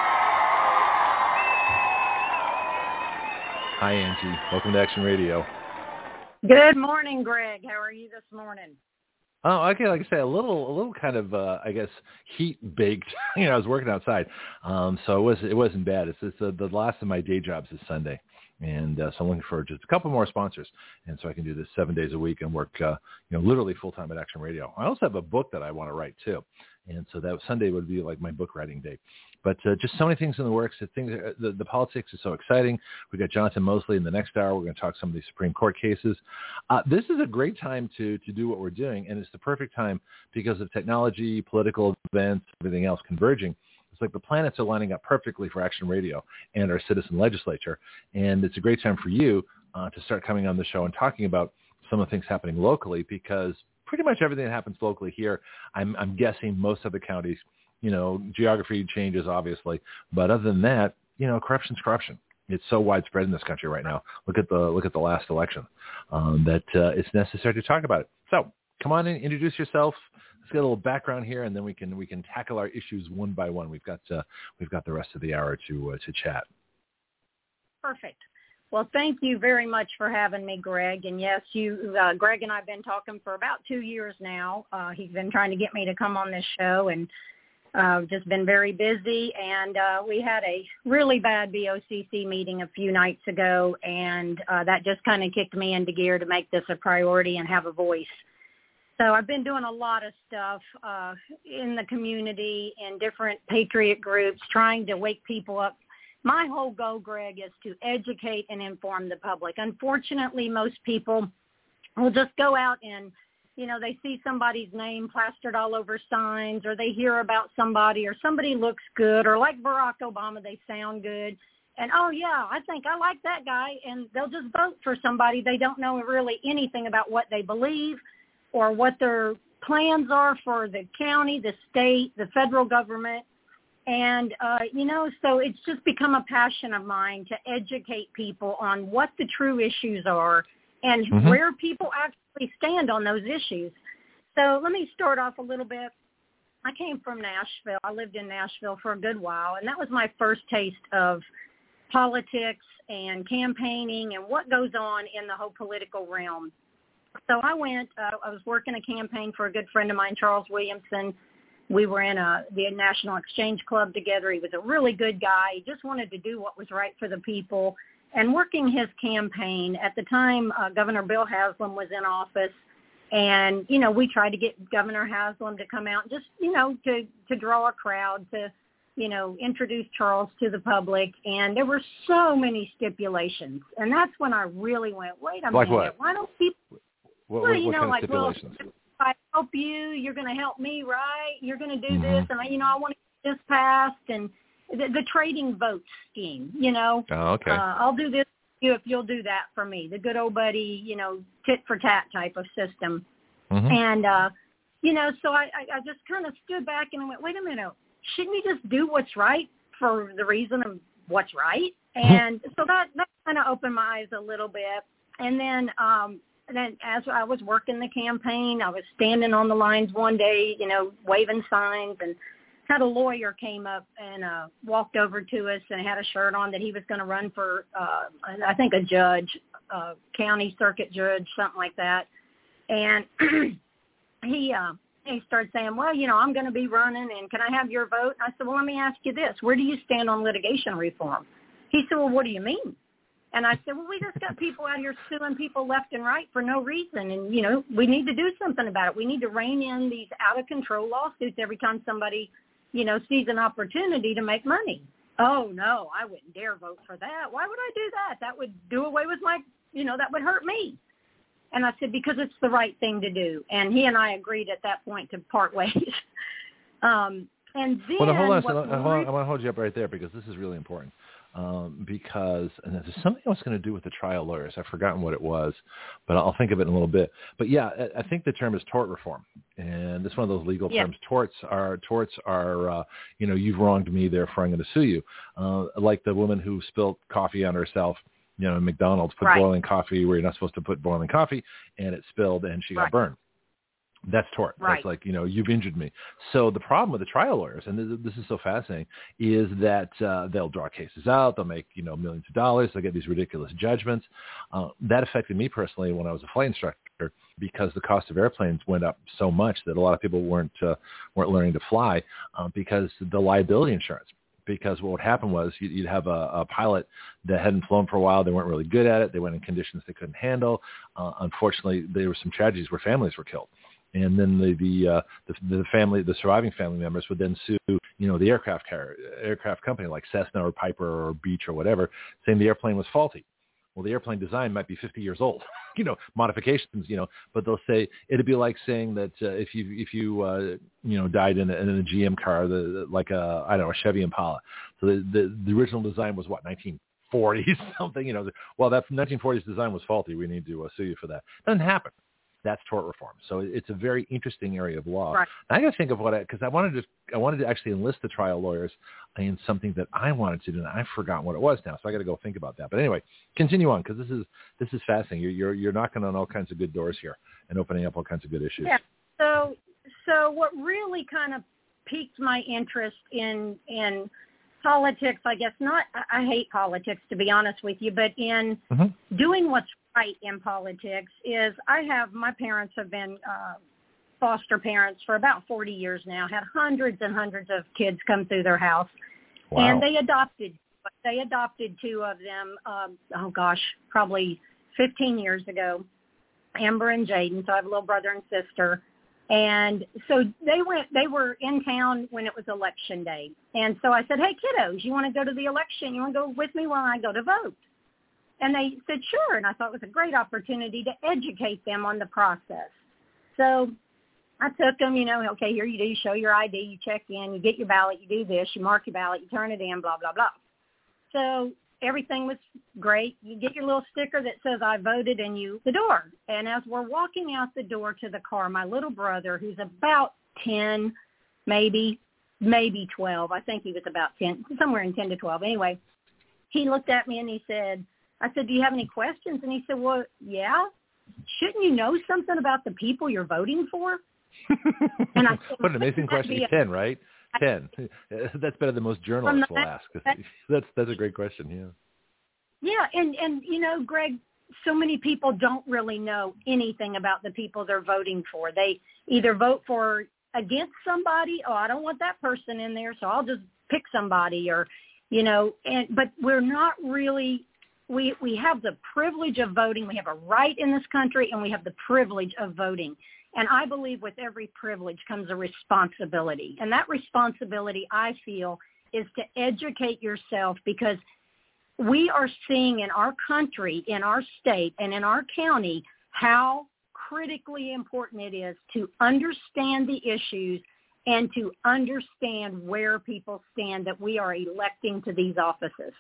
Speaker 2: Hi, Angie. Welcome to Action Radio.
Speaker 1: Good morning, Greg. How are you this morning?
Speaker 2: Oh, okay. Like I say, a little, a little kind of, uh, I guess, heat baked. you know, I was working outside, um, so it was, it wasn't bad. It's, it's uh, the last of my day jobs is Sunday, and uh, so I'm looking for just a couple more sponsors, and so I can do this seven days a week and work, uh, you know, literally full time at Action Radio. I also have a book that I want to write too, and so that Sunday would be like my book writing day. But uh, just so many things in the works. The, things, the, the politics is so exciting. We got Jonathan Mosley in the next hour. We're going to talk some of these Supreme Court cases. Uh, this is a great time to to do what we're doing, and it's the perfect time because of technology, political events, everything else converging. It's like the planets are lining up perfectly for Action Radio and our citizen legislature, and it's a great time for you uh, to start coming on the show and talking about some of the things happening locally, because pretty much everything that happens locally here, I'm, I'm guessing most of the counties, you know, geography changes, obviously. But other than that, you know, corruption's corruption. It's so widespread in this country right now. Look at the look at the last election um, that uh, it's necessary to talk about it. So come on in, introduce yourself. Let's get a little background here, and then we can we can tackle our issues one by one. We've got uh, we've got the rest of the hour to uh, to chat.
Speaker 1: Perfect. Well, thank you very much for having me, Greg. And yes, you, uh, Greg and I have been talking for about two years now. Uh, he's been trying to get me to come on this show, and Uh, just been very busy, and uh, we had a really bad B O C C meeting a few nights ago, and uh, that just kind of kicked me into gear to make this a priority and have a voice. So I've been doing a lot of stuff uh, in the community, in different patriot groups, trying to wake people up. My whole goal, Greg, is to educate and inform the public. Unfortunately, most people will just go out and you know, they see somebody's name plastered all over signs, or they hear about somebody, or somebody looks good, or like Barack Obama, they sound good. And, oh, yeah, I think I like that guy. And they'll just vote for somebody. They don't know really anything about what they believe or what their plans are for the county, the state, the federal government. And, uh, you know, so it's just become a passion of mine to educate people on what the true issues are and mm-hmm. where people actually stand on those issues. So let me start off a little bit. I came from Nashville. I lived in Nashville for a good while, and that was my first taste of politics and campaigning and what goes on in the whole political realm. So I went, uh, I was working a campaign for a good friend of mine, Charles Williamson. We were in a, the National Exchange Club together. He was a really good guy. He just wanted to do what was right for the people. And working his campaign, at the time, uh, Governor Bill Haslam was in office. And, you know, we tried to get Governor Haslam to come out just, you know, to, to draw a crowd, to, you know, introduce Charles to the public. And there were so many stipulations. And that's when I really went, wait a
Speaker 2: like
Speaker 1: minute,
Speaker 2: what?
Speaker 1: why don't people,
Speaker 2: what,
Speaker 1: well,
Speaker 2: what,
Speaker 1: you
Speaker 2: what
Speaker 1: know,
Speaker 2: kind of
Speaker 1: like, well,
Speaker 2: stipulations?
Speaker 1: if I help you, you're going to help me, right? You're going to do
Speaker 2: mm-hmm.
Speaker 1: this. And, I, you know, I want to get this passed. And the, the trading vote scheme, you know.
Speaker 2: Oh, okay.
Speaker 1: Uh, I'll do this for you if you'll do that for me. The good old buddy, you know, tit for tat type of system. Mm-hmm. And, uh, you know, so I, I, I just kind of stood back and went, wait a minute, shouldn't we just do what's right for the reason of what's right? And so that, that kind of opened my eyes a little bit. And then, um, and then as I was working the campaign, I was standing on the lines one day, you know, waving signs, and had a lawyer came up and uh, walked over to us and had a shirt on that he was going to run for, uh, I think, a judge, uh, county circuit judge, something like that. And he uh, he started saying, well, you know, I'm going to be running, and can I have your vote? And I said, well, let me ask you this. Where do you stand on litigation reform? He said, well, what do you mean? And I said, well, we just got people out here suing people left and right for no reason. And, you know, we need to do something about it. We need to rein in these out-of-control lawsuits every time somebody, you know, sees an opportunity to make money. Oh, no, I wouldn't dare vote for that. Why would I do that? That would do away with my, you know, that would hurt me. And I said, because it's the right thing to do. And he and I agreed at that point to part ways. um, and then...
Speaker 2: Well, now, hold on. So,
Speaker 1: what
Speaker 2: hold on. I want to hold you up right there because this is really important. Um, because and there's something I was going to do with the trial lawyers. I've forgotten what it was, but I'll think of it in a little bit. But yeah, I, I think the term is tort reform, and this is one of those legal
Speaker 1: yeah.
Speaker 2: terms. Torts are torts are uh, you know, you've wronged me, therefore I'm going to sue you. Uh, like the woman who spilled coffee on herself. You know, in McDonald's, put
Speaker 1: right.
Speaker 2: boiling coffee where you're not supposed to put boiling coffee, and it spilled, and she got
Speaker 1: right.
Speaker 2: burned. That's tort.
Speaker 1: Right.
Speaker 2: That's like, you know, you've injured me. So the problem with the trial lawyers, and this, this is so fascinating, is that uh, they'll draw cases out. They'll make, you know, millions of dollars. They'll get these ridiculous judgments. Uh, that affected me personally when I was a flight instructor because the cost of airplanes went up so much that a lot of people weren't uh, weren't learning to fly uh, because the liability insurance. Because what would happen was you'd have a, a pilot that hadn't flown for a while. They weren't really good at it. They went in conditions they couldn't handle. Uh, unfortunately, there were some tragedies where families were killed. And then the the, uh, the the family, the surviving family members would then sue, you know, the aircraft carrier, aircraft company like Cessna or Piper or Beech or whatever, saying the airplane was faulty. Well, the airplane design might be fifty years old, you know, modifications, you know, but they'll say it'd be like saying that uh, if you if you uh, you know died in a, in a G M car, the, like a I don't know a Chevy Impala. So the the, the original design was what nineteen forties something, you know. Well, that nineteen forties design was faulty. We need to uh, sue you for that. Doesn't happen. That's tort reform. So it's a very interesting area of law.
Speaker 1: Right.
Speaker 2: And I got to think of what I, because I wanted to, I wanted to actually enlist the trial lawyers in something that I wanted to do, and I've forgotten what it was now. So I got to go think about that. But anyway, continue on because this is this is fascinating. You're, you're you're knocking on all kinds of good doors here and opening up all kinds of good issues.
Speaker 1: Yeah. So so what really kind of piqued my interest in in politics, I guess not. I hate politics to be honest with you, but in mm-hmm. doing what's right in politics is I have, my parents have been uh, foster parents for about forty years now, had hundreds and hundreds of kids come through their house.
Speaker 2: Wow.
Speaker 1: And they adopted, they adopted two of them, um, oh gosh, probably fifteen years ago, Amber and Jaden. So I have a little brother and sister. And so they went, they were in town when it was election day. And so I said, hey, kiddos, you want to go to the election? You want to go with me while I go to vote? And they said, sure. And I thought it was a great opportunity to educate them on the process. So I took them, you know, okay, here you do, you show your I D, you check in, you get your ballot, you do this, you mark your ballot, you turn it in, blah, blah, blah. So everything was great. You get your little sticker that says I voted and you the door. And as we're walking out the door to the car, my little brother, who's about ten, maybe, maybe twelve, I think he was about ten, somewhere in ten to twelve. Anyway, he looked at me and he said, I said, do you have any questions? And he said, well, yeah. Shouldn't you know something about the people you're voting for? And I said,
Speaker 2: what an amazing question. ten, right? ten. That's better than most journalists will ask. That's that's a great question, yeah.
Speaker 1: Yeah, and, and, you know, Greg, so many people don't really know anything about the people they're voting for. They either vote for against somebody, oh, I don't want that person in there, so I'll just pick somebody, or, you know, and but we're not really, we, we have the privilege of voting. We have a right in this country, and we have the privilege of voting. And I believe with every privilege comes a responsibility. And that responsibility, I feel, is to educate yourself, because we are seeing in our country, in our state, and in our county how critically important it is to understand the issues and to understand where people stand that we are electing to these offices.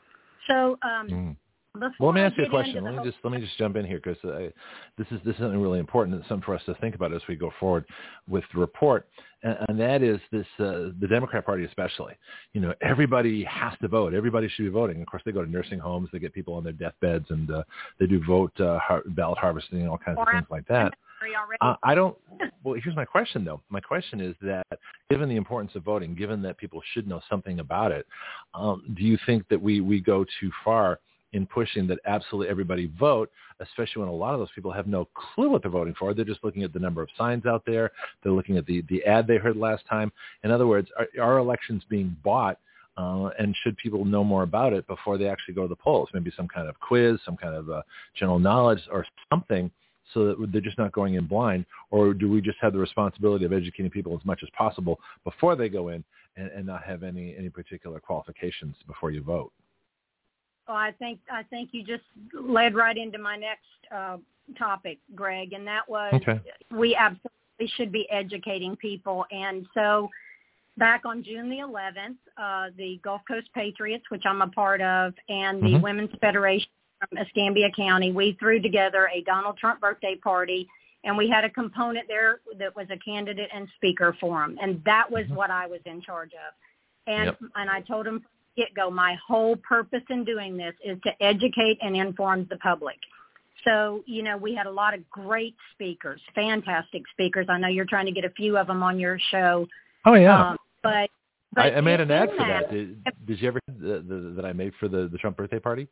Speaker 1: So um, mm.
Speaker 2: Well, let me ask you a question. Let me just let me just jump in here, because this is this is something really important. It's something for us to think about as we go forward with the report, and, and that is this: uh, the Democrat Party, especially. You know, everybody has to vote. Everybody should be voting. Of course, they go to nursing homes, they get people on their deathbeds, and uh, they do vote uh, har- ballot harvesting and all kinds of things like that. Uh, I don't. Well, here's my question, though. My question is that, given the importance of voting, given that people should know something about it, um, do you think that we we go too far in pushing that absolutely everybody vote, especially when a lot of those people have no clue what they're voting for? They're just looking at the number of signs out there. They're looking at the, the ad they heard last time. In other words, are, are elections being bought, uh, and should people know more about it before they actually go to the polls? Maybe some kind of quiz, some kind of uh, general knowledge or something, so that they're just not going in blind? Or do we just have the responsibility of educating people as much as possible before they go in, and, and not have any, any particular qualifications before you vote?
Speaker 1: Well, I think I think you just led right into my next uh, topic, Greg, and that was
Speaker 2: okay.
Speaker 1: we absolutely should be educating people. And so back on June the eleventh, uh, the Gulf Coast Patriots, which I'm a part of, and the
Speaker 2: mm-hmm.
Speaker 1: Women's Federation from Escambia County, we threw together a Donald Trump birthday party, and we had a component there that was a candidate and speaker forum, and that was mm-hmm. what I was in charge of. And
Speaker 2: yep.
Speaker 1: and I told him from the get-go, my whole purpose in doing this is to educate and inform the public. So, you know, we had a lot of great speakers, fantastic speakers. I know you're trying to get a few of them on your show.
Speaker 2: Oh, yeah.
Speaker 1: Um, but, but
Speaker 2: I, I made an ad for
Speaker 1: that.
Speaker 2: that. Did, did you ever the, the, that I made for the, the Trump birthday party?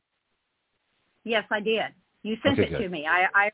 Speaker 1: Yes, I did. You sent
Speaker 2: okay,
Speaker 1: it
Speaker 2: good.
Speaker 1: to me. I, I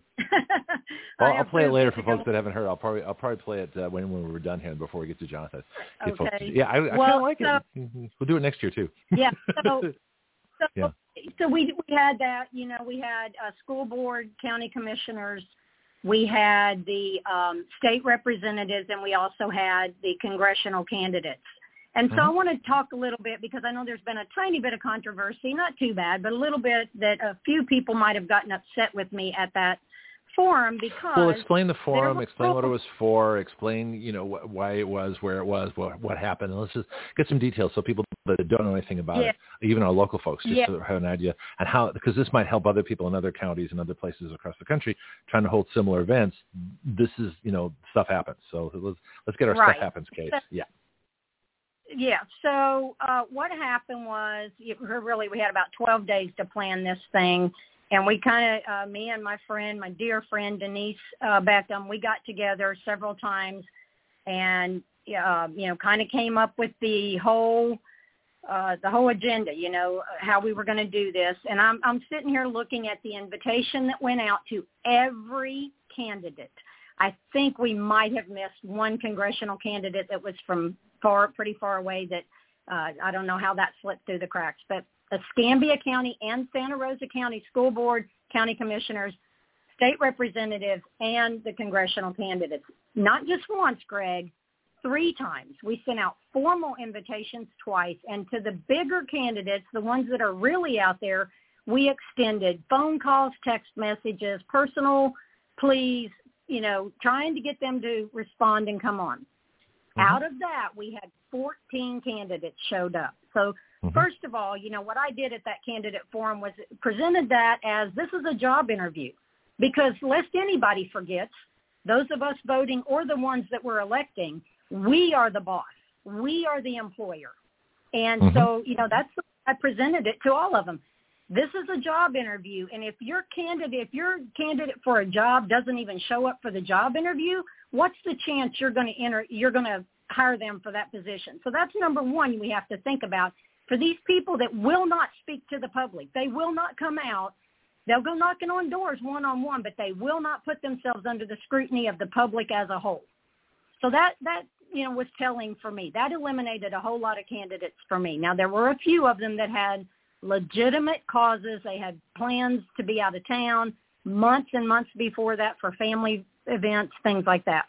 Speaker 2: well,
Speaker 1: I
Speaker 2: I'll play it later for folks
Speaker 1: go.
Speaker 2: that haven't heard. I'll probably I'll probably play it uh, when when we're done here before we get to Jonathan. Get
Speaker 1: Okay.
Speaker 2: folks to, yeah, I, I
Speaker 1: well,
Speaker 2: kind of like
Speaker 1: so,
Speaker 2: it. We'll do it next year too.
Speaker 1: Yeah. So, so,
Speaker 2: yeah.
Speaker 1: so we we had that. You know, we had uh, school board, county commissioners. We had the um, state representatives, and we also had the congressional candidates. And so mm-hmm. I want to talk a little bit because I know there's been a tiny bit of controversy, not too bad, but a little bit that a few people might have gotten upset with me at that forum because...
Speaker 2: Well, explain the forum,
Speaker 1: was,
Speaker 2: explain what it was for, explain, you know, wh- why it was, where it was, what, what happened. And let's just get some details so people that don't know anything about
Speaker 1: yeah.
Speaker 2: it, even our local folks, just
Speaker 1: yeah.
Speaker 2: to have an idea. And how, because this might help other people in other counties and other places across the country trying to hold similar events. This is, you know, stuff happens. So let's, let's get our
Speaker 1: right.
Speaker 2: stuff happens case. Yeah.
Speaker 1: Yeah. So uh, what happened was, really, we had about twelve days to plan this thing, and we kind of, uh, me and my friend, my dear friend Denise uh, Beckham, we got together several times, and uh, you know, kind of came up with the whole, uh, the whole agenda. You know, how we were going to do this. And I'm I'm sitting here looking at the invitation that went out to every candidate. I think we might have missed one congressional candidate that was from far, pretty far away that uh, I don't know how that slipped through the cracks. But Escambia County and Santa Rosa County School Board, county commissioners, state representatives, and the congressional candidates. Not just once, Greg, three times. We sent out formal invitations twice. And to the bigger candidates, the ones that are really out there, we extended phone calls, text messages, personal pleas, you know, trying to get them to respond and come on. Mm-hmm. Out of that, we had fourteen candidates showed up. So mm-hmm. first of all, you know, what I did at that candidate forum was presented that as this is a job interview, because lest anybody forgets, those of us voting or the ones that we're electing, we are the boss. We are the employer. And mm-hmm. so, you know, that's, I presented it to all of them. This is a job interview, and if your candidate, if your candidate for a job doesn't even show up for the job interview, what's the chance you're going to enter? You're going to hire them for that position? So that's number one we have to think about for these people that will not speak to the public. They will not come out. They'll go knocking on doors one on one, but they will not put themselves under the scrutiny of the public as a whole. So that that you know was telling for me. That eliminated a whole lot of candidates for me. Now there were a few of them that had legitimate causes. They had plans to be out of town months and months before that for family events, things like that.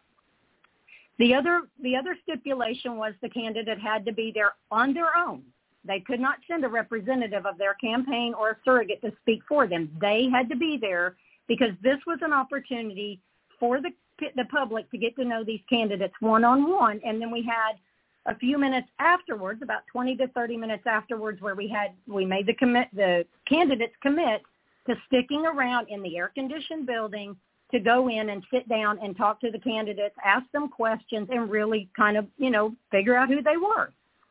Speaker 1: The other the other stipulation was the candidate had to be there on their own. They could not send a representative of their campaign or a surrogate to speak for them. They had to be there because this was an opportunity for the the public to get to know these candidates one-on-one. And then we had a few minutes afterwards, about twenty to thirty minutes afterwards, where we had we made the commit the candidates commit to sticking around in the air-conditioned building to go in and sit down and talk to the candidates, ask them questions, and really kind of, you know, figure out who they were.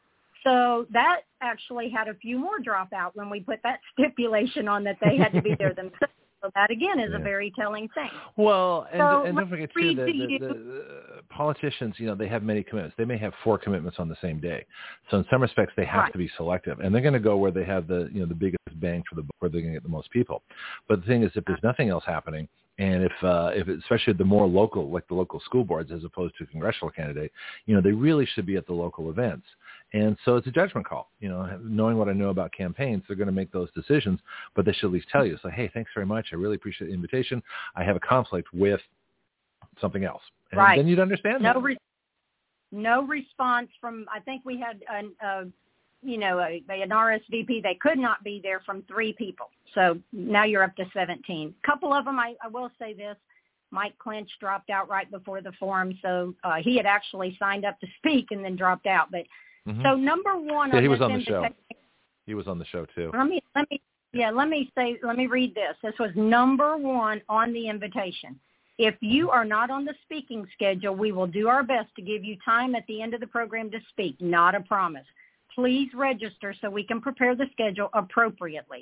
Speaker 1: So that actually had a few more drop out when we put that stipulation on that they had to be there themselves. So that, again, is yeah. a very telling thing.
Speaker 2: Well, and,
Speaker 1: so
Speaker 2: and don't forget, too, that the, the, the politicians, you know, they have many commitments. They may have four commitments on the same day. So in some respects, they have
Speaker 1: right.
Speaker 2: to be selective. And they're going to go where they have the, you know, the biggest bang for the buck, where they're going to get the most people. But the thing is, if there's nothing else happening, and if, uh, if especially the more local, like the local school boards, as opposed to a congressional candidate, you know, they really should be at the local events. And so it's a judgment call. You know, knowing what I know about campaigns, they're going to make those decisions, but they should at least tell you. So, hey, thanks very much. I really appreciate the invitation. I have a conflict with something else. And
Speaker 1: right.
Speaker 2: then you'd understand
Speaker 1: no
Speaker 2: that.
Speaker 1: Re- no response from, I think we had, a, a, you know, a, an R S V P, they could not be there from three people. So now you're up to seventeen. A couple of them, I, I will say this, Mike Clinch dropped out right before the forum, so uh, he had actually signed up to speak and then dropped out. But mm-hmm. so number one,
Speaker 2: yeah,
Speaker 1: on
Speaker 2: he was
Speaker 1: this
Speaker 2: on the
Speaker 1: invitation,
Speaker 2: show. He was on the show too.
Speaker 1: Let me let me yeah let me say let me read this. This was number one on the invitation. If you are not on the speaking schedule, we will do our best to give you time at the end of the program to speak. Not a promise. Please register so we can prepare the schedule appropriately.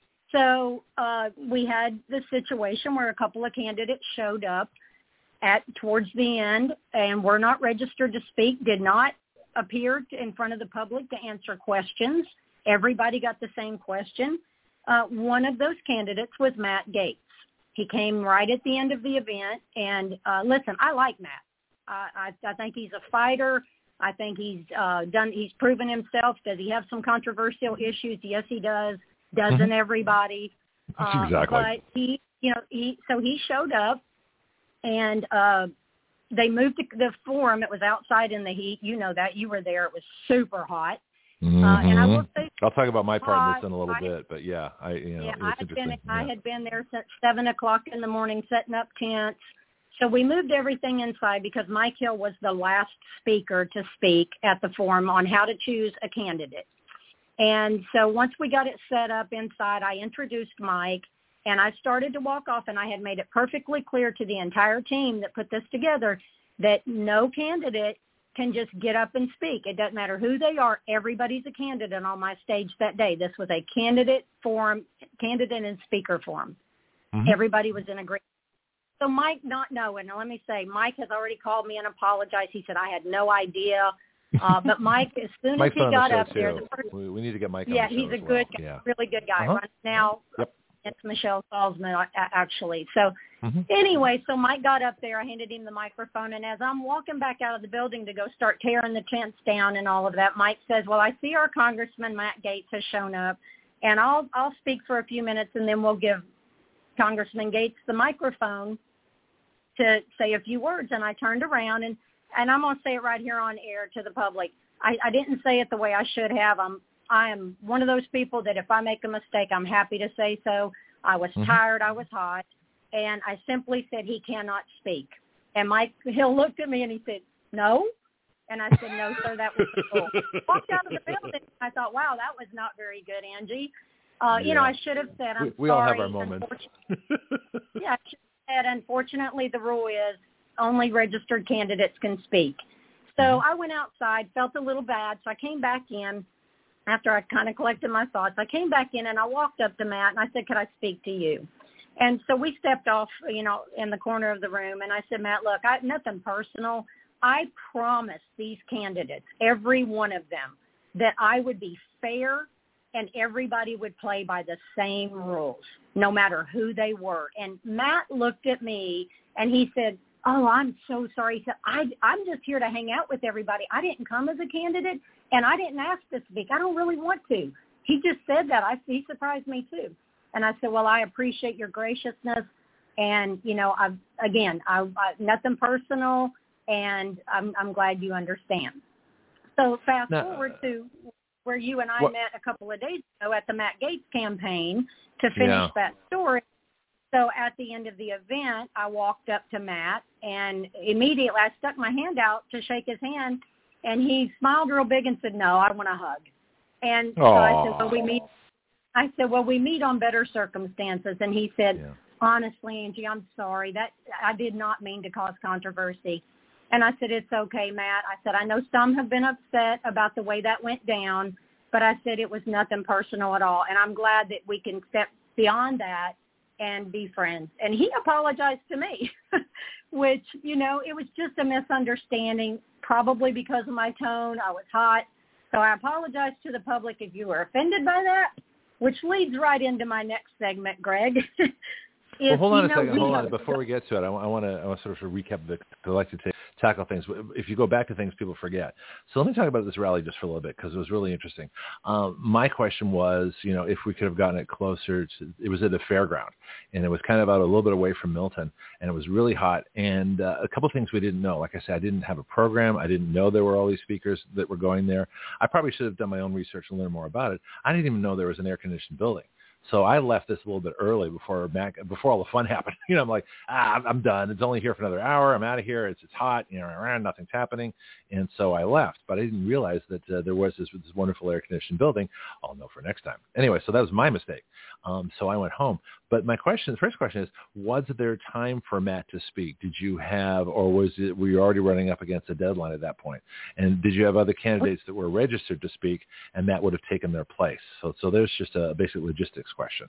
Speaker 1: So uh, we had the situation where a couple of candidates showed up at towards the end and were not registered to speak, did not appear to, in front of the public to answer questions. Everybody got the same question. Uh, one of those candidates was Matt Gaetz. He came right at the end of the event. And uh, listen, I like Matt. I, I, I think he's a fighter. I think he's uh, done. He's proven himself. Does he have some controversial issues? Yes, he does. Doesn't mm-hmm. everybody? Uh,
Speaker 2: exactly.
Speaker 1: But he, you know, he so he showed up, and uh, they moved the, the forum. It was outside in the heat. You know that. You were there. It was super hot.
Speaker 2: Mm-hmm.
Speaker 1: Uh, and I will say,
Speaker 2: I'll talk about my part in this in a little
Speaker 1: I,
Speaker 2: bit. But yeah, I you know,
Speaker 1: yeah,
Speaker 2: it's
Speaker 1: I had
Speaker 2: interesting.
Speaker 1: been.
Speaker 2: Yeah.
Speaker 1: I had been there since seven o'clock in the morning, setting up tents. So we moved everything inside because Mike Hill was the last speaker to speak at the forum on how to choose a candidate. And so once we got it set up inside, I introduced Mike, and I started to walk off, and I had made it perfectly clear to the entire team that put this together that no candidate can just get up and speak. It doesn't matter who they are. Everybody's a candidate on my stage that day. This was a candidate forum, candidate and speaker forum. Mm-hmm. Everybody was in agreement. So Mike not knowing, now let me say, Mike has already called me and apologized. He said, I had no idea. Uh, but Mike, as soon as
Speaker 2: Mike's
Speaker 1: he
Speaker 2: on
Speaker 1: got
Speaker 2: the show
Speaker 1: up
Speaker 2: too.
Speaker 1: there, the first,
Speaker 2: we, we need to get Mike
Speaker 1: yeah,
Speaker 2: on the show
Speaker 1: he's a
Speaker 2: as
Speaker 1: good,
Speaker 2: well.
Speaker 1: guy,
Speaker 2: yeah.
Speaker 1: really good guy.
Speaker 2: Uh-huh.
Speaker 1: Right now,
Speaker 2: yep.
Speaker 1: it's Michelle Salzman actually. So
Speaker 2: mm-hmm.
Speaker 1: anyway, so Mike got up there. I handed him the microphone, and as I'm walking back out of the building to go start tearing the tents down and all of that, Mike says, "Well, I see our Congressman Matt Gaetz has shown up, and I'll I'll speak for a few minutes, and then we'll give Congressman Gaetz the microphone to say a few words." And I turned around, and, and I'm going to say it right here on air to the public. I, I didn't say it the way I should have. I'm, I am one of those people that if I make a mistake, I'm happy to say so. I was mm-hmm. tired. I was hot. And I simply said, he cannot speak. And Mike Hill looked at me and he said, no. And I said, no, sir, that was the rule. Walked out of the building. I thought, wow, that was not very good, Angie. Uh,
Speaker 2: yeah.
Speaker 1: You know, I should have said, I'm
Speaker 2: we, we
Speaker 1: sorry.
Speaker 2: all have our moments.
Speaker 1: yeah, I should have said, unfortunately, the rule is only registered candidates can speak. So mm-hmm. I went outside, felt a little bad, so I came back in after I kind of collected my thoughts. I came back in and I walked up to Matt and I said, could I speak to you? And so we stepped off, you know, in the corner of the room, and I said, Matt, look, I, nothing personal. I promised these candidates, every one of them, that I would be fair and everybody would play by the same rules, no matter who they were. And Matt looked at me and he said, oh, I'm so sorry. He said, I, I'm just here to hang out with everybody. I didn't come as a candidate, and I didn't ask to speak. I don't really want to. He just said that. I, he surprised me, too. And I said, well, I appreciate your graciousness. And, you know, I again, I, I, nothing personal, and I'm, I'm glad you understand. So fast now, forward to where you and I what? met a couple of days ago at the Matt Gaetz campaign to finish yeah. that story. So at the end of the event, I walked up to Matt, and immediately I stuck my hand out to shake his hand, and he smiled real big and said, no, I want a hug. And so
Speaker 2: Aww.
Speaker 1: I said, well, we meet. I said, well, we meet on better circumstances. And he said, yeah. honestly, Angie, I'm sorry. That I did not mean to cause controversy. And I said, it's okay, Matt. I said, I know some have been upset about the way that went down, but I said it was nothing personal at all. And I'm glad that we can step beyond that and be friends. And he apologized to me, which, you know, it was just a misunderstanding, probably because of my tone. I was hot. So I apologize to the public if you were offended by that, which leads right into my next segment, Greg.
Speaker 2: Well, hold on
Speaker 1: you
Speaker 2: a
Speaker 1: know,
Speaker 2: second.
Speaker 1: we
Speaker 2: Hold
Speaker 1: have,
Speaker 2: on. Before we get to it, I, I want to I want to sort of recap the. I like to take, tackle things. If you go back to things people forget. So let me talk about this rally just for a little bit because it was really interesting. Um, my question was, you know, if we could have gotten it closer to. It was at a fairground, and it was kind of out a little bit away from Milton, and it was really hot. And uh, a couple of things we didn't know. Like I said, I didn't have a program. I didn't know there were all these speakers that were going there. I probably should have done my own research and learned more about it. I didn't even know there was an air-conditioned building. So I left this a little bit early before Mac, before all the fun happened. You know, I'm like, ah, I'm done. It's only here for another hour. I'm out of here. It's it's hot. You know, nothing's happening. And so I left. But I didn't realize that uh, there was this, this wonderful air-conditioned building. I'll know for next time. Anyway, so that was my mistake. Um, so I went home. But my question, the first question is, was there time for Matt to speak? Did you have, or was it, were you already running up against a deadline at that point? And did you have other candidates that were registered to speak, and that would have taken their place? So, so there's just a basic logistics question.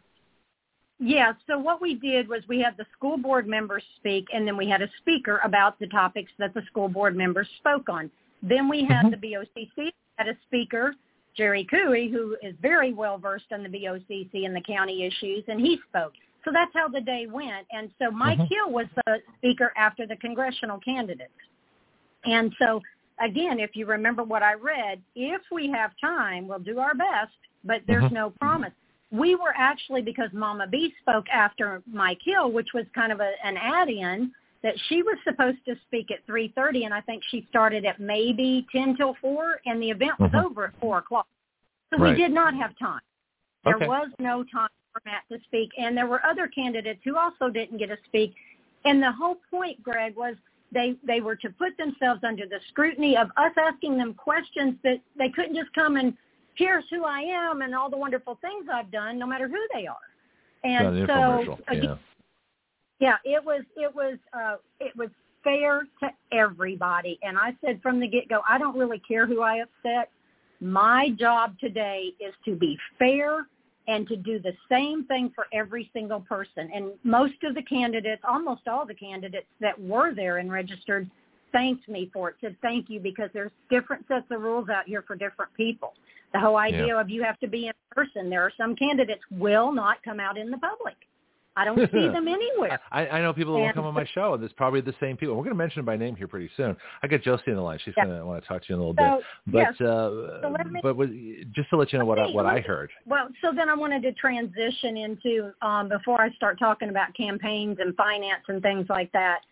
Speaker 1: Yeah, so what we did was we had the school board members speak, and then we had a speaker about the topics that the school board members spoke on. Then we had mm-hmm. the B O C C had a speaker, Jerry Cooey, who is very well versed in the B O C C and the county issues, and he spoke. So that's how the day went. And so Mike mm-hmm. Hill was the speaker after the congressional candidates. And so, again, if you remember what I read, if we have time, we'll do our best, but there's mm-hmm. no promise. We were actually, because Mama B spoke after Mike Hill, which was kind of a, an add-in, that she was supposed to speak at three thirty, and I think she started at maybe ten till four, and the event was mm-hmm. over at four o'clock. So right. we did not have time. There
Speaker 2: okay.
Speaker 1: was no time for Matt to speak, and there were other candidates who also didn't get to speak. And the whole point, Greg, was they, they were to put themselves under the scrutiny of us asking them questions that they couldn't just come and, here's who I am and all the wonderful things I've done, no matter who they are. And so,
Speaker 2: yeah.
Speaker 1: yeah, it was it was uh, it was fair to everybody. And I said from the get-go, I don't really care who I upset. My job today is to be fair and to do the same thing for every single person. And most of the candidates, almost all the candidates that were there and registered, thanked me for it, said thank you, because there's different sets of rules out here for different people. The whole idea yeah. of you have to be in person. There are some candidates will not come out in the public. I don't see them anywhere.
Speaker 2: I, I know people that won't come on my show, and it's probably the same people. We're going to mention them by name here pretty soon. I got Josie on the line. She's yeah. going to want to talk to you in a little
Speaker 1: so,
Speaker 2: bit. But
Speaker 1: yes.
Speaker 2: uh,
Speaker 1: so let me,
Speaker 2: but with, just to let you know what I, what I heard.
Speaker 1: Well, so then I wanted to transition into, um, before I start talking about campaigns and finance and things like that.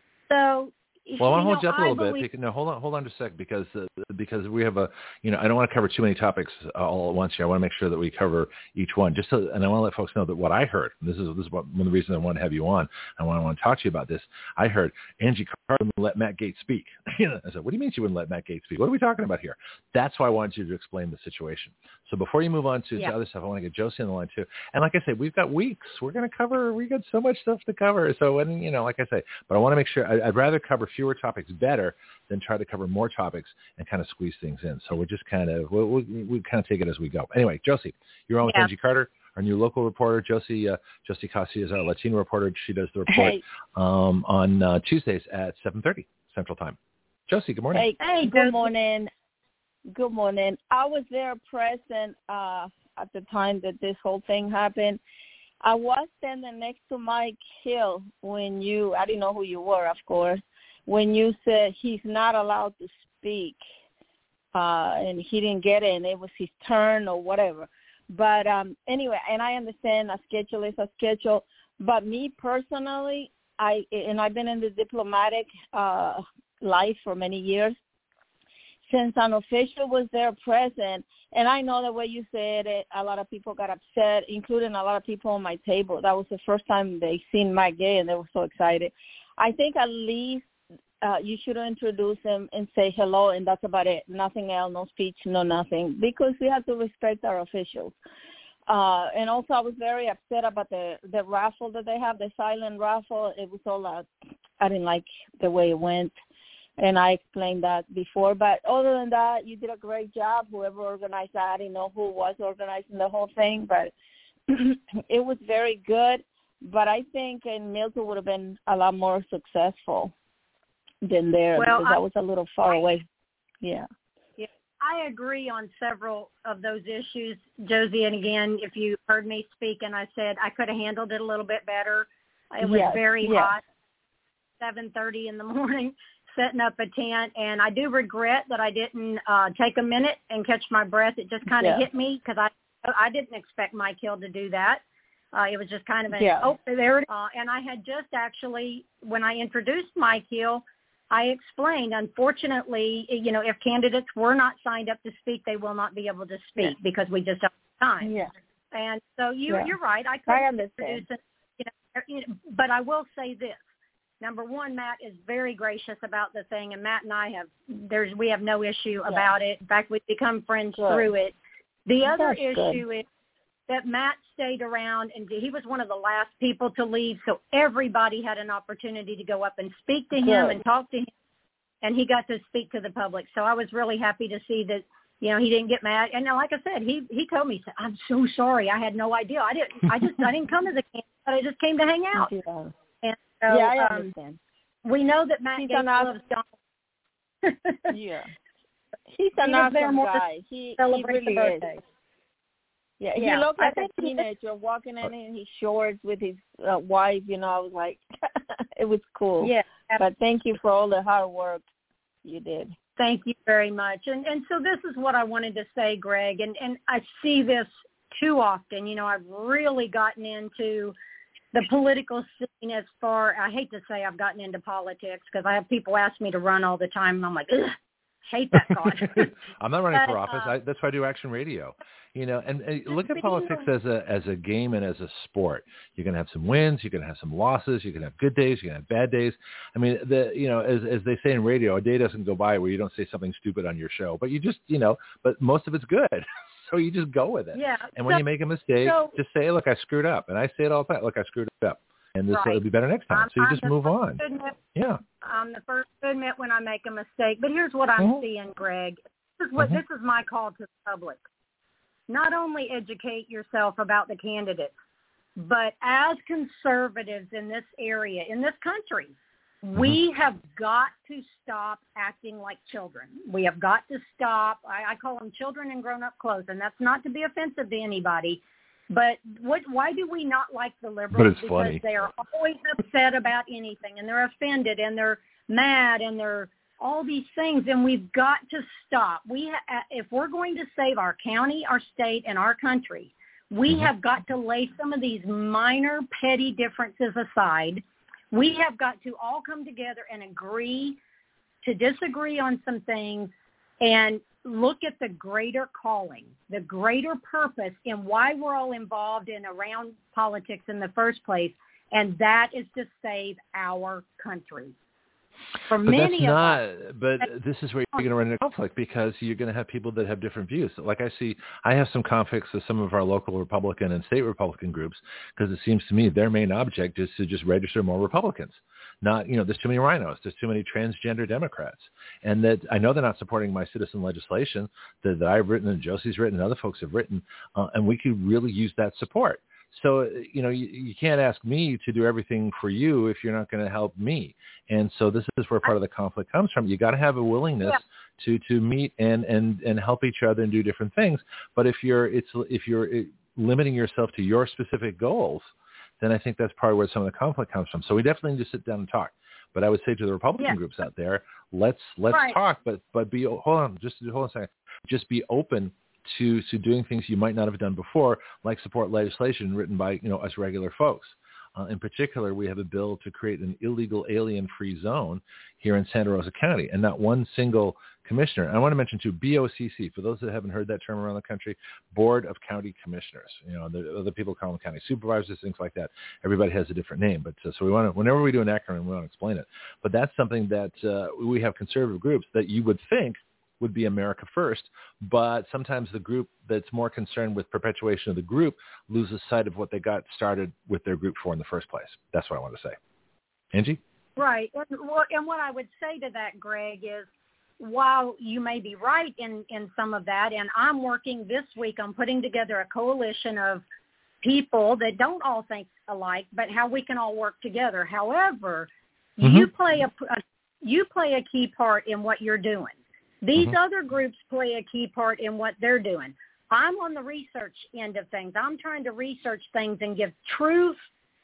Speaker 1: So
Speaker 2: Well, I want to
Speaker 1: you
Speaker 2: hold
Speaker 1: know,
Speaker 2: you up a little
Speaker 1: believe...
Speaker 2: bit. Because, no, hold on, hold on just a sec, because uh, because we have a, you know, I don't want to cover too many topics all at once here. I want to make sure that we cover each one. Just so, and I want to let folks know that what I heard. This is this is what, one of the reasons I want to have you on. I want I want to talk to you about this. I heard Angie Carter wouldn't let Matt Gaetz speak. I said, what do you mean she wouldn't let Matt Gaetz speak? What are we talking about here? That's why I wanted you to explain the situation. So before you move on to,
Speaker 1: yeah.
Speaker 2: to other stuff, I want to get Josie on the line too. And like I said, we've got weeks. We're going to cover. We got so much stuff to cover. So and you know, like I say, but I want to make sure. I, I'd rather cover fewer topics better than try to cover more topics and kind of squeeze things in. So we're just kind of we'll, we'll, we'll kind of take it as we go. Anyway, Josie, you're on with
Speaker 1: yeah.
Speaker 2: Angie Carter, our new local reporter. Josie uh, Josie Cassi is our Latino reporter. She does the report
Speaker 4: hey.
Speaker 2: um, on uh, Tuesdays at seven thirty Central Time. Josie, good morning.
Speaker 4: Hey, hey, good morning. Good morning. I was there present uh, at the time that this whole thing happened. I was standing next to Mike Hill when you, I didn't know who you were, of course, when you said he's not allowed to speak uh, and he didn't get it and it was his turn or whatever. But um, anyway, and I understand a schedule is a schedule, but me personally, I and I've been in the diplomatic uh, life for many years, since an official was there present, and I know the way you said it, a lot of people got upset, including a lot of people on my table. That was the first time they seen Mike Gaetz, and they were so excited. I think at least uh, you should introduce him and say hello, and that's about it. Nothing else, no speech, no nothing, because we have to respect our officials. Uh, and also, I was very upset about the, the raffle that they have, the silent raffle. It was all out. I didn't like the way it went. And I explained that before. But other than that, you did a great job. Whoever organized that, I didn't know who was organizing the whole thing, but it was very good. But I think in Milton would have been a lot more successful than there,
Speaker 1: well,
Speaker 4: because
Speaker 1: I,
Speaker 4: that was a little far away. Yeah.
Speaker 1: yeah. I agree on several of those issues, Josie. And again, if you heard me speak and I said I could have handled it a little bit better, It was
Speaker 4: yes,
Speaker 1: very
Speaker 4: yes.
Speaker 1: hot, seven thirty in the morning, setting up a tent. And I do regret that I didn't uh, take a minute and catch my breath. It just kind of
Speaker 4: yeah.
Speaker 1: hit me because I I didn't expect Mike Hill to do that. Uh, it was just kind of an,
Speaker 4: yeah.
Speaker 1: oh, there it is. Uh, and I had just actually, when I introduced Mike Hill, I explained, unfortunately, you know, if candidates were not signed up to speak, they will not be able to speak
Speaker 4: yeah.
Speaker 1: because we just don't have time.
Speaker 4: Yeah.
Speaker 1: And so you,
Speaker 4: yeah.
Speaker 1: you're right. I
Speaker 4: I
Speaker 1: couldn't
Speaker 4: understand.
Speaker 1: introduce it, you know, you know, but I will say this. Number one, Matt is very gracious about the thing, and Matt and I have, there's, we have no issue
Speaker 4: yeah.
Speaker 1: about it. In fact, we've become friends
Speaker 4: good.
Speaker 1: through it. The other
Speaker 4: That's
Speaker 1: issue
Speaker 4: good.
Speaker 1: is that Matt stayed around, and he was one of the last people to leave, so everybody had an opportunity to go up and speak to him
Speaker 4: Good.
Speaker 1: and talk to him, and he got to speak to the public. So I was really happy to see that, you know, he didn't get mad. And like I said, he he told me, I'm so sorry. I had no idea. I didn't I just I didn't come as a candidate. I just came to hang out.
Speaker 4: Yeah,
Speaker 1: And so,
Speaker 4: yeah I
Speaker 1: um,
Speaker 4: understand.
Speaker 1: we know that Matt
Speaker 4: He's
Speaker 1: Gates
Speaker 4: an awesome,
Speaker 1: loves Donald.
Speaker 4: yeah. He's an
Speaker 1: He was there
Speaker 4: awesome
Speaker 1: more
Speaker 4: guy. He, he
Speaker 1: celebrate the
Speaker 4: really is.
Speaker 1: birthday.
Speaker 4: Yeah,
Speaker 1: Yeah,
Speaker 4: he looked
Speaker 1: I
Speaker 4: like
Speaker 1: think
Speaker 4: a
Speaker 1: he-
Speaker 4: teenager walking in in his shorts with his uh, wife. You know, I was like, it was cool.
Speaker 1: Yeah.
Speaker 4: But thank you for all the hard work you did.
Speaker 1: Thank you very much. And and so this is what I wanted to say, Greg, and, and I see this too often. You know, I've really gotten into the political scene as far, I hate to say I've gotten into politics because I have people ask me to run all the time, and I'm like, ugh, hate that thought.
Speaker 2: I'm not running
Speaker 1: But,
Speaker 2: for office.
Speaker 1: uh,
Speaker 2: I, that's why I do Action Radio. You know, and, and look at politics as a as a game and as a sport. You're going to have some wins. You're going to have some losses. You're going to have good days. You're going to have bad days. I mean, the you know, as as they say in radio, a day doesn't go by where you don't say something stupid on your show. But you just, you know, but most of it's good. So you just go with it.
Speaker 1: Yeah.
Speaker 2: And when
Speaker 1: so,
Speaker 2: you make a mistake,
Speaker 1: so,
Speaker 2: just say, look, I screwed up. And I say it all the time. Look, I screwed up. And this
Speaker 1: right.
Speaker 2: will be better next time.
Speaker 1: I'm,
Speaker 2: so you
Speaker 1: I'm
Speaker 2: just
Speaker 1: the
Speaker 2: move
Speaker 1: first
Speaker 2: on.
Speaker 1: to admit,
Speaker 2: Yeah.
Speaker 1: I'm the first to admit when I make a mistake. But here's what I'm
Speaker 2: Mm-hmm.
Speaker 1: seeing, Greg. This is what
Speaker 2: Mm-hmm.
Speaker 1: this is my call to the public. Not only educate yourself about the candidates, but as conservatives in this area, in this country,
Speaker 2: Mm-hmm.
Speaker 1: we have got to stop acting like children. We have got to stop. I, I call them children in grown-up clothes, and that's not to be offensive to anybody. But what? Why do we not like the liberals?
Speaker 2: But it's
Speaker 1: because
Speaker 2: funny.
Speaker 1: they are always upset about anything, and they're offended, and they're mad, and they're all these things. And we've got to stop. We, ha- if we're going to save our county, our state, and our country, we
Speaker 2: Mm-hmm.
Speaker 1: have got to lay some of these minor, petty differences aside. We have got to all come together and agree to disagree on some things and look at the greater calling, the greater purpose in why we're all involved in around politics in the first place, and that is to save our country. For
Speaker 2: But
Speaker 1: many
Speaker 2: that's
Speaker 1: of
Speaker 2: not.
Speaker 1: us,
Speaker 2: But this is where you're going to run into conflict because you're going to have people that have different views. Like I see, I have some conflicts with some of our local Republican and state Republican groups because it seems to me their main object is to just register more Republicans. Not, you know, there's too many rhinos, there's too many transgender Democrats, and that I know they're not supporting my citizen legislation that, that I've written and Josie's written and other folks have written, uh, and we could really use that support. So, you know, you, you can't ask me to do everything for you if you're not going to help me. And so this is where part of the conflict comes from. You got to have a willingness
Speaker 1: yeah.
Speaker 2: to, to meet and, and, and help each other and do different things. But if you're, it's, if you're limiting yourself to your specific goals, then I think that's probably where some of the conflict comes from. So we definitely need to sit down and talk. But I would say to the Republican
Speaker 1: yeah.
Speaker 2: groups out there, let's, let's
Speaker 1: right.
Speaker 2: talk, but, but be, hold on, just hold on a second. Just be open to to doing things you might not have done before, like support legislation written by, you know, us regular folks. Uh, in particular, we have a bill to create an illegal alien-free zone here in Santa Rosa County, and not one single commissioner. And I want to mention, too, B O C C, for those that haven't heard that term around the country, Board of County Commissioners. You know, the other people call them county supervisors, things like that. Everybody has a different name. But uh, so we want to, whenever we do an acronym, we want to explain it. But that's something that uh, we have conservative groups that you would think would be America first, but sometimes the group that's more concerned with perpetuation of the group loses sight of what they got started with their group for in the first place. That's what I want to say. Angie?
Speaker 1: Right. And what, and what I would say to that, Greg, is while you may be right in, in some of that, and I'm working this week on putting together a coalition of people that don't all think alike, but how we can all work together. However, mm-hmm. you play a, a you play a key part in what you're doing. These mm-hmm. other groups play a key part in what they're doing. I'm on the research end of things. I'm trying to research things and give truth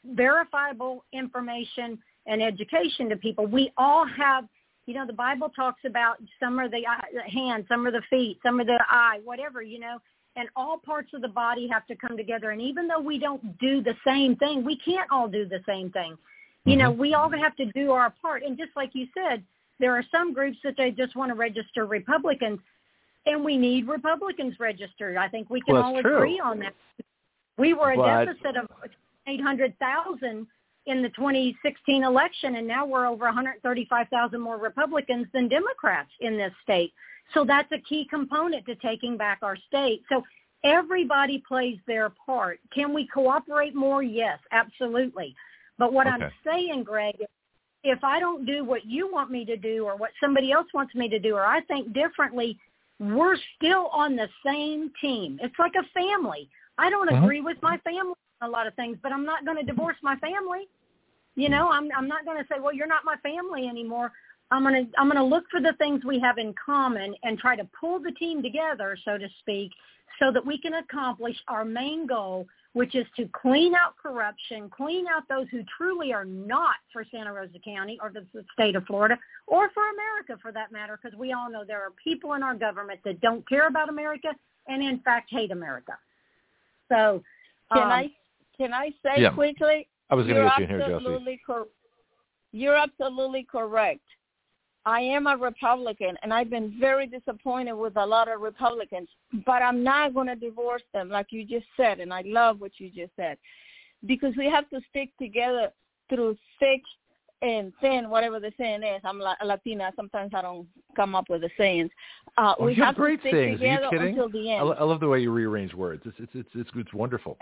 Speaker 1: verifiable information and education to people. We all have, you know, the Bible talks about some are the hands, some are the feet, some are the eye, whatever, you know, and all parts of the body have to come together. And even though we don't do the same thing, we can't all do the same thing. You mm-hmm. know, we all have to do our part. And just like you said, there are some groups that they just want to register Republicans, and we need Republicans registered. I think we can
Speaker 2: well,
Speaker 1: all
Speaker 2: true.
Speaker 1: agree on that. We were a
Speaker 2: but...
Speaker 1: deficit of eight hundred thousand in the twenty sixteen election, and now we're over one hundred thirty-five thousand more Republicans than Democrats in this state. So that's a key component to taking back our state. So everybody plays their part. Can we cooperate more? Yes, absolutely. But what okay. I'm saying, Greg, if I don't do what you want me to do or what somebody else wants me to do, or I think differently, we're still on the same team. It's like a family. I don't mm-hmm. agree with my family on a lot of things, but I'm not going to divorce my family. You know, I'm I'm not going to say, well, you're not my family anymore. I'm going to I'm going to look for the things we have in common and try to pull the team together, so to speak, so that we can accomplish our main goal, which is to clean out corruption, clean out those who truly are not for Santa Rosa County or the state of Florida or for America, for that matter, because we all know there are people in our government that don't care about America and, in fact, hate America. So
Speaker 4: can
Speaker 1: um,
Speaker 4: I can I say
Speaker 2: yeah.
Speaker 4: quickly?
Speaker 2: I was going to get you in here, Josie.
Speaker 4: Cor- you're absolutely correct. I am a Republican, and I've been very disappointed with a lot of Republicans, but I'm not going to divorce them, like you just said, and I love what you just said, because we have to stick together through thick and thin, whatever the saying is. I'm a Latina. Sometimes I don't come up with the sayings. Uh,
Speaker 2: oh,
Speaker 4: we
Speaker 2: you have,
Speaker 4: have
Speaker 2: great
Speaker 4: to stick
Speaker 2: sayings.
Speaker 4: together
Speaker 2: Are you kidding?
Speaker 4: until the end.
Speaker 2: I, I love the way you rearrange words. It's it's it's it's, it's wonderful.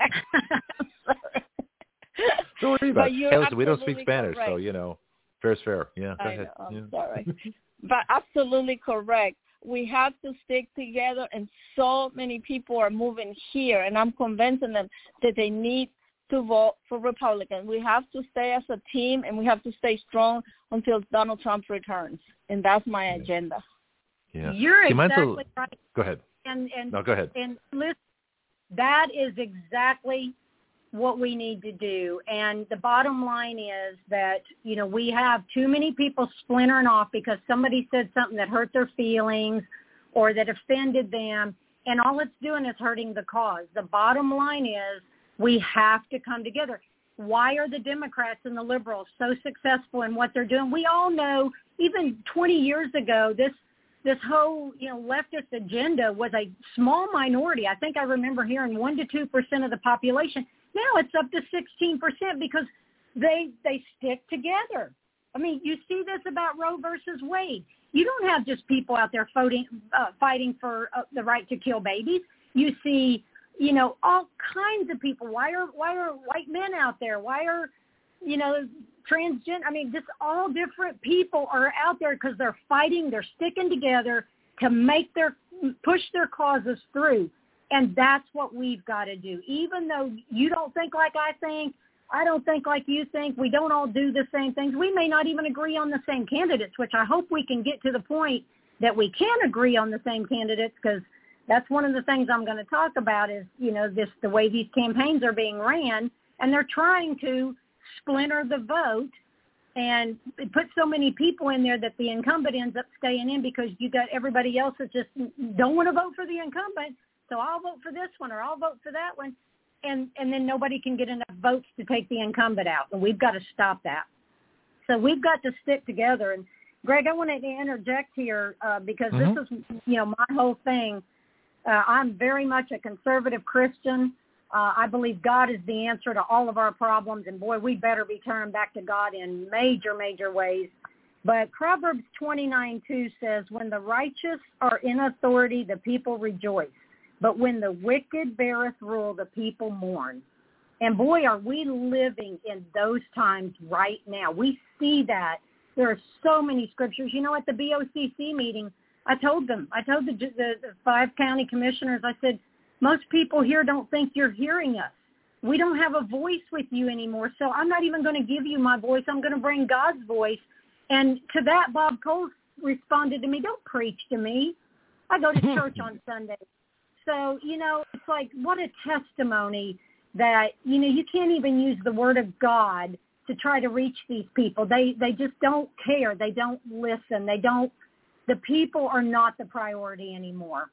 Speaker 2: Don't worry about it. Hey, listen, we don't speak Spanish,
Speaker 4: correct.
Speaker 2: so, you know, fair's fair. Yeah, go
Speaker 4: I
Speaker 2: ahead.
Speaker 4: know, I'm
Speaker 2: yeah.
Speaker 4: sorry. But absolutely correct. We have to stick together, and so many people are moving here, and I'm convincing them that they need to vote for Republican. We have to stay as a team, and we have to stay strong until Donald Trump returns, and that's my
Speaker 2: yeah.
Speaker 4: agenda.
Speaker 1: Yeah. You're
Speaker 2: See,
Speaker 1: exactly
Speaker 2: a...
Speaker 1: right.
Speaker 2: Go ahead.
Speaker 1: And, and,
Speaker 2: no, go ahead.
Speaker 1: And listen, that is exactly what we need to do. And the bottom line is that, you know, we have too many people splintering off because somebody said something that hurt their feelings or that offended them, and all it's doing is hurting the cause. The bottom line is we have to come together. Why are the Democrats and the liberals so successful in what they're doing? We all know even twenty years ago, this this whole, you know, leftist agenda was a small minority. I think I remember hearing one to two percent of the population. Now it's up to sixteen percent because they they stick together. I mean, you see this about Roe versus Wade. You don't have just people out there fighting, uh, fighting for uh, the right to kill babies. You see, you know, all kinds of people. Why are why are white men out there? Why are, you know, transgender? I mean, just all different people are out there because they're fighting. They're sticking together to make their push their causes through. And that's what we've got to do. Even though you don't think like I think, I don't think like you think, we don't all do the same things. We may not even agree on the same candidates, which I hope we can get to the point that we can agree on the same candidates, because that's one of the things I'm going to talk about is, you know, this the way these campaigns are being ran, and they're trying to splinter the vote and put so many people in there that the incumbent ends up staying in because you got everybody else that just don't want to vote for the incumbent. So I'll vote for this one or I'll vote for that one. And, and then nobody can get enough votes to take the incumbent out. And we've got to stop that. So we've got to stick together. And, Greg, I wanted to interject here uh, because mm-hmm. this is, you know, my whole thing. Uh, I'm very much a conservative Christian. Uh, I believe God is the answer to all of our problems. And, boy, we better be turning back to God in major, major ways. But Proverbs twenty-nine two says, when the righteous are in authority, the people rejoice. But when the wicked beareth rule, the people mourn. And boy, are we living in those times right now. We see that. There are so many scriptures. You know, at the B O C C meeting, I told them, I told the, the, the five county commissioners, I said, most people here don't think you're hearing us. We don't have a voice with you anymore. So I'm not even going to give you my voice. I'm going to bring God's voice. And to that, Bob Cole responded to me, don't preach to me. I go to church on Sunday. So, you know, it's like, what a testimony that, you know, you can't even use the word of God to try to reach these people. They they just don't care. They don't listen. They don't, the people are not the priority anymore.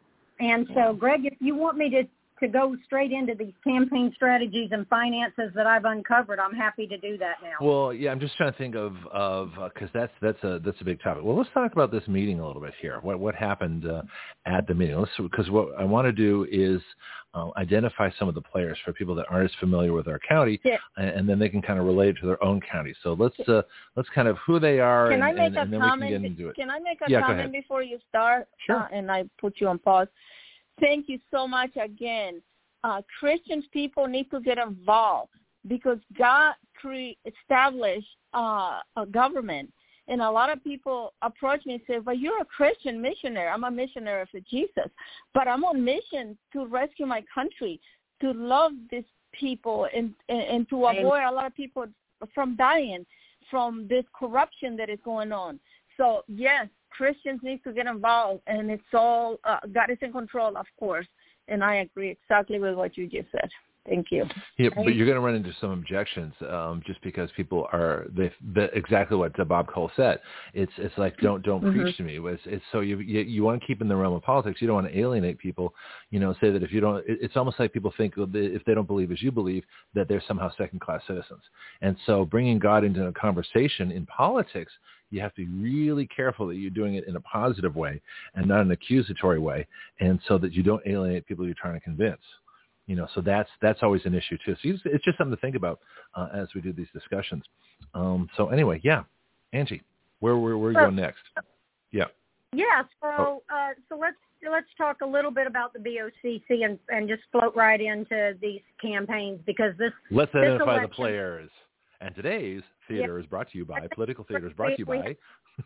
Speaker 1: And so, Greg, if you want me to, to go straight into these campaign strategies and finances that I've uncovered, I'm happy to do that now.
Speaker 2: Well, yeah, I'm just trying to think of of because uh, that's that's a that's a big topic. Well, let's talk about this meeting a little bit here. What what happened uh, at the meeting? Because what I want to do is uh, identify some of the players for people that aren't as familiar with our county,
Speaker 4: yeah.
Speaker 2: and, and then they can kind of relate to their own county. So let's uh, let's kind of who they are,
Speaker 4: can
Speaker 2: and,
Speaker 4: I make
Speaker 2: and,
Speaker 4: a
Speaker 2: and then
Speaker 4: comment?
Speaker 2: we can get into it.
Speaker 4: Can I make a
Speaker 2: yeah,
Speaker 4: comment before you start?
Speaker 2: Sure.
Speaker 4: Uh, and I put you on pause. Thank you so much again. Uh, Christian people need to get involved because God cre- established uh, a government. And a lot of people approach me and say, well, you're a Christian missionary. I'm a missionary for Jesus. But I'm on mission to rescue my country, to love these people, and, and, and to avoid a lot of people from dying from this corruption that is going on. So, yes, Christians need to get involved, and it's all, uh, God is in control, of course. And I agree exactly with what you just said. Thank you.
Speaker 2: Yeah, but you're going to run into some objections um, just because people are they, they, exactly what Bob Cole said. It's it's like don't don't mm-hmm. preach to me. It's, it's so you, you you want to keep in the realm of politics. You don't want to alienate people. You know, say that if you don't, it, it's almost like people think if they don't believe as you believe that they're somehow second class citizens. And so bringing God into a conversation in politics, you have to be really careful that you're doing it in a positive way and not an accusatory way, and so that you don't alienate people you're trying to convince. You know, so that's that's always an issue too. So it's just something to think about uh, as we do these discussions. Um, so anyway, yeah, Angie, where where where are you going next? Yeah.
Speaker 1: Yeah. So uh, so let's let's talk a little bit about the B O C C and, and just float right into these campaigns because this.
Speaker 2: Let's
Speaker 1: this
Speaker 2: identify
Speaker 1: election,
Speaker 2: the players. And today's theater
Speaker 1: yeah.
Speaker 2: is brought to you by Political Theater is brought to you by.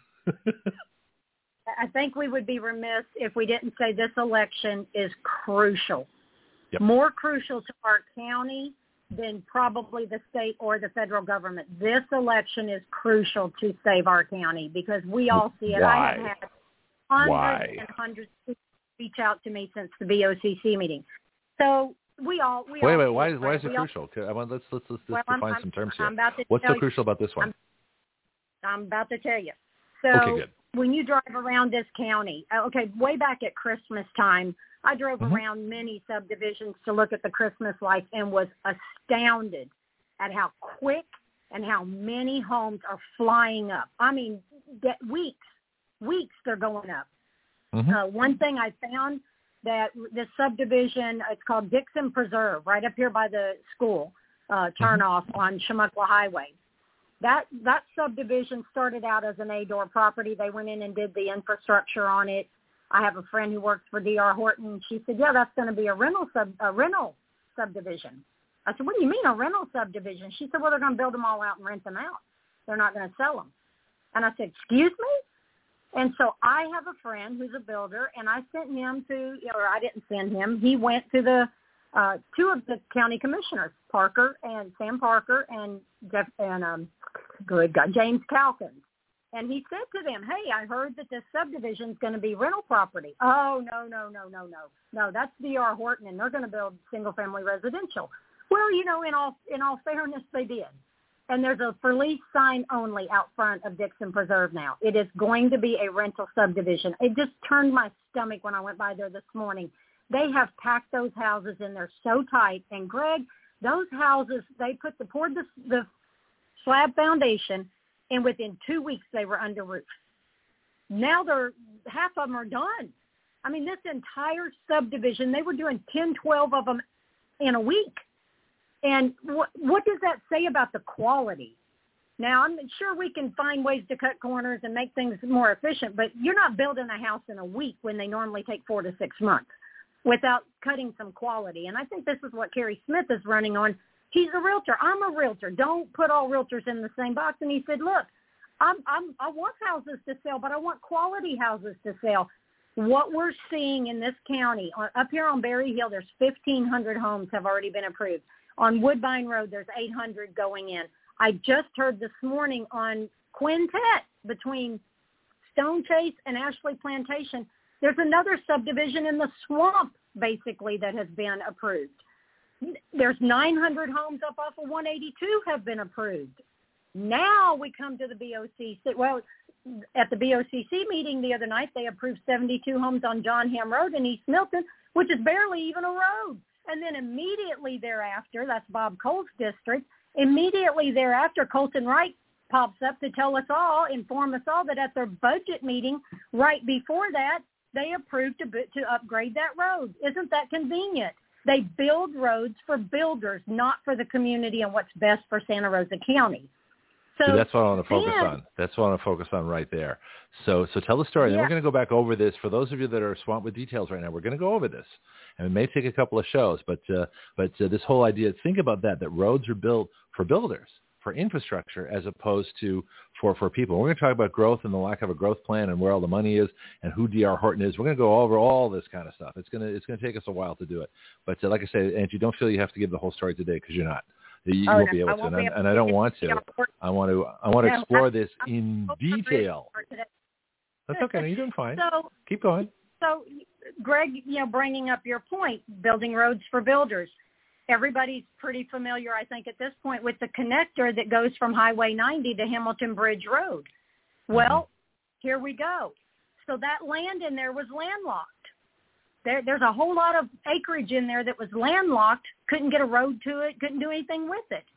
Speaker 1: I think we would be remiss if we didn't say this election is crucial.
Speaker 2: Yep.
Speaker 1: More crucial to our county than probably the state or the federal government. This election is crucial to save our county because we all see it.
Speaker 2: Why?
Speaker 1: I have had hundreds
Speaker 2: Why?
Speaker 1: and hundreds of people reach out to me since the B O C C meeting. So we all we
Speaker 2: wait
Speaker 1: all
Speaker 2: wait why
Speaker 1: it,
Speaker 2: why is it
Speaker 1: we
Speaker 2: crucial? All, I want let's let's let's
Speaker 1: well,
Speaker 2: define
Speaker 1: I'm,
Speaker 2: some terms here.
Speaker 1: I'm about to
Speaker 2: What's
Speaker 1: tell
Speaker 2: so crucial about this one?
Speaker 1: I'm, I'm about to tell you. So
Speaker 2: okay, good.
Speaker 1: When you drive around this county, okay, way back at Christmas time, I drove
Speaker 2: mm-hmm.
Speaker 1: around many subdivisions to look at the Christmas lights and was astounded at how quick and how many homes are flying up. I mean, weeks, weeks they're going up.
Speaker 2: Mm-hmm.
Speaker 1: Uh, one thing I found that this subdivision, it's called Dixon Preserve, right up here by the school, uh, turnoff mm-hmm. on Chumuckla Highway. That that subdivision started out as an A-door property. They went in and did the infrastructure on it. I have a friend who works for D R Horton. She said, yeah, that's going to be a rental sub a rental subdivision. I said, what do you mean a rental subdivision? She said, well, they're going to build them all out and rent them out. They're not going to sell them. And I said, excuse me? And so I have a friend who's a builder, and I sent him to, or I didn't send him. He went to the uh, two of the county commissioners, Parker and Sam Parker and Jeff and um, good God, James Calkins. And he said to them, hey, I heard that this subdivision is going to be rental property. Oh, no, no, no, no, no. No, that's D R Horton, and they're going to build single-family residential. Well, you know, in all in all fairness, they did. And there's a for lease sign only out front of Dixon Preserve now. It is going to be a rental subdivision. It just turned my stomach when I went by there this morning. They have packed those houses in there so tight. And, Greg, those houses, they put the poured the, the slab foundation, and within two weeks they were under roof. Now they're half of them are done. I mean, this entire subdivision, they were doing ten, twelve of them in a week. And what what does that say about the quality? Now, I'm sure we can find ways to cut corners and make things more efficient, but you're not building a house in a week when they normally take four to six months without cutting some quality. And I think this is what Kerry Smith is running on. He's a realtor. I'm a realtor. Don't put all realtors in the same box. And he said, look, I'm, I'm, I want houses to sell, but I want quality houses to sell. What we're seeing in this county, up here on Berry Hill, there's fifteen hundred homes have already been approved. On Woodbine Road, there's eight hundred going in. I just heard this morning on Quintet between Stone Chase and Ashley Plantation, there's another subdivision in the swamp, basically, that has been approved. there's nine hundred homes up off of one eighty-two have been approved. Now we come to the B O C C. Well, at the B O C C meeting the other night, they approved seventy-two homes on John Ham Road in East Milton, which is barely even a road. And then immediately thereafter, that's Bob Cole's district, immediately thereafter, Colton Wright pops up to tell us all, inform us all that at their budget meeting right before that, they approved to, to upgrade that road. Isn't that convenient? They build roads for builders, not for the community and what's best for Santa Rosa County. So,
Speaker 2: so that's what I want to focus
Speaker 1: then,
Speaker 2: on. That's what I want to focus on right there. So so tell the story.
Speaker 1: Yeah.
Speaker 2: Then we're going to go back over this. For those of you that are swamped with details right now, we're going to go over this. And it may take a couple of shows, but uh, but uh, this whole idea, think about that, that roads are built for builders, for infrastructure, as opposed to for, for people. We're going to talk about growth and the lack of a growth plan and where all the money is and who D R Horton is. We're going to go over all this kind of stuff. It's going to it's going to take us a while to do it. But uh, like I said, Angie, don't feel you have to give the whole story today because you're not. You, you
Speaker 1: oh,
Speaker 2: won't
Speaker 1: no,
Speaker 2: be able
Speaker 1: I
Speaker 2: to,
Speaker 1: won't
Speaker 2: and,
Speaker 1: be
Speaker 2: I, and I don't want to. I want to. I want to
Speaker 1: no,
Speaker 2: explore
Speaker 1: I,
Speaker 2: this
Speaker 1: I,
Speaker 2: in
Speaker 1: I,
Speaker 2: detail. That's okay. No, you're doing fine.
Speaker 1: So,
Speaker 2: keep going.
Speaker 1: So, Greg, you know, bringing up your point, building roads for builders. Everybody's pretty familiar, I think, at this point with the connector that goes from Highway ninety to Hamilton Bridge Road. Well, mm-hmm. here we go. So that land in there was landlocked. There, there's a whole lot of acreage in there that was landlocked, couldn't get a road to it, couldn't do anything with it.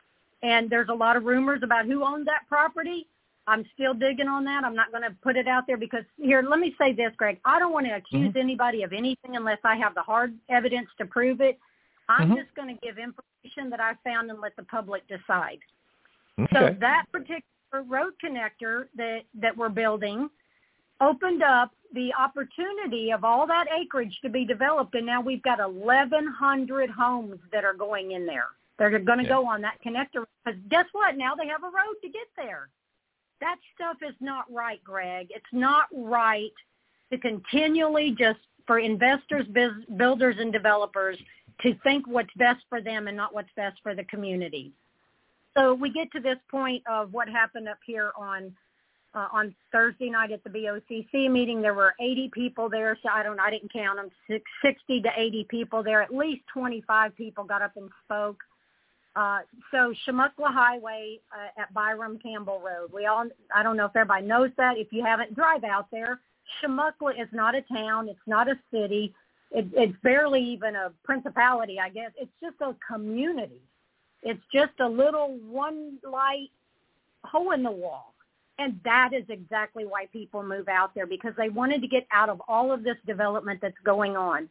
Speaker 1: And there's a lot of rumors about who owned that property. I'm still digging on that. I'm not going to put it out there because, here, let me say this, Greg. I don't want to accuse mm-hmm. anybody of anything unless I have the hard evidence to prove it. I'm mm-hmm. just going to give information that I found and let the public decide.
Speaker 2: Okay.
Speaker 1: So that particular road connector that, that we're building opened up the opportunity of all that acreage to be developed, and now we've got eleven hundred homes that are going in there. They're going to yeah. go on that connector because guess what? Now they have a road to get there. That stuff is not right, Greg. It's not right to continually just for investors, biz, builders, and developers to think what's best for them and not what's best for the community. So we get to this point of what happened up here on uh, on Thursday night at the B O C C meeting. There were eighty people there. So I don't, I didn't count them. sixty to eighty people there. At least twenty-five people got up and spoke. Uh, so Chumuckla Highway uh, at Byram Campbell Road. We all, I don't know if everybody knows that. If you haven't, drive out there. Chumuckla is not a town. It's not a city. It, it's barely even a principality, I guess. It's just a community. It's just a little one light hole in the wall. And that is exactly why people move out there, because they wanted to get out of all of this development that's going on.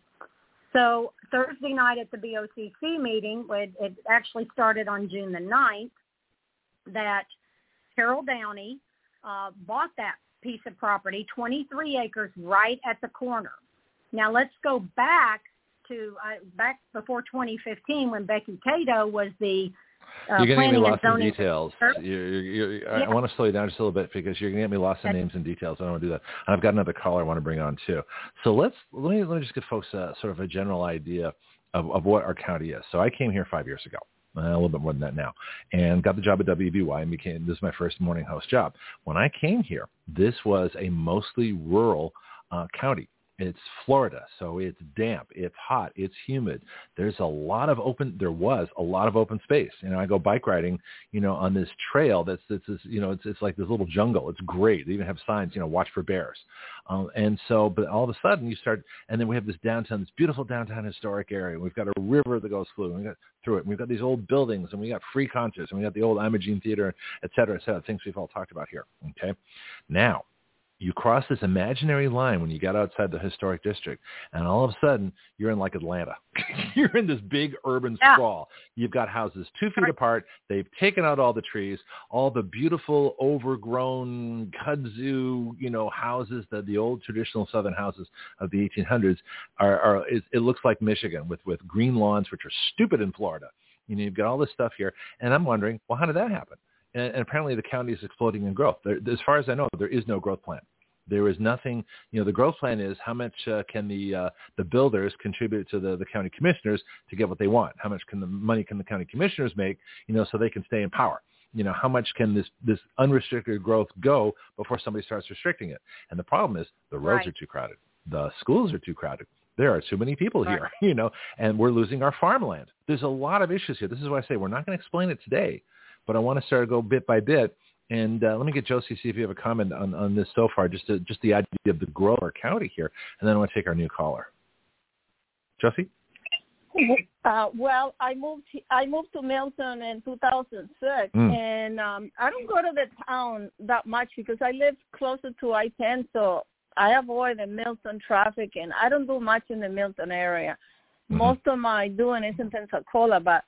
Speaker 1: So Thursday night at the B O C C meeting, it, it actually started on June the ninth, that Carol Downey uh, bought that piece of property, twenty-three acres, right at the corner. Now let's go back to uh, back before twenty fifteen when Becky Cato was the uh,
Speaker 2: you're going to get me lost in
Speaker 1: zoning
Speaker 2: details. You're, you're, you're, I,
Speaker 1: yeah.
Speaker 2: I want to slow you down just a little bit because you're going to get me lost in names and details. I don't want to do that. And I've got another caller I want to bring on too. So let's let me let me just give folks a, sort of a general idea of, of what our county is. So I came here five years ago, uh, a little bit more than that now, and got the job at W V Y and became this is my first morning host job. When I came here, this was a mostly rural uh, county. It's Florida, so it's damp, it's hot, it's humid. There's a lot of open, there was a lot of open space. You know, I go bike riding, you know, on this trail that's, that's this, you know, it's it's like this little jungle. It's great. They even have signs, you know, watch for bears. Um, and so, but all of a sudden you start, and then we have this downtown, this beautiful downtown historic area. We've got a river that goes through, and we got through it. And we've got these old buildings, and we got free concerts, and we got the old Imogene Theater, et cetera, et cetera, things we've all talked about here. Okay. Now, you cross this imaginary line when you got outside the historic district, and all of a sudden, you're in like Atlanta. You're in this big urban
Speaker 1: yeah.
Speaker 2: sprawl. You've got houses two feet apart. They've taken out all the trees, all the beautiful, overgrown kudzu, you know, houses, the, the old traditional Southern houses of the eighteen hundreds. Are, are it, it looks like Michigan with, with green lawns, which are stupid in Florida. You know, you've got all this stuff here, and I'm wondering, well, how did that happen? And, and apparently the county is exploding in growth. There, as far as I know, there is no growth plan. There is nothing, you know, the growth plan is how much uh, can the uh, the builders contribute to the, the county commissioners to get what they want? How much can the money can the county commissioners make, you know, so they can stay in power? You know, how much can this, this unrestricted growth go before somebody starts restricting it? And the problem is the roads
Speaker 1: right.
Speaker 2: are too crowded. The schools are too crowded. There are too many people here, right. you know, and we're losing our farmland. There's a lot of issues here. This is why I say we're not going to explain it today, but I want to start to go bit by bit. And uh, let me get Josie, see if you have a comment on, on this so far, just to, just the idea of the growth of our county here. And then I want to take our new caller. Josie?
Speaker 4: Uh, well, I moved I moved to Milton in two thousand six, mm. and um, I don't go to the town that much because I live closer to I ten, so I avoid the Milton traffic, and I don't do much in the Milton area. Mm-hmm. Most of my doing is in Pensacola, but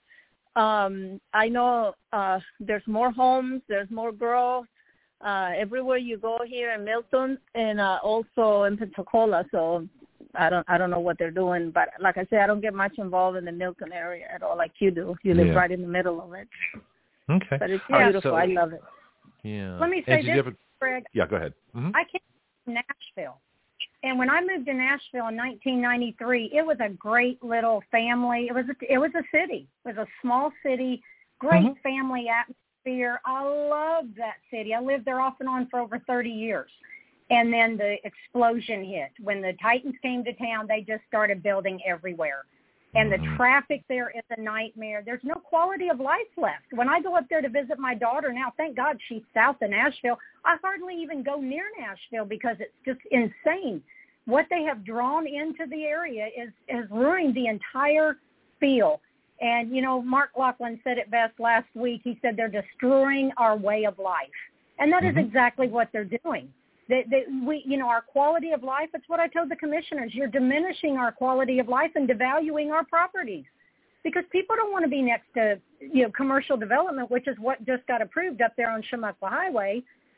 Speaker 4: um, I know uh, there's more homes, there's more growth uh, everywhere you go here in Milton, and uh, also in Pensacola, so I don't I don't know what they're doing, but like I said, I don't get much involved in the Milton area at all, like you do. You live yeah. right in the middle of it.
Speaker 2: Okay,
Speaker 4: but it's beautiful. Right, so, I love it.
Speaker 2: Yeah.
Speaker 1: Let me say
Speaker 2: and
Speaker 1: this,
Speaker 2: ever...
Speaker 1: Greg.
Speaker 2: Yeah, go ahead. Mm-hmm.
Speaker 1: I came from Nashville, and when I moved to Nashville in nineteen ninety-three, it was a great little family. It was a, it was a city. It was a small city, great mm-hmm. family atmosphere. I loved that city. I lived there off and on for over thirty years. And then the explosion hit. When the Titans came to town, they just started building everywhere. And the mm-hmm. traffic there is a nightmare. There's no quality of life left. When I go up there to visit my daughter now, thank God she's south of Nashville, I hardly even go near Nashville because it's just insane. What they have drawn into the area is has ruined the entire feel. And, you know, Mark Laughlin said it best last week. He said they're destroying our way of life. And that mm-hmm. is exactly what they're doing. That, that we, you know, our quality of life, it's what I told the commissioners. You're diminishing our quality of life and devaluing our properties because people don't want to be next to, you know, commercial development, which is what just got approved up there on Chumuckla Highway.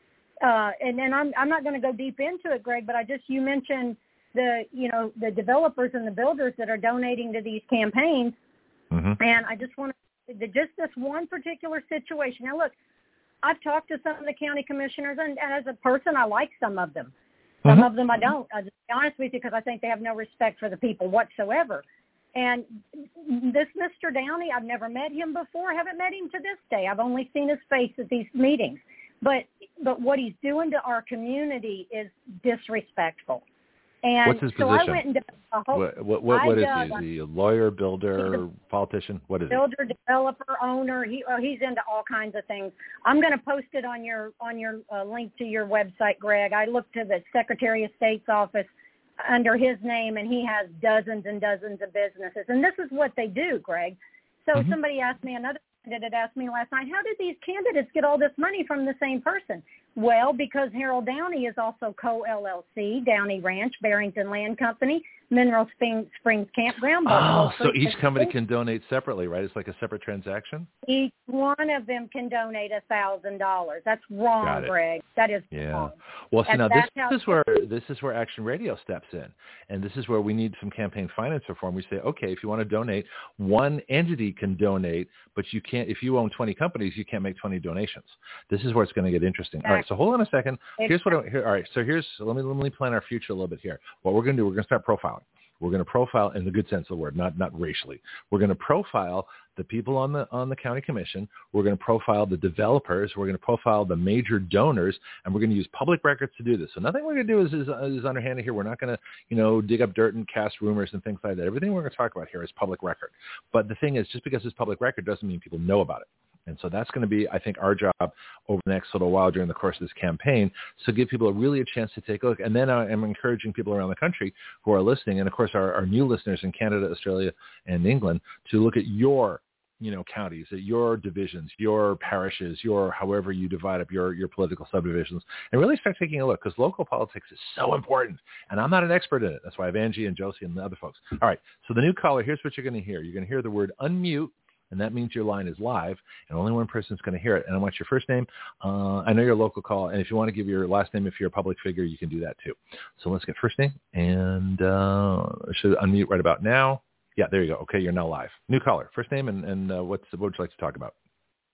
Speaker 1: Uh, and then I'm, I'm not going to go deep into it, Greg, but I just, you mentioned the, you know, the developers and the builders that are donating to these campaigns. Mm-hmm. And I just want to, just this one particular situation. Now, look, I've talked to some of the county commissioners, and, and as a person, I like some of them. Some mm-hmm. of them I don't. I'll just be honest with you because I think they have no respect for the people whatsoever. And this Mister Downey, I've never met him before. I haven't met him to this day. I've only seen his face at these meetings. But but what he's doing to our community is disrespectful. And
Speaker 2: what's his
Speaker 1: so
Speaker 2: position?
Speaker 1: I went and did a whole,
Speaker 2: what what, what, what is
Speaker 1: I,
Speaker 2: he? Is he a lawyer, builder, a politician? What is
Speaker 1: builder,
Speaker 2: he?
Speaker 1: Builder, developer, owner. He oh, he's into all kinds of things. I'm going to post it on your on your uh, link to your website, Greg. I looked to the Secretary of State's office under his name, and he has dozens and dozens of businesses. And this is what they do, Greg. So mm-hmm. somebody asked me, another candidate asked me last night, how did these candidates get all this money from the same person? Well, because Harold Downey is also co-L L C, Downey Ranch, Barrington Land Company, Mineral Spring, Springs Campground.
Speaker 2: Oh, so each company can donate separately, right? It's like a separate transaction?
Speaker 1: Each one of them can donate one thousand dollars. That's wrong, Greg. That is
Speaker 2: yeah.
Speaker 1: wrong.
Speaker 2: Well, see,
Speaker 1: and
Speaker 2: now this, this is where this is where Action Radio steps in. And this is where we need some campaign finance reform. We say, okay, if you want to donate, one entity can donate, but you can't, if you own twenty companies, you can't make twenty donations. This is where it's going to get interesting. Exactly. All right, so hold on a second. Here's what I, here, all right, so here's, let me, let me plan our future a little bit here. What we're going to do, we're going to start profiling. We're going to profile in the good sense of the word, not not racially. We're going to profile the people on the on the county commission. We're going to profile the developers. We're going to profile the major donors, and we're going to use public records to do this. So nothing we're going to do is, is, is underhanded here. We're not going to, you know, dig up dirt and cast rumors and things like that. Everything we're going to talk about here is public record. But the thing is, just because it's public record doesn't mean people know about it. And so that's going to be, I think, our job over the next little while during the course of this campaign. So give people a really a chance to take a look. And then I am encouraging people around the country who are listening, and of course our, our new listeners in Canada, Australia, and England, to look at your, you know, counties, at your divisions, your parishes, your however you divide up your, your political subdivisions, and really start taking a look, because local politics is so important. And I'm not an expert in it. That's why I have Angie and Josie and the other folks. All right. So the new caller, here's what you're going to hear. You're going to hear the word unmute. And that means your line is live, and only one person is going to hear it. And I want your first name. Uh, I know you're a local call, and if you want to give your last name, if you're a public figure, you can do that too. So let's get first name, and uh, I should unmute right about now. Yeah, there you go. Okay, you're now live. New caller, first name, and, and uh, what's, what would you like to talk about?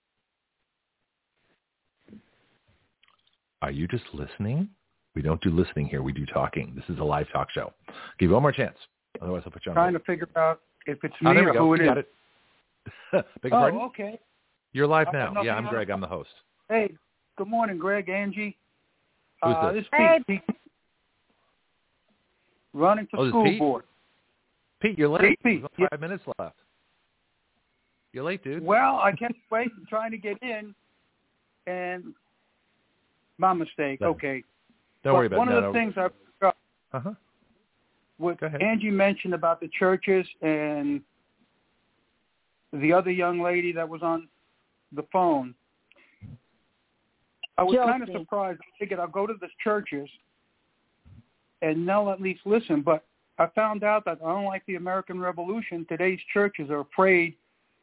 Speaker 2: Are you just listening? We don't do listening here. We do talking. This is a live talk show. Give you one more chance. Otherwise, I'll put you on.
Speaker 5: Trying hold. to figure out if it's me
Speaker 2: oh,
Speaker 5: or who it
Speaker 2: you
Speaker 5: is.
Speaker 2: Got it. Beg your
Speaker 5: oh,
Speaker 2: pardon?
Speaker 5: okay.
Speaker 2: You're live
Speaker 5: I
Speaker 2: now. Yeah, I'm Greg. I'm the host.
Speaker 5: Hey, good morning, Greg, Angie.
Speaker 2: Who's
Speaker 5: uh,
Speaker 2: this?
Speaker 5: This is Pete. Pete. Running for
Speaker 2: oh,
Speaker 5: school
Speaker 2: Pete?
Speaker 5: board.
Speaker 2: Pete, you're late.
Speaker 5: Pete,
Speaker 2: We've got
Speaker 5: yeah.
Speaker 2: five minutes left. You're late, dude.
Speaker 5: Well, I kept waiting, trying to get in, and my mistake.
Speaker 2: No.
Speaker 5: Okay.
Speaker 2: Don't
Speaker 5: but
Speaker 2: worry about it.
Speaker 5: One
Speaker 2: no,
Speaker 5: of the
Speaker 2: no.
Speaker 5: things I forgot,
Speaker 2: Uh-huh.
Speaker 5: what
Speaker 2: Go ahead.
Speaker 5: Angie mentioned about the churches and the other young lady that was on the phone, I was
Speaker 4: Josie.
Speaker 5: kind of surprised. I figured I'll go to the churches and they'll at least listen. But I found out that unlike the American Revolution, today's churches are afraid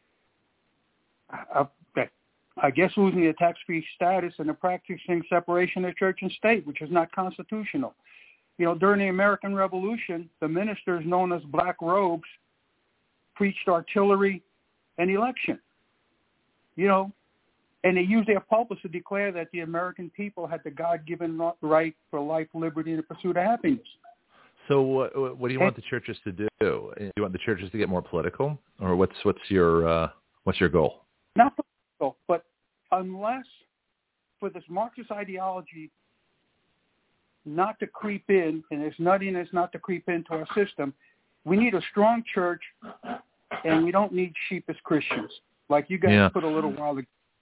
Speaker 5: of, I guess, losing their tax-free status and they're practicing separation of church and state, which is not constitutional. You know, during the American Revolution, the ministers known as Black Robes preached artillery and election. You know, and they used their pulpits to declare that the American people had the God-given right for life, liberty, and the pursuit of happiness.
Speaker 2: So what, what do you want the churches to do? Do you want the churches to get more political, or what's what's your uh, what's your goal?
Speaker 5: Not political, but unless for this Marxist ideology not to creep in, and its nuttiness not to creep into our system, we need a strong church, and we don't need sheepish Christians, like you guys
Speaker 2: Yeah.
Speaker 5: put a little while ago.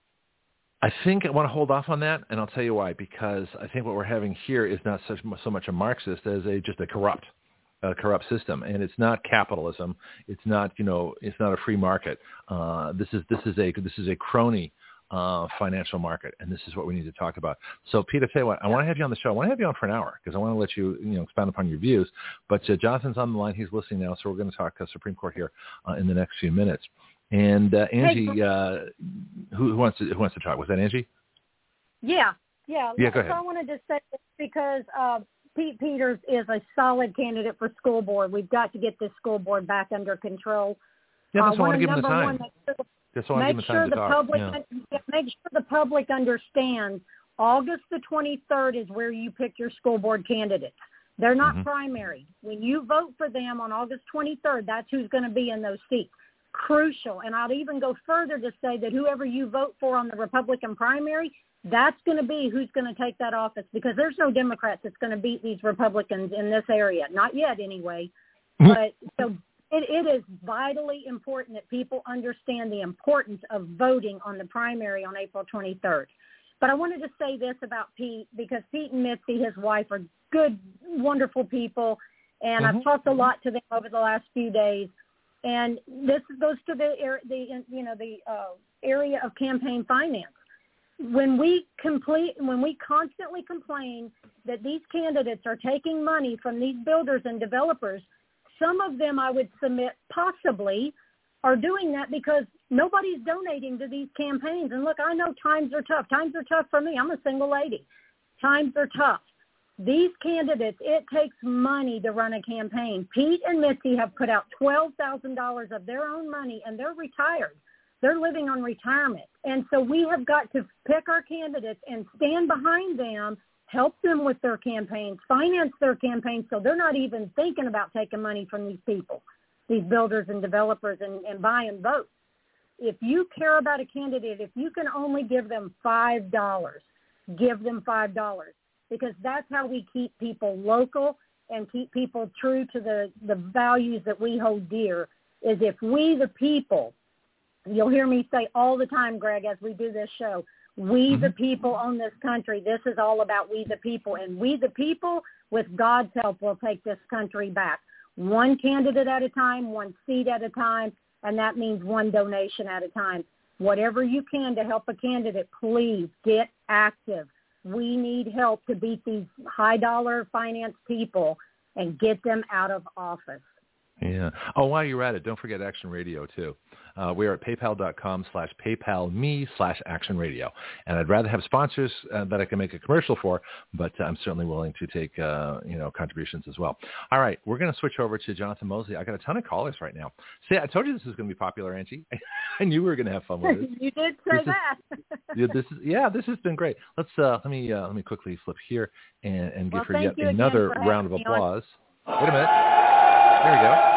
Speaker 2: I think I want to hold off on that, and I'll tell you why. Because I think what we're having here is not such, so much a Marxist as a just a corrupt, a corrupt system, and it's not capitalism. It's not you know it's not a free market. Uh, this is this is a this is a crony uh, financial market, and this is what we need to talk about. So, Pete, I tell you what, I want to have you on the show. I want to have you on for an hour because I want to let you you know expand upon your views. But uh, Jonathan's on the line; he's listening now, so we're going to talk uh, Supreme Court here uh, in the next few minutes. And uh, Angie, uh, who, who wants to who wants to talk? Was that Angie?
Speaker 1: Yeah, yeah.
Speaker 2: Yeah, go ahead.
Speaker 1: So I wanted to say this because uh, Pete Peters is a solid candidate for school board. We've got to get this school board back under control.
Speaker 2: Yeah, that's
Speaker 1: uh,
Speaker 2: why I want to give him the
Speaker 1: number
Speaker 2: time.
Speaker 1: one, make sure the,
Speaker 2: That's why I want to give
Speaker 1: make
Speaker 2: him the
Speaker 1: sure
Speaker 2: time
Speaker 1: the
Speaker 2: to talk.
Speaker 1: public
Speaker 2: Yeah.
Speaker 1: make sure the public understands. August the twenty-third is where you pick your school board candidates. They're not
Speaker 2: Mm-hmm.
Speaker 1: primary. When you vote for them on August twenty-third, that's who's going to be in those seats. Crucial. And I'll even go further to say that whoever you vote for on the Republican primary, that's going to be who's going to take that office, because there's no Democrats that's going to beat these Republicans in this area. Not yet, anyway. But so it, it is vitally important that people understand the importance of voting on the primary on April twenty-third. But I wanted to say this about Pete, because Pete and Mitzi, his wife, are good, wonderful people, and
Speaker 2: Mm-hmm.
Speaker 1: I've talked a lot to them over the last few days. And this goes to the, the you know, the uh, area of campaign finance. When we complete, when we constantly complain that these candidates are taking money from these builders and developers, some of them, I would submit, possibly are doing that because nobody's donating to these campaigns. And look, I know times are tough. Times are tough for me. I'm a single lady. Times are tough. These candidates, it takes money to run a campaign. Pete and Mitzi have put out twelve thousand dollars of their own money, and they're retired. They're living on retirement. And so we have got to pick our candidates and stand behind them, help them with their campaigns, finance their campaigns, so they're not even thinking about taking money from these people, these builders and developers, and, and buying votes. If you care about a candidate, if you can only give them five dollars, give them five dollars. Because that's how we keep people local and keep people true to the, the values that we hold dear, is if we, the people, you'll hear me say all the time, Greg, as we do this show, we, mm-hmm. the people own this country. This is all about we, the people. And we, the people, with God's help, will take this country back. One candidate at a time, one seat at a time, and that means one donation at a time. Whatever you can to help a candidate, please get active. We need help to beat these high-dollar finance people and get them out of office.
Speaker 2: Yeah. Oh, while you're at it, don't forget Action Radio, too. Uh, we are at paypal.com slash paypalme slash Action Radio. And I'd rather have sponsors uh, that I can make a commercial for, but I'm certainly willing to take, uh, you know, contributions as well. All right. We're going to switch over to Jonathan Mosley. I got a ton of callers right now. See, I told you this was going to be popular, Angie. I knew we were going to have fun with it.
Speaker 1: You did say
Speaker 2: this
Speaker 1: that.
Speaker 2: Is, yeah, this is, yeah, this has been great. Let's, uh, let me, uh, let me quickly flip here and, and give
Speaker 1: well,
Speaker 2: her yet
Speaker 1: you
Speaker 2: another
Speaker 1: for
Speaker 2: round of applause.
Speaker 1: On.
Speaker 2: Wait a minute. There we go.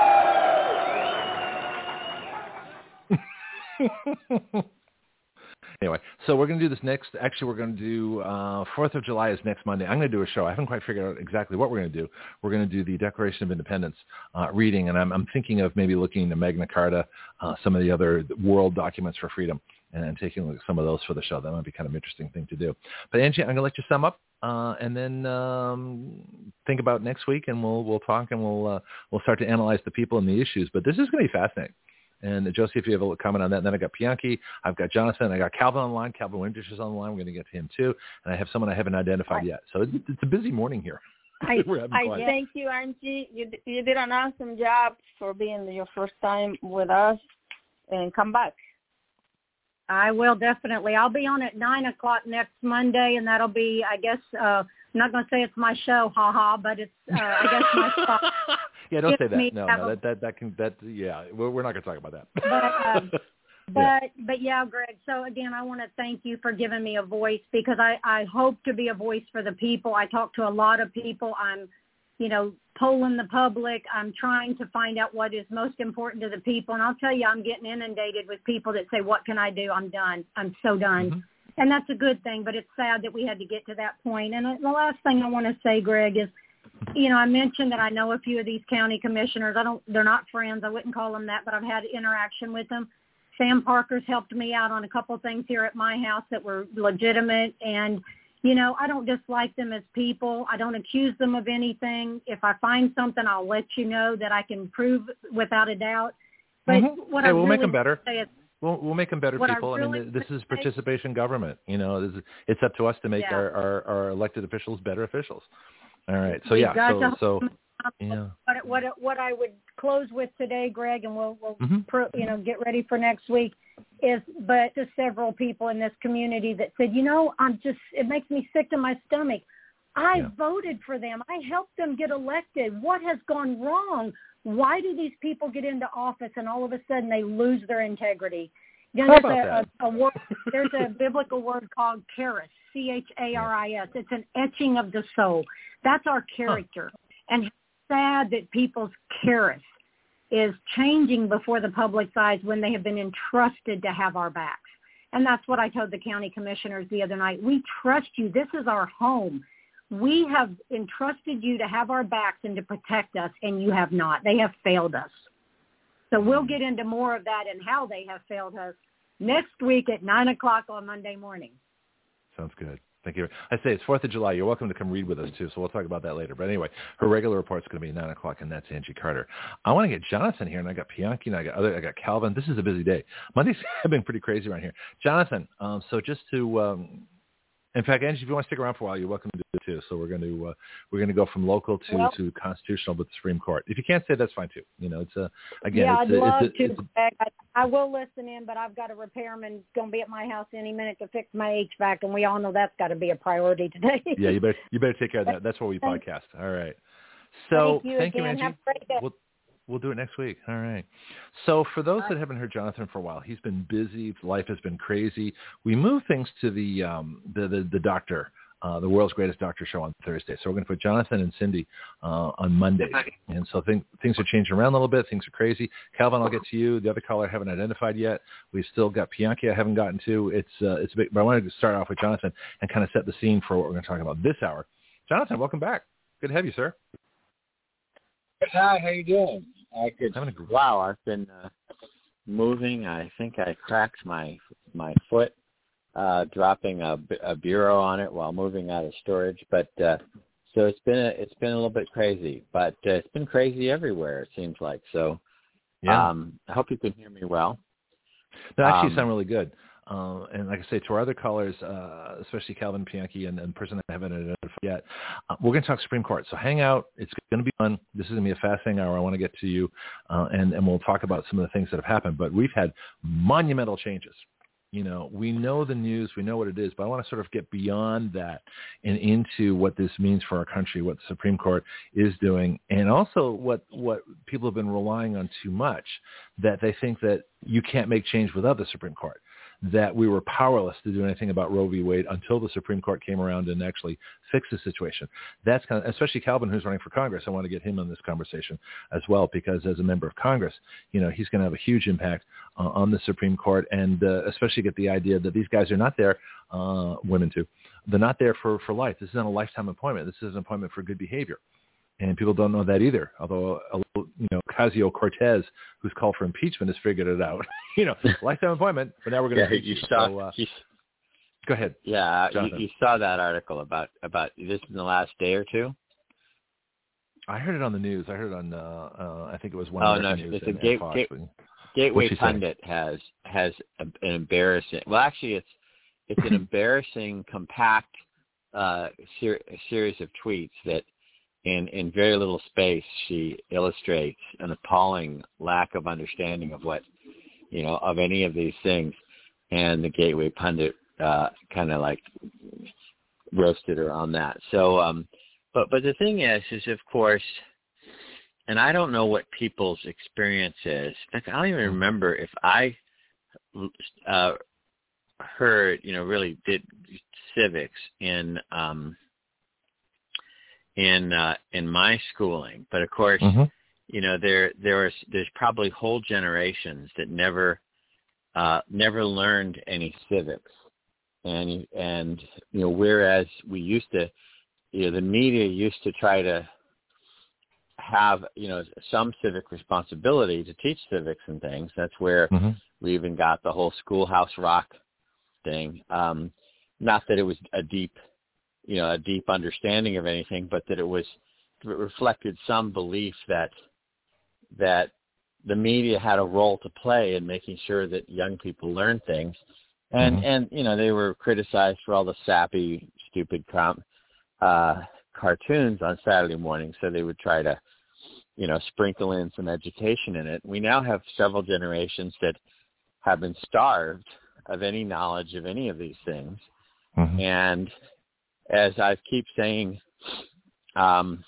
Speaker 2: Anyway, so we're going to do this next. Actually, we're going to do uh, fourth of July is next Monday. I'm going to do a show. I haven't quite figured out exactly what we're going to do. We're going to do the Declaration of Independence uh, reading, and I'm, I'm thinking of maybe looking into Magna Carta, uh, some of the other world documents for freedom, and taking a look at some of those for the show. That might be kind of an interesting thing to do. But Angie, I'm going to let you sum up, uh, and then um, think about next week, and we'll we'll talk, and we'll uh, we'll start to analyze the people and the issues. But this is going to be fascinating. And Josie, if you have a comment on that, and then I got Bianchi, I've got Jonathan, I got Calvin on the line. Calvin Winters is on the line. We're going to get to him too, and I have someone I haven't identified yet. So it's, it's a busy morning here.
Speaker 4: I, I thank you, Angie. You you did an awesome job for being your first time with us, and come back.
Speaker 1: I will definitely. I'll be on at nine o'clock next Monday, and that'll be, I guess, uh, I'm not going to say it's my show, haha, but it's, uh, I guess, my spot.
Speaker 2: Yeah, don't
Speaker 1: Give
Speaker 2: say that. No, no,
Speaker 1: a,
Speaker 2: that, that that can that yeah, we're, we're not going to talk about that.
Speaker 1: But um, but
Speaker 2: yeah.
Speaker 1: but yeah, Greg. So again, I want to thank you for giving me a voice, because I I hope to be a voice for the people. I talk to a lot of people. I'm, you know, polling the public. I'm trying to find out what is most important to the people. And I'll tell you, I'm getting inundated with people that say, what can I do? I'm done. I'm so done. Mm-hmm. And that's a good thing, but it's sad that we had to get to that point. And the last thing I want to say, Greg, is, you know, I mentioned that I know a few of these county commissioners. I don't, they're not friends. I wouldn't call them that, but I've had interaction with them. Sam Parker's helped me out on a couple of things here at my house that were legitimate. And, you know, I don't dislike them as people. I don't accuse them of anything. If I find something, I'll let you know that I can prove without a doubt. But
Speaker 2: mm-hmm.
Speaker 1: what
Speaker 2: hey,
Speaker 1: I
Speaker 2: we'll
Speaker 1: really
Speaker 2: make them better.
Speaker 1: Say is,
Speaker 2: We'll, we'll make them better
Speaker 1: what
Speaker 2: people.
Speaker 1: I, really
Speaker 2: I mean, this is participation government. You know, this is, it's up to us to make
Speaker 1: yeah.
Speaker 2: our, our, our elected officials better officials. All right. So,
Speaker 1: We've
Speaker 2: yeah. So, so, yeah.
Speaker 1: What, what, what I would close with today, Greg, and we'll, we'll
Speaker 2: mm-hmm.
Speaker 1: pro, you know, get ready for next week, is but to several people in this community that said, you know, I'm just, it makes me sick to my stomach. I
Speaker 2: yeah.
Speaker 1: voted for them. I helped them get elected. What has gone wrong? Why do these people get into office and all of a sudden they lose their integrity? You know, there's a, a, a word, there's a biblical word called charis, C H A R I S. It's an etching of the soul. That's our character. Huh. And it's sad that people's charis is changing before the public's eyes when they have been entrusted to have our backs. And that's what I told the county commissioners the other night. We trust you. This is our home. We have entrusted you to have our backs and to protect us, and you have not. They have failed us. So we'll get into more of that and how they have failed us next week at nine o'clock on Monday morning.
Speaker 2: Sounds good. Thank you. I say it's fourth of July. You're welcome to come read with us, too, so we'll talk about that later. But anyway, her regular report's going to be nine o'clock, and that's Angie Carter. I want to get Jonathan here, and I got Bianchi, and I got other, I got Calvin. This is a busy day. Mondays have been pretty crazy around here. Jonathan, um, so just to um, – in fact, Angie, if you want to stick around for a while, you're welcome to do it too. So we're going to uh, we're going to go from local to,
Speaker 1: well,
Speaker 2: to constitutional with the Supreme Court. If you can't say, that's fine too. You know, it's a again.
Speaker 1: Yeah,
Speaker 2: it's
Speaker 1: I'd
Speaker 2: a,
Speaker 1: love
Speaker 2: it's a,
Speaker 1: to.
Speaker 2: it's a,
Speaker 1: I, I will listen in, but I've got a repairman going to be at my house any minute to fix my H V A C, and we all know that's got to be a priority today.
Speaker 2: Yeah, you better you better take care of that. That's what we podcast. All right. So
Speaker 1: thank you,
Speaker 2: thank
Speaker 1: again.
Speaker 2: you Angie.
Speaker 1: Have a great day.
Speaker 2: We'll, We'll do it next week. All right. So for those that haven't heard Jonathan for a while, he's been busy. Life has been crazy. We move things to the um, the, the, the doctor, uh, the world's greatest doctor show on Thursday. So we're going to put Jonathan and Cindy uh, on Monday. And so think, things are changing around a little bit. Things are crazy. Calvin, I'll get to you. The other caller I haven't identified yet. We've still got Bianchi I haven't gotten to. It's uh, it's a big, but I wanted to start off with Jonathan and kind of set the scene for what we're going to talk about this hour. Jonathan, welcome back. Good to have you, sir.
Speaker 6: Hi, how you doing? I could.
Speaker 2: A...
Speaker 6: Wow, I've been uh, moving. I think I cracked my my foot uh, dropping a, a bureau on it while moving out of storage. But uh, so it's been a, it's been a little bit crazy. But uh, it's been crazy everywhere. It seems like. So
Speaker 2: yeah.
Speaker 6: Um, I hope you can hear me well.
Speaker 2: No, actually,
Speaker 6: um,
Speaker 2: you sound really good. Uh, and like I say, to our other callers, uh, especially Calvin Bianchi and, and the person I haven't identified yet, uh, we're going to talk Supreme Court. So hang out. It's going to be fun. This is going to be a fascinating hour. I want to get to you, uh, and, and we'll talk about some of the things that have happened. But we've had monumental changes. You know, we know the news. We know what it is. But I want to sort of get beyond that and into what this means for our country, what the Supreme Court is doing, and also what, what people have been relying on too much, that they think that you can't make change without the Supreme Court. that we were powerless to do anything about Roe v. Wade until the Supreme Court came around and actually fixed the situation. That's kind of, especially Calvin, who's running for Congress. I want to get him in this conversation as well, because as a member of Congress, you know, he's going to have a huge impact uh, on the Supreme Court, and uh, especially get the idea that these guys are not there, uh, women too, they're not there for, for life. This isn't a lifetime appointment. This is an appointment for good behavior. And people don't know that either. Although, you know, Ocasio-Cortez, who's called for impeachment, has figured it out. you know, lifetime appointment, but now we're going to.
Speaker 6: Yeah, you saw.
Speaker 2: So, uh,
Speaker 6: you,
Speaker 2: go ahead.
Speaker 6: Yeah, you, you saw that article about about this in the last day or two.
Speaker 2: I heard it on the news. I heard it on. Uh, uh, I think it was one.
Speaker 6: Oh
Speaker 2: American
Speaker 6: no,
Speaker 2: News
Speaker 6: it's a
Speaker 2: and,
Speaker 6: gate,
Speaker 2: and Fox,
Speaker 6: gate,
Speaker 2: but,
Speaker 6: Gateway Pundit has has a, an embarrassing. Well, actually, it's it's an embarrassing, compact uh, ser- series of tweets that. In, in very little space, she illustrates an appalling lack of understanding of what, you know, of any of these things. And the Gateway Pundit uh, kind of like roasted her on that. So, um, but but the thing is, is of course, and I don't know what people's experience is. In fact, I don't even remember if I uh, heard, you know, really did civics in. Um, in uh, in my schooling, but of course, mm-hmm. you know, there there was there's probably whole generations that never uh, never learned any civics, and and you know, whereas we used to, you know, the media used to try to have, you know, some civic responsibility to teach civics and things. That's where mm-hmm. we even got the whole Schoolhouse Rock thing. Um, not that it was a deep you know, a deep understanding of anything, but that it was, it reflected some belief that, that the media had a role to play in making sure that young people learn things. And, mm-hmm. and, you know, they were criticized for all the sappy, stupid com, uh, cartoons on Saturday morning. So they would try to, you know, sprinkle in some education in it. We now have several generations that have been starved of any knowledge of any of these things. Mm-hmm. And, as I keep saying, um,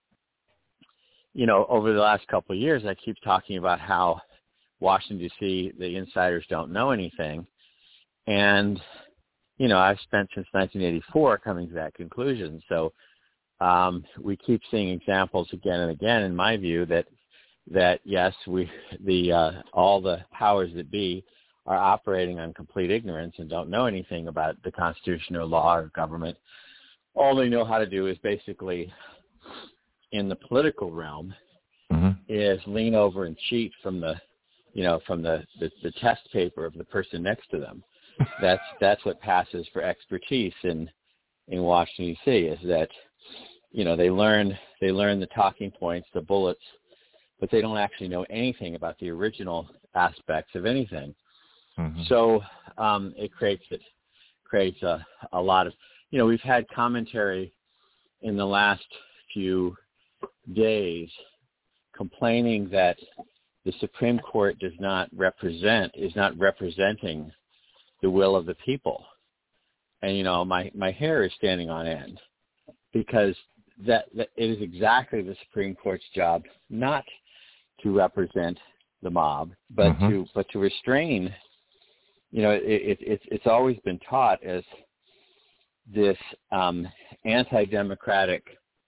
Speaker 6: you know, over the last couple of years, I keep talking about how Washington, D C, the insiders don't know anything. And, you know, I've spent since nineteen eighty-four coming to that conclusion. So um, we keep seeing examples again and again, in my view, that, that yes, we the uh, all the powers that be are operating on complete ignorance and don't know anything about the Constitution or law or government. All they know how to do is basically, in the political realm, mm-hmm. is lean over and cheat from the, you know, from the, the, the test paper of the person next to them. That's that's what passes for expertise in in Washington D C. Is that, you know, they learn they learn the talking points, the bullets, but they don't actually know anything about the original aspects of anything. Mm-hmm. So um, it creates it creates a, a lot of. You know, we've had commentary in the last few days complaining that the Supreme Court does not represent, is not representing the will of the people. And, you know, my, my hair is standing on end because that, that it is exactly the Supreme Court's job not to represent the mob, but mm-hmm. to but to restrain. You know, it, it, it's it's always been taught as this um, anti-democratic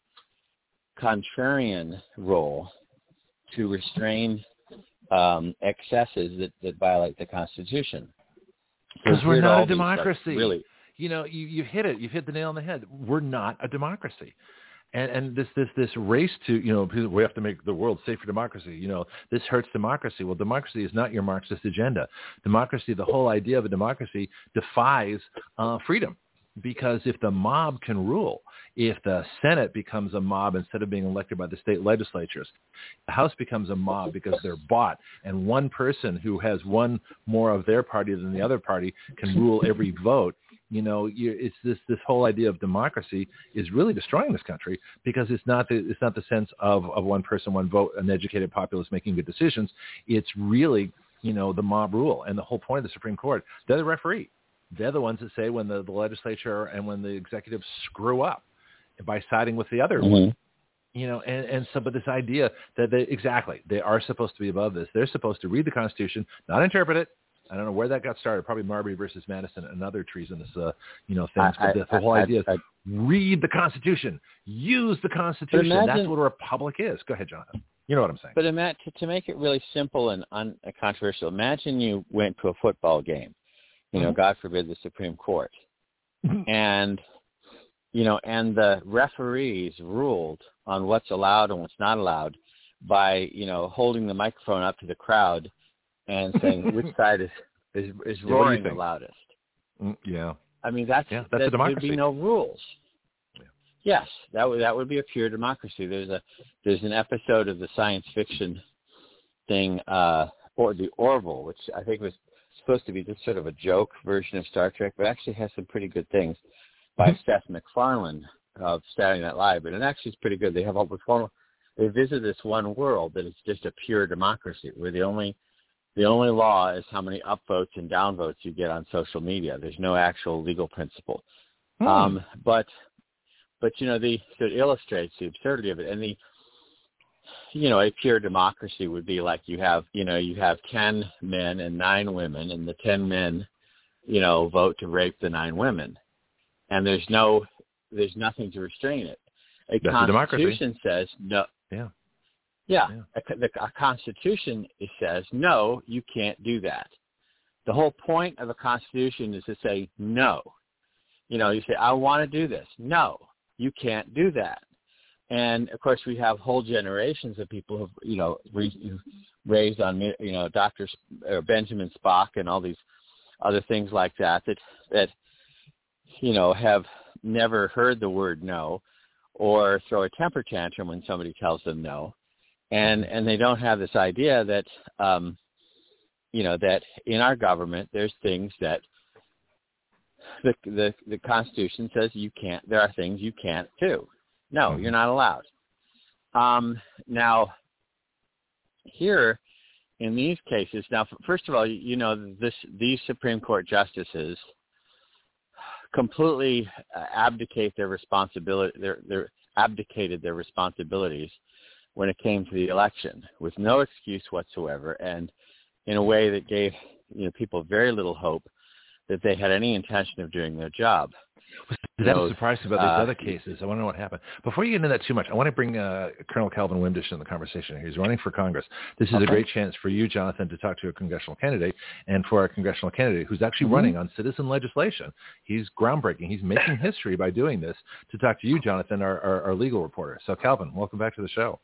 Speaker 6: contrarian role to restrain um, excesses that, that violate the Constitution.
Speaker 2: Because we're not a democracy. Like, really, you know, you, you hit it. You've hit the nail on the head. We're not a democracy. And and this this this race to, you know, we have to make the world safe for democracy. You know, this hurts democracy. Well, democracy is not your Marxist agenda. Democracy, the whole idea of a democracy defies uh, freedom. Because if the mob can rule, if the Senate becomes a mob instead of being elected by the state legislatures, the House becomes a mob because they're bought, and one person who has one more of their party than the other party can rule every vote. You know, you, it's this this whole idea of democracy is really destroying this country because it's not the it's not the sense of, of one person, one vote, an educated populace making good decisions. It's really, you know, the mob rule, and the whole point of the Supreme Court, they're the referee. They're the ones that say when the, the legislature and when the executive screw up by siding with the other mm-hmm. one. You know, and, and so, but this idea that they, exactly, they are supposed to be above this. They're supposed to read the Constitution, not interpret it, I don't know where that got started. Probably Marbury versus Madison and other treasonous, uh, you know, things.
Speaker 6: I,
Speaker 2: but the, the
Speaker 6: I,
Speaker 2: whole
Speaker 6: I,
Speaker 2: idea
Speaker 6: I,
Speaker 2: is read the Constitution, use the Constitution.
Speaker 6: Imagine,
Speaker 2: That's what a republic is. Go ahead, Jonathan. You know what I'm saying.
Speaker 6: But imagine, to, to make it really simple and uncontroversial, imagine you went to a football game, you know, mm-hmm. God forbid the Supreme Court, and, you know, and the referees ruled on what's allowed and what's not allowed by, you know, holding the microphone up to the crowd and saying which side is, is, is
Speaker 2: yeah,
Speaker 6: roaring the loudest.
Speaker 2: Mm, yeah.
Speaker 6: I mean, that's,
Speaker 2: yeah, that's
Speaker 6: that,
Speaker 2: a democracy.
Speaker 6: There'd be no rules.
Speaker 2: Yeah.
Speaker 6: Yes, that would that would be a pure democracy. There's a there's an episode of the science fiction thing, uh, or the Orville, which I think was supposed to be just sort of a joke version of Star Trek, but actually has some pretty good things by mm-hmm. Seth MacFarlane of Saturday Night Live. But it actually is pretty good. They have all this one. They visit this one world that is just a pure democracy, where the only the only law is how many upvotes and downvotes you get on social media. There's no actual legal principle. Hmm. Um, but but you know, the so it illustrates the absurdity of it. And the you know, a pure democracy would be like you have you know you have ten men and nine women, and the ten men you know vote to rape the nine women, and there's no there's nothing to restrain it. A
Speaker 2: That's
Speaker 6: constitution
Speaker 2: a
Speaker 6: says no.
Speaker 2: Yeah.
Speaker 6: Yeah.
Speaker 2: yeah.
Speaker 6: A, the, a constitution says no, you can't do that. The whole point of a constitution is to say no. You know, you say, I want to do this. No, you can't do that. And of course, we have whole generations of people who've, you know, re- raised on, you know, Doctor or Benjamin Spock and all these other things like that, that, that, you know, have never heard the word no, or throw a temper tantrum when somebody tells them no. And and they don't have this idea that, um, you know, that in our government there's things that the, the the Constitution says you can't, there are things you can't do. No, you're not allowed. Um, now, here in these cases, now, first of all, you know, this these Supreme Court justices completely uh, abdicate their responsibility. Their, their abdicated their responsibilities when it came to the election, with no excuse whatsoever, and in a way that gave you know people very little hope that they had any intention of doing their job.
Speaker 2: That was surprising about these
Speaker 6: uh,
Speaker 2: other cases. I want to know what happened. Before you get into that too much, I want to bring uh, Colonel Calvin Wimdish in the conversation. He's running for Congress. This is okay. a great chance for you, Jonathan, to talk to a congressional candidate, and for our congressional candidate who's actually mm-hmm. running on citizen legislation. He's groundbreaking. He's making history by doing this, to talk to you, Jonathan, our, our, our legal reporter. So, Calvin, welcome back to the show.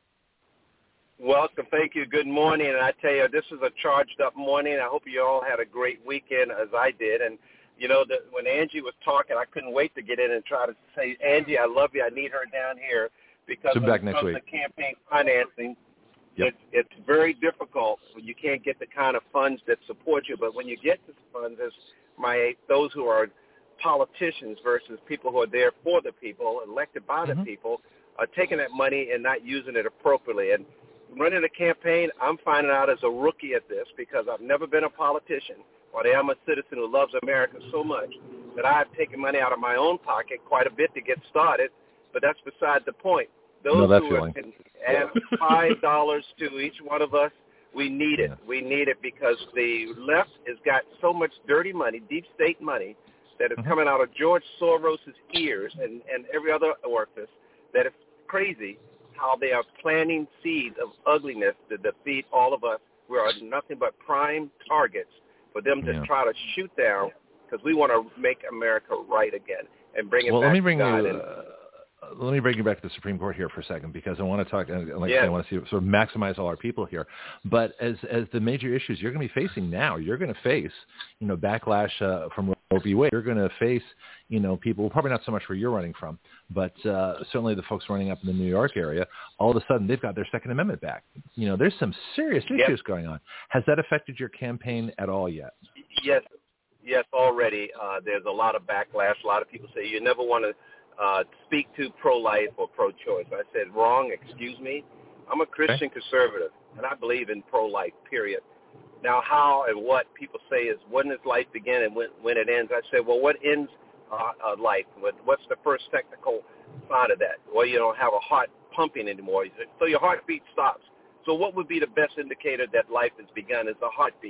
Speaker 7: Welcome. Thank you. Good morning. And I tell you, this is a charged-up morning. I hope you all had a great weekend, as I did. And you know, the, when Angie was talking, I couldn't wait to get in and try to say, Angie, I love you. I need her down here, because
Speaker 2: so
Speaker 7: when
Speaker 2: back
Speaker 7: it
Speaker 2: next
Speaker 7: comes
Speaker 2: week.
Speaker 7: to campaign financing,
Speaker 2: yep.
Speaker 7: it's, it's very difficult when you can't get the kind of funds that support you. But when you get the funds, as my those who are politicians versus people who are there for the people, elected by
Speaker 2: mm-hmm.
Speaker 7: the people, are taking that money and not using it appropriately. And running a campaign, I'm finding out as a rookie at this, because I've never been a politician. But I am a citizen who loves America so much that I've taken money out of my own pocket quite a bit to get started, but that's beside the point. Those
Speaker 2: no,
Speaker 7: who are, can add five dollars to each one of us, we need it. Yeah. We need it because the left has got so much dirty money, deep state money, that is mm-hmm. coming out of George Soros' ears and, and every other orifice, that it's crazy how they are planting seeds of ugliness to defeat all of us. We are nothing but prime targets for them to
Speaker 2: yeah.
Speaker 7: try to shoot down, because we want to make America right again and bring it
Speaker 2: well,
Speaker 7: back
Speaker 2: let me bring
Speaker 7: to God.
Speaker 2: You,
Speaker 7: and,
Speaker 2: uh, let me bring you back to the Supreme Court here for a second, because I want to talk, like
Speaker 7: yes.
Speaker 2: I, say, I want to see, sort of maximize all our people here. But as as the major issues you're going to be facing now, you're going to face, you know, backlash uh, from Roe v. Wade. You're going to face, you know, people, probably not so much where you're running from, but uh, certainly the folks running up in the New York area, all of a sudden they've got their Second Amendment back. You know, there's some serious issues
Speaker 7: yep.
Speaker 2: going on. Has that affected your campaign at all yet?
Speaker 7: Yes, yes, already. Uh, there's a lot of backlash. A lot of people say you never want to uh, speak to pro-life or pro-choice. I said, wrong, excuse me. I'm a Christian okay. conservative, and I believe in pro-life, period. Now, how and what people say is, when does life begin and when, when it ends? I said, well, what ends uh, uh, life? What, what's the first technical side of that? Well, you don't have a heart pumping anymore, so your heartbeat stops. So what would be the best indicator that life has begun is the heartbeat.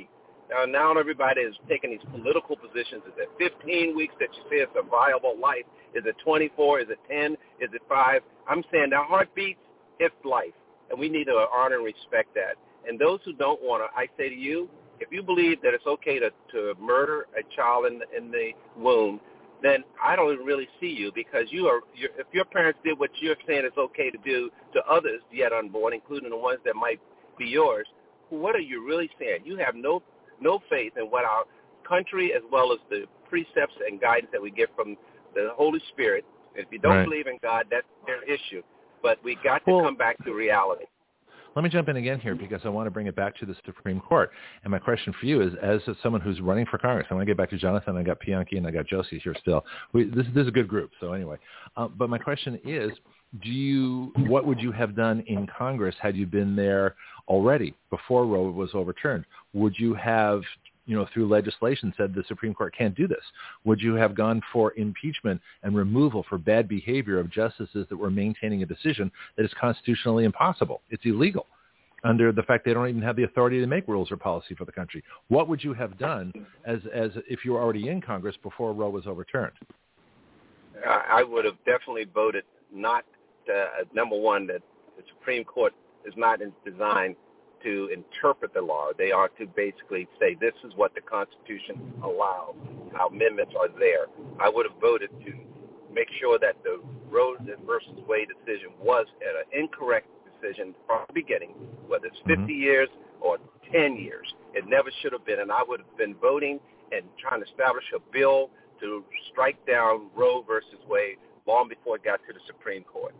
Speaker 7: Now, now everybody is taking these political positions. Is it fifteen weeks that you say it's a viable life? Is it twenty-four? Is it ten? Is it five? I'm saying that heartbeats, it's life, and we need to honor and respect that. And those who don't want to, I say to you, if you believe that it's okay to, to murder a child in, in the womb, then I don't really see you, because you are. You're, if your parents did what you're saying is okay to do to others yet unborn, including the ones that might be yours, what are you really saying? You have no no faith in what our country, as well as the precepts and guidance that we get from the Holy Spirit. If you don't
Speaker 2: right.
Speaker 7: believe in God, that's their issue. But we got to
Speaker 2: well,
Speaker 7: come back to reality.
Speaker 2: Let me jump in again here, because I want to bring it back to the Supreme Court. And my question for you is, as someone who's running for Congress, I want to get back to Jonathan. I got Bianchi and I got Josie here still. We, this, this is a good group. So anyway, uh, but my question is, do you, what would you have done in Congress had you been there already before Roe was overturned? Would you have, you know, through legislation said the Supreme Court can't do this? Would you have gone for impeachment and removal for bad behavior of justices that were maintaining a decision that is constitutionally impossible? It's illegal under the fact they don't even have the authority to make rules or policy for the country. What would you have done as, as if you were already in Congress before Roe was overturned?
Speaker 7: I would have definitely voted not, uh, number one, that the Supreme Court is not designed to interpret the law. They are to basically say this is what the Constitution allows. Our amendments are there. I would have voted to make sure that the Roe versus Wade decision was an incorrect decision from the beginning, whether it's fifty mm-hmm. years or ten years. It never should have been, and I would have been voting and trying to establish a bill to strike down Roe versus Wade long before it got to the Supreme Court.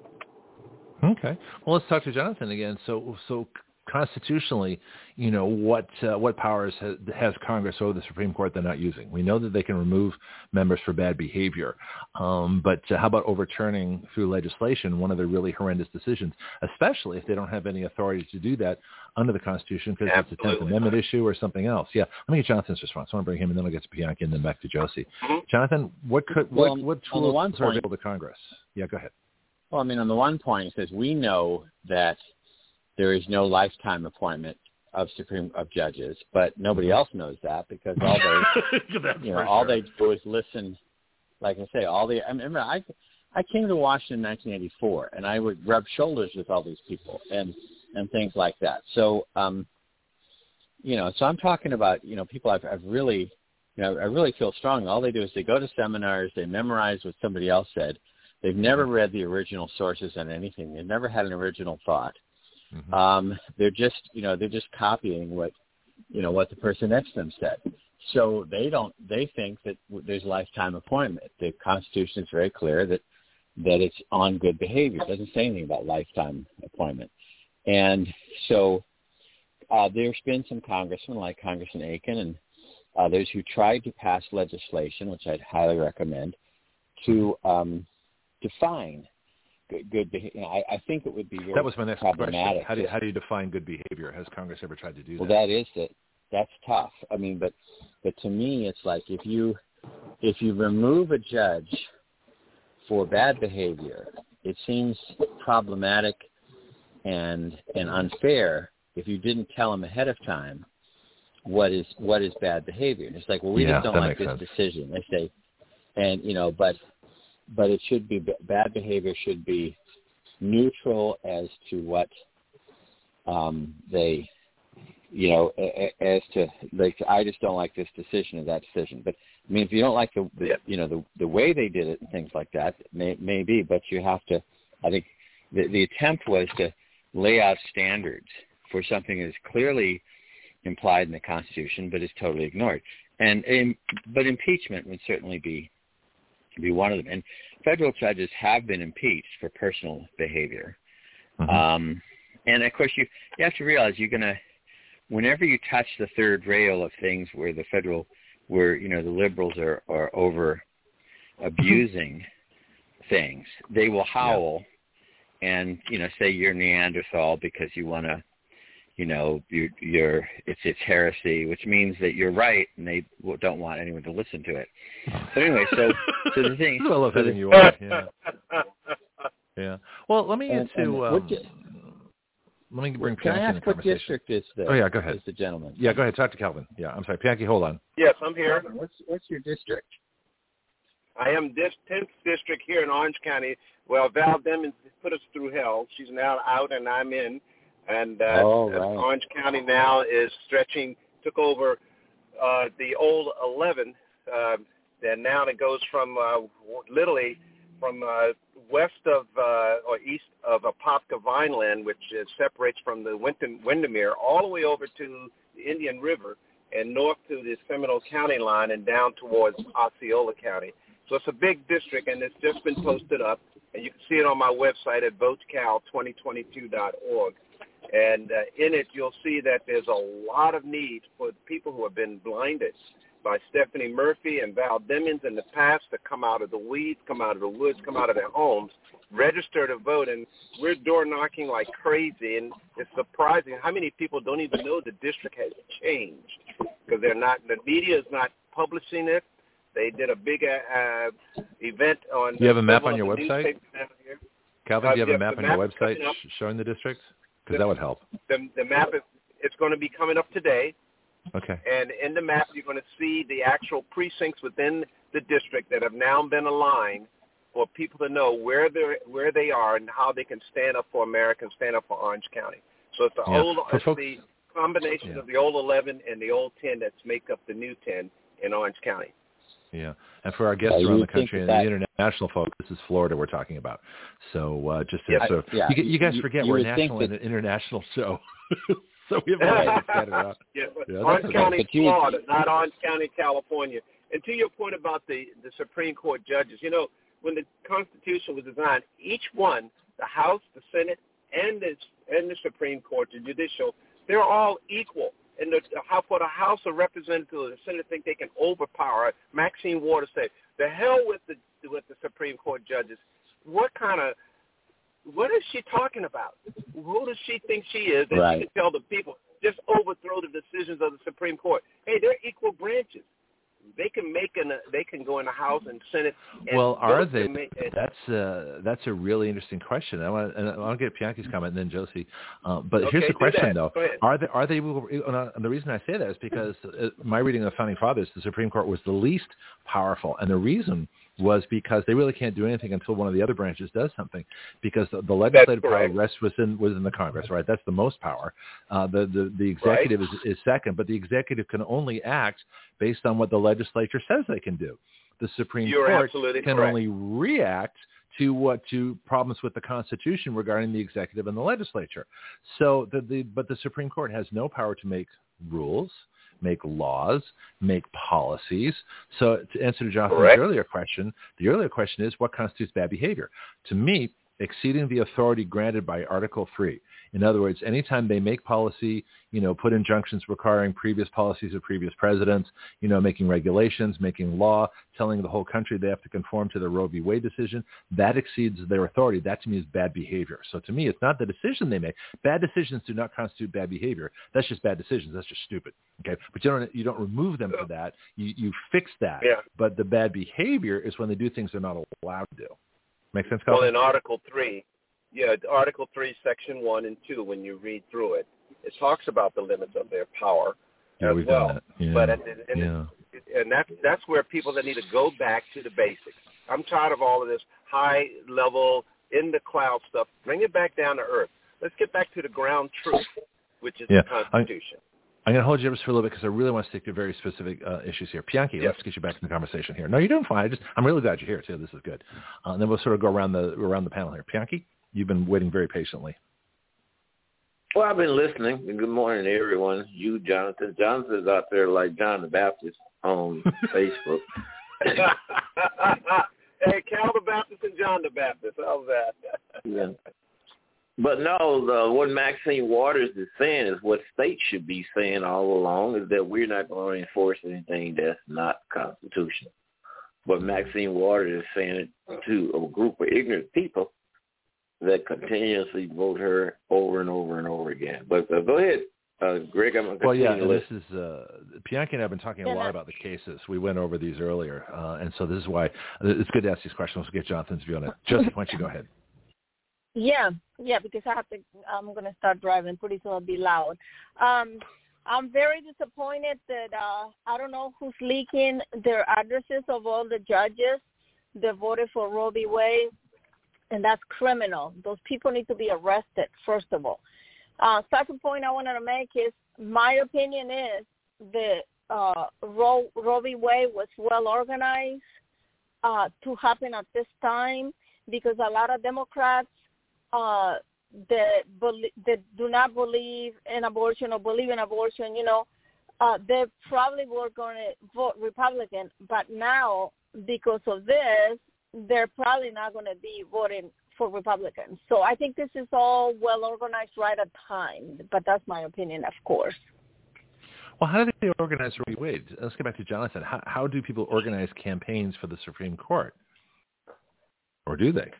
Speaker 2: Okay. Well, let's talk to Jonathan again. So, so constitutionally, you know, what uh, what powers has, has Congress over the Supreme Court they're not using? We know that they can remove members for bad behavior, um, but uh, how about overturning through legislation one of the really horrendous decisions, especially if they don't have any authority to do that under the Constitution because it's a tenth Amendment issue or something else? Yeah, let me get Jonathan's response. I want to bring him, and then I'll get to Bianchi, and then back to Josie.
Speaker 7: Mm-hmm.
Speaker 2: Jonathan, what could
Speaker 6: well,
Speaker 2: what what tools
Speaker 6: are
Speaker 2: point, available to Congress? Yeah, go ahead.
Speaker 6: Well, I mean, on the one point, it says we know that there is no lifetime appointment of Supreme of judges, but nobody else knows that because all they, you know, all sure. they do is listen. Like I say, all the. I remember I, I came to Washington in nineteen eighty-four, and I would rub shoulders with all these people and and things like that. So, um, you know, so I'm talking about you know people I've, I've really, you know, I really feel strong. All they do is they go to seminars, they memorize what somebody else said. They've never read the original sources on anything. They've never had an original thought. Mm-hmm. Um, they're just, you know, they're just copying what, you know, what the person next to them said. So they don't, they think that there's lifetime appointment. The Constitution is very clear that, that it's on good behavior. It doesn't say anything about lifetime appointment. And so uh, there's been some congressmen like Congressman Aiken and others who tried to pass legislation, which I'd highly recommend, to um, define good, good behavior. I, I think it would be very
Speaker 2: that was my next
Speaker 6: problematic.
Speaker 2: Question. How do you, how do you define good behavior? Has Congress ever tried to do
Speaker 6: well,
Speaker 2: that?
Speaker 6: Well, that is it. That's tough. I mean, but but to me, it's like if you if you remove a judge for bad behavior, it seems problematic and and unfair if you didn't tell them ahead of time what is what is bad behavior. And it's like, well, we
Speaker 2: yeah,
Speaker 6: just don't like this
Speaker 2: sense.
Speaker 6: decision. They say, and you know, but but it should be bad behavior should be neutral as to what um, they, you know, as to like I just don't like this decision or that decision. But I mean, if you don't like the, the yeah. you know the the way they did it and things like that, may maybe, but you have to. I think the the attempt was to lay out standards for something that is clearly implied in the Constitution, but is totally ignored. And, and but impeachment would certainly be be one of them. And federal judges have been impeached for personal behavior. Mm-hmm. Um, and of course, you you have to realize you're gonna whenever you touch the third rail of things where the federal, where you know the liberals are are over abusing things, they will howl yeah. and you know say you're Neanderthal because you want to. You know, you, you're it's it's heresy, which means that you're right, and they don't want anyone to listen to it. But anyway, so so the thing.
Speaker 2: I love hitting you on. Yeah. Yeah. Well, let me get
Speaker 6: and,
Speaker 2: to
Speaker 6: and
Speaker 2: um,
Speaker 6: you,
Speaker 2: let me bring
Speaker 6: Can I
Speaker 2: Pianki in the
Speaker 6: ask what
Speaker 2: conversation.
Speaker 6: district is the,
Speaker 2: oh, yeah, go ahead.
Speaker 6: is the gentleman?
Speaker 2: Yeah, go ahead. Talk to Calvin. Yeah, I'm sorry. Pianki, hold on.
Speaker 7: Yes, I'm here.
Speaker 6: What's, what's your district?
Speaker 7: I am this tenth district here in Orange County. Well, Val Demings put us through hell. She's now out and I'm in. And uh,
Speaker 6: oh, right.
Speaker 7: Orange County now is stretching, took over uh, the old eleven. Uh, and now it goes from uh, literally from uh, west of uh, or east of Apopka Vineland, which uh, separates from the Windermere, all the way over to the Indian River and north to the Seminole County line and down towards Osceola County. So it's a big district, and it's just been posted up, and you can see it on my website at vote cal twenty twenty-two dot org. And uh, in it, you'll see that there's a lot of need for people who have been blinded by Stephanie Murphy and Val Demings in the past to come out of the weeds, come out of the woods, come out of their homes, register to vote. And we're door knocking like crazy, and it's surprising how many people don't even know the district has changed because they're not, the media is not publishing it. They did a big uh, event on.
Speaker 2: Do you have a map on your website? Calvin, do you have
Speaker 7: uh,
Speaker 2: a map on your website showing the districts? Because that would help.
Speaker 7: The, the map is it's going to be coming up today.
Speaker 2: Okay.
Speaker 7: And in the map, you're going to see the actual precincts within the district that have now been aligned for people to know where they where they are and how they can stand up for America and stand up for Orange County. So it's the
Speaker 2: yeah.
Speaker 7: old,
Speaker 2: for
Speaker 7: it's
Speaker 2: folks,
Speaker 7: the combination
Speaker 2: yeah.
Speaker 7: of the old eleven and the old ten that's make up the new ten in Orange County.
Speaker 2: Yeah, and for our guests
Speaker 6: yeah,
Speaker 2: around the country and
Speaker 6: that,
Speaker 2: the international folks, this is Florida we're talking about. So uh, just to,
Speaker 7: yeah,
Speaker 2: so
Speaker 6: yeah,
Speaker 2: you, you guys forget
Speaker 6: you,
Speaker 2: we're
Speaker 6: you
Speaker 2: a national
Speaker 6: that,
Speaker 2: and an international show. So we have a lot scattered out.
Speaker 7: Yeah, but
Speaker 2: yeah,
Speaker 7: Orange County,
Speaker 6: but you,
Speaker 7: Florida, not Orange County, California. And to your point about the, the Supreme Court judges, you know, when the Constitution was designed, each one, the House, the Senate, and the, and the Supreme Court, the judicial, they're all equal. And the, how for the House of Representatives, the Senate think they can overpower. Maxine Waters said, "The hell with the with the Supreme Court judges. What kind of what is she talking about? Who does she think she is that
Speaker 6: right.
Speaker 7: she can tell the people just overthrow the decisions of the Supreme Court? Hey, they're equal branches. They can make an they can go in the House and Senate. And
Speaker 2: well, are they?
Speaker 7: Make,
Speaker 2: that's uh, that's a really interesting question. I want and I want to get Pianki's comment and then Josie. Uh, but
Speaker 7: okay,
Speaker 2: here's the question
Speaker 7: that.
Speaker 2: though: Are they are they? And the reason I say that is because my reading of the Founding Fathers, the Supreme Court was the least powerful, and the reason was because they really can't do anything until one of the other branches does something, because the, the legislative power rests within within the Congress, right? That's the most power. Uh, the, the the executive right. is, is second, but the executive can only act based on what the legislature says they can do. The Supreme
Speaker 7: You're
Speaker 2: Court can
Speaker 7: correct.
Speaker 2: only react to what to problems with the Constitution regarding the executive and the legislature. So the, the but the Supreme Court has no power to make rules, make laws, make policies. So to answer to Jonathan's Correct. earlier question, the earlier question is what constitutes bad behavior? To me, exceeding the authority granted by Article three. In other words, anytime they make policy, you know, put injunctions requiring previous policies of previous presidents, you know, making regulations, making law, telling the whole country they have to conform to the Roe v. Wade decision, that exceeds their authority. That to me is bad behavior. So to me, it's not the decision they make. Bad decisions do not constitute bad behavior. That's just bad decisions. That's just stupid. Okay, but you don't you don't remove them for that. You you fix that.
Speaker 7: Yeah.
Speaker 2: But the bad behavior is when they do things they're not allowed to do. Make sense, Colin?
Speaker 7: Well, in Article three, yeah, Article three, Section one and two, when you read through it, it talks about the limits of their power
Speaker 2: yeah,
Speaker 7: as
Speaker 2: we've
Speaker 7: well.
Speaker 2: Done that. Yeah.
Speaker 7: But at the, and,
Speaker 2: yeah.
Speaker 7: it, and that's that's where people that need to go back to the basics. I'm tired of all of this high level in the cloud stuff. Bring it back down to earth. Let's get back to the ground truth, which is
Speaker 2: yeah.
Speaker 7: the Constitution.
Speaker 2: I'm going to hold you just for a little bit because I really want to stick to very specific uh, issues here. Pianki,
Speaker 7: yes.
Speaker 2: let's get you back in the conversation here. No, you're doing fine. I just, I'm really glad you're here, too. This is good. Uh, and then we'll sort of go around the around the panel here. Pianki, you've been waiting very patiently.
Speaker 8: Well, I've been listening. Good morning to everyone. You, Jonathan. Jonathan's out there like John the Baptist on Facebook.
Speaker 7: Hey, Cal the Baptist and John the Baptist. How's that?
Speaker 8: Yeah. But no, the, what Maxine Waters is saying is what states should be saying all along, is that we're not going to enforce anything that's not constitutional. But Maxine Waters is saying it to a group of ignorant people that continuously vote her over and over and over again. But uh, go ahead, uh, Greg. I'm going to
Speaker 2: Well, yeah,
Speaker 8: continue.
Speaker 2: and this is uh, Pianki and I have been talking a lot about the cases. We went over these earlier, uh, and so this is why it's good to ask these questions. We'll get Jonathan's view on it. Joseph, why don't you go ahead?
Speaker 4: Yeah, yeah, because I have to. I'm going to start driving. Pretty soon I'll be loud. Um, I'm very disappointed that uh, I don't know who's leaking their addresses of all the judges that voted for Roe v. Wade, and that's criminal. Those people need to be arrested, first of all. Uh, second point I wanted to make is my opinion is that uh, Roe, Roe v. Wade was well organized uh, to happen at this time because a lot of Democrats uh, that, be- that do not believe in abortion or believe in abortion, you know, uh, they probably were going to vote Republican, but now because of this, they're probably not going to be voting for Republicans. So I think this is all well organized right at time, but that's my opinion, of course.
Speaker 2: Well, how do they organize Roe v. Wade? Let's get back to Jonathan. How, how do people organize campaigns for the Supreme Court? Or do they?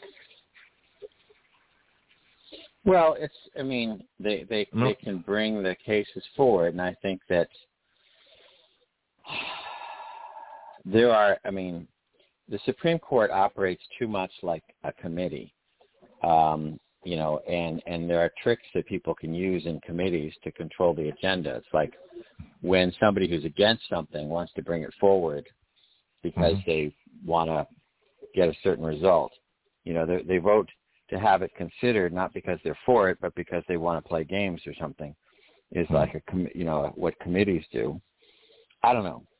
Speaker 6: Well, it's, I mean, they, they,
Speaker 2: no.
Speaker 6: they can bring the cases forward, and I think that there are, I mean, the Supreme Court operates too much like a committee, um, you know, and, and there are tricks that people can use in committees to control the agenda. It's like when somebody who's against something wants to bring it forward because mm-hmm. they want to get a certain result. You know, they, they vote to have it considered, not because they're for it, but because they want to play games or something. Is mm-hmm. like a, com- you know, what committees do. I don't know,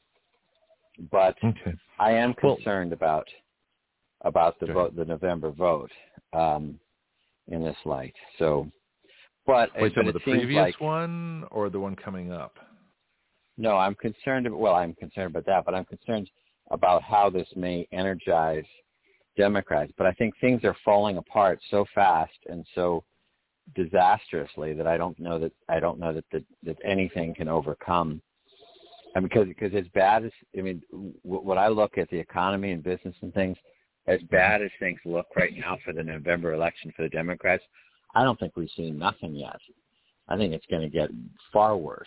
Speaker 6: but
Speaker 2: okay.
Speaker 6: I am concerned well, about about the vote, the November vote, um, in this light. So, but
Speaker 2: wait,
Speaker 6: but
Speaker 2: so
Speaker 6: it
Speaker 2: the
Speaker 6: seems
Speaker 2: previous
Speaker 6: like,
Speaker 2: one or the one coming up?
Speaker 6: No, I'm concerned. Well, I'm concerned about that, but I'm concerned about how this may energize Democrats. But I think things are falling apart so fast and so disastrously that I don't know that I don't know that that, that anything can overcome. And because because as bad as I mean, w- when I look at the economy and business and things, as bad as things look right now for the November election for the Democrats, I don't think we've seen nothing yet. I think it's going to get far worse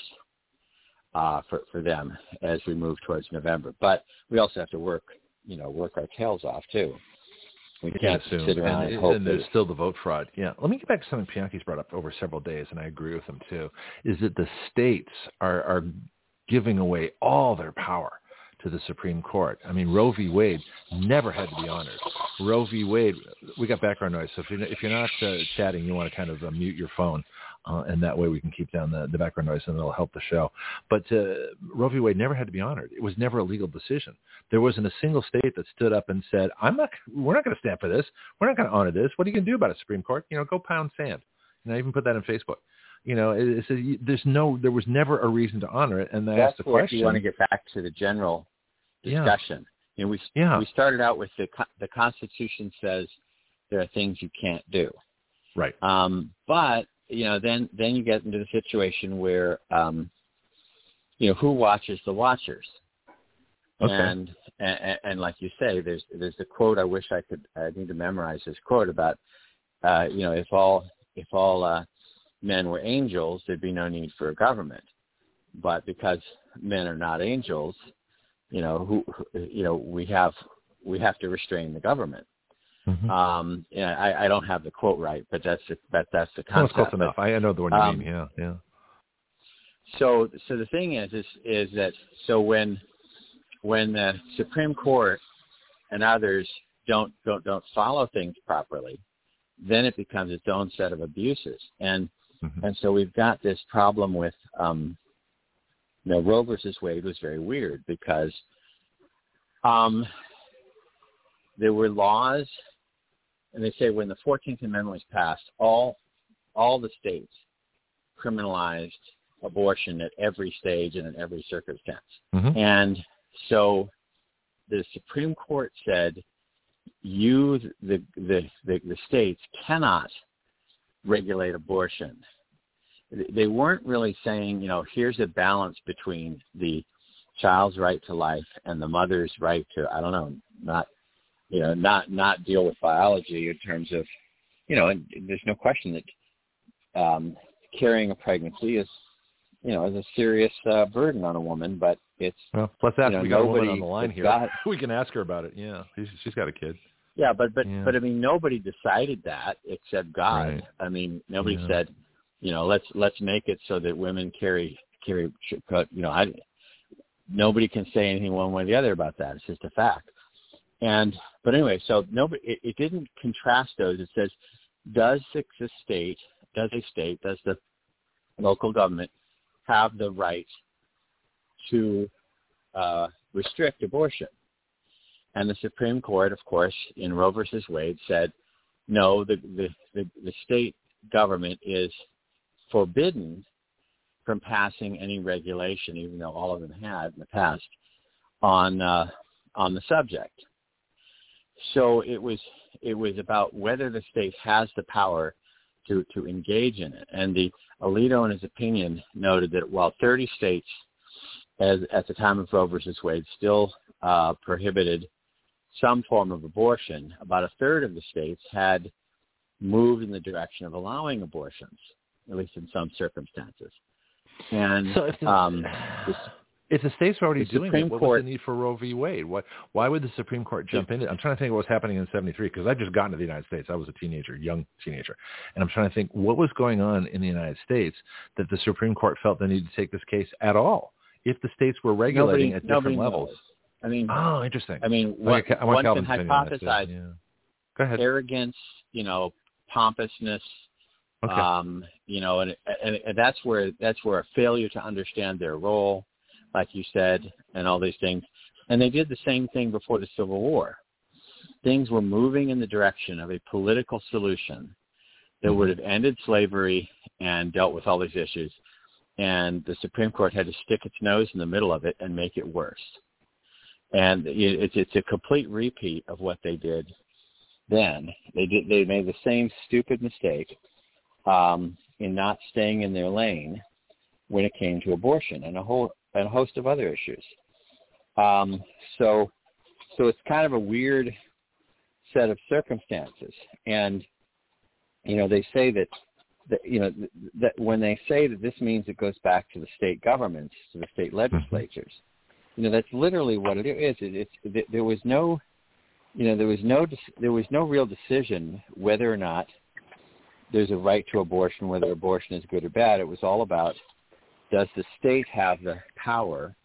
Speaker 6: uh, for for them as we move towards November. But we also have to work, you know, work our tails off too. We can't
Speaker 2: yeah,
Speaker 6: sit around
Speaker 2: and,
Speaker 6: and hope.
Speaker 2: And there's still the vote fraud. Yeah. Let me get back to something Bianchi's brought up over several days, and I agree with him too, is that the states are, are giving away all their power to the Supreme Court. I mean, Roe v. Wade never had to be honored. Roe v. Wade, we got background noise, so if you're, if you're not uh, chatting, you want to kind of uh, mute your phone, uh, and that way we can keep down the, the background noise, and it'll help the show. But uh, Roe v. Wade never had to be honored. It was never a legal decision. There wasn't a single state that stood up and said, "I'm not. We're not going to stand for this. We're not going to honor this. What are you going to do about it, Supreme Court? You know, go pound sand." And I even put that on Facebook. You know, it, it's a, there's no, there was never a reason to honor it. And I
Speaker 6: that's
Speaker 2: asked the
Speaker 6: what
Speaker 2: question.
Speaker 6: You want to get back to the general discussion. Yeah. You know, we
Speaker 2: yeah.
Speaker 6: we started out with the the Constitution says there are things you can't do.
Speaker 2: Right.
Speaker 6: Um, but you know, then then you get into the situation where um, you know, who watches the watchers.
Speaker 2: Okay.
Speaker 6: And, and and like you say, there's there's a quote. I wish I could. I need to memorize this quote about uh, you know, if all if all uh, men were angels, there'd be no need for a government. But because men are not angels, you know, who, who you know, we have we have to restrain the government.
Speaker 2: Mm-hmm.
Speaker 6: Um, yeah, I, I don't have the quote right, but that's the, that that's the concept.
Speaker 2: Well, close enough. I know the one you
Speaker 6: um,
Speaker 2: mean. Yeah, yeah.
Speaker 6: So so the thing is is is that so when when the Supreme Court and others don't don't don't follow things properly, then it becomes its own set of abuses. And mm-hmm. and so we've got this problem with um, you know, Roe versus Wade was very weird because um, there were laws, and they say when the fourteenth Amendment was passed, all all the states criminalized abortion at every stage and in every circumstance.
Speaker 2: Mm-hmm.
Speaker 6: And so the Supreme Court said, you, the, the, the, the states, cannot regulate abortion. They weren't really saying, you know, here's a balance between the child's right to life and the mother's right to, I don't know, not, you know, not, not deal with biology in terms of, you know, and there's no question that um, carrying a pregnancy is, you know, is a serious uh, burden on a woman, but it's,
Speaker 2: well, let's ask,
Speaker 6: you know,
Speaker 2: we got a woman
Speaker 6: nobody
Speaker 2: on the line here.
Speaker 6: got,
Speaker 2: we can ask her about it. Yeah. She's, she's got a kid.
Speaker 6: Yeah, but but
Speaker 2: yeah.
Speaker 6: but I mean, nobody decided that except God.
Speaker 2: Right.
Speaker 6: I mean, nobody
Speaker 2: yeah.
Speaker 6: said, you know, let's let's make it so that women carry carry. You know, I nobody can say anything one way or the other about that. It's just a fact. And but anyway, so nobody it, it didn't contrast those. It says, does the state, does a state, does the local government have the right to uh, restrict abortion? And the Supreme Court, of course, in Roe versus Wade, said, no, the, the, the, the state government is forbidden from passing any regulation, even though all of them had in the past, on uh, on the subject. So it was it was about whether the state has the power to, to engage in it. And the Alito, in his opinion, noted that while thirty states, as at the time of Roe versus Wade, still uh, prohibited some form of abortion, about a third of the states had moved in the direction of allowing abortions, at least in some circumstances. And
Speaker 2: so if the,
Speaker 6: um, this,
Speaker 2: if the states were already
Speaker 6: the
Speaker 2: doing
Speaker 6: Supreme
Speaker 2: it, what
Speaker 6: Court,
Speaker 2: was the need for Roe v. Wade? What, why would the Supreme Court jump in? I'm trying to think of what was happening in seventy-three, because I just got into the United States. I was a teenager, young teenager. And I'm trying to think what was going on in the United States that the Supreme Court felt they needed to take this case at all, if the states were regulating
Speaker 6: nobody,
Speaker 2: at different
Speaker 6: nobody
Speaker 2: levels.
Speaker 6: knows. I mean,
Speaker 2: oh, interesting.
Speaker 6: I mean, what,
Speaker 2: I want
Speaker 6: one can
Speaker 2: Calvin's opinion on that,
Speaker 6: hypothesize
Speaker 2: yeah. Go ahead.
Speaker 6: arrogance, you know, pompousness,
Speaker 2: okay.
Speaker 6: um, you know, and, and and that's where that's where a failure to understand their role, like you said, and all these things. And they did the same thing before the Civil War. Things were moving in the direction of a political solution that would have ended slavery and dealt with all these issues. And the Supreme Court had to stick its nose in the middle of it and make it worse. And it's it's a complete repeat of what they did then. They did they made the same stupid mistake um, in not staying in their lane when it came to abortion and a whole and a host of other issues. Um, so so it's kind of a weird set of circumstances. And you know, they say that. That, you know, that when they say that this means it goes back to the state governments, to the state legislatures, you know, that's literally what it is. It, it's there was no, you know, there was no there was no real decision whether or not there's a right to abortion, whether abortion is good or bad. It was all about, does the state have the power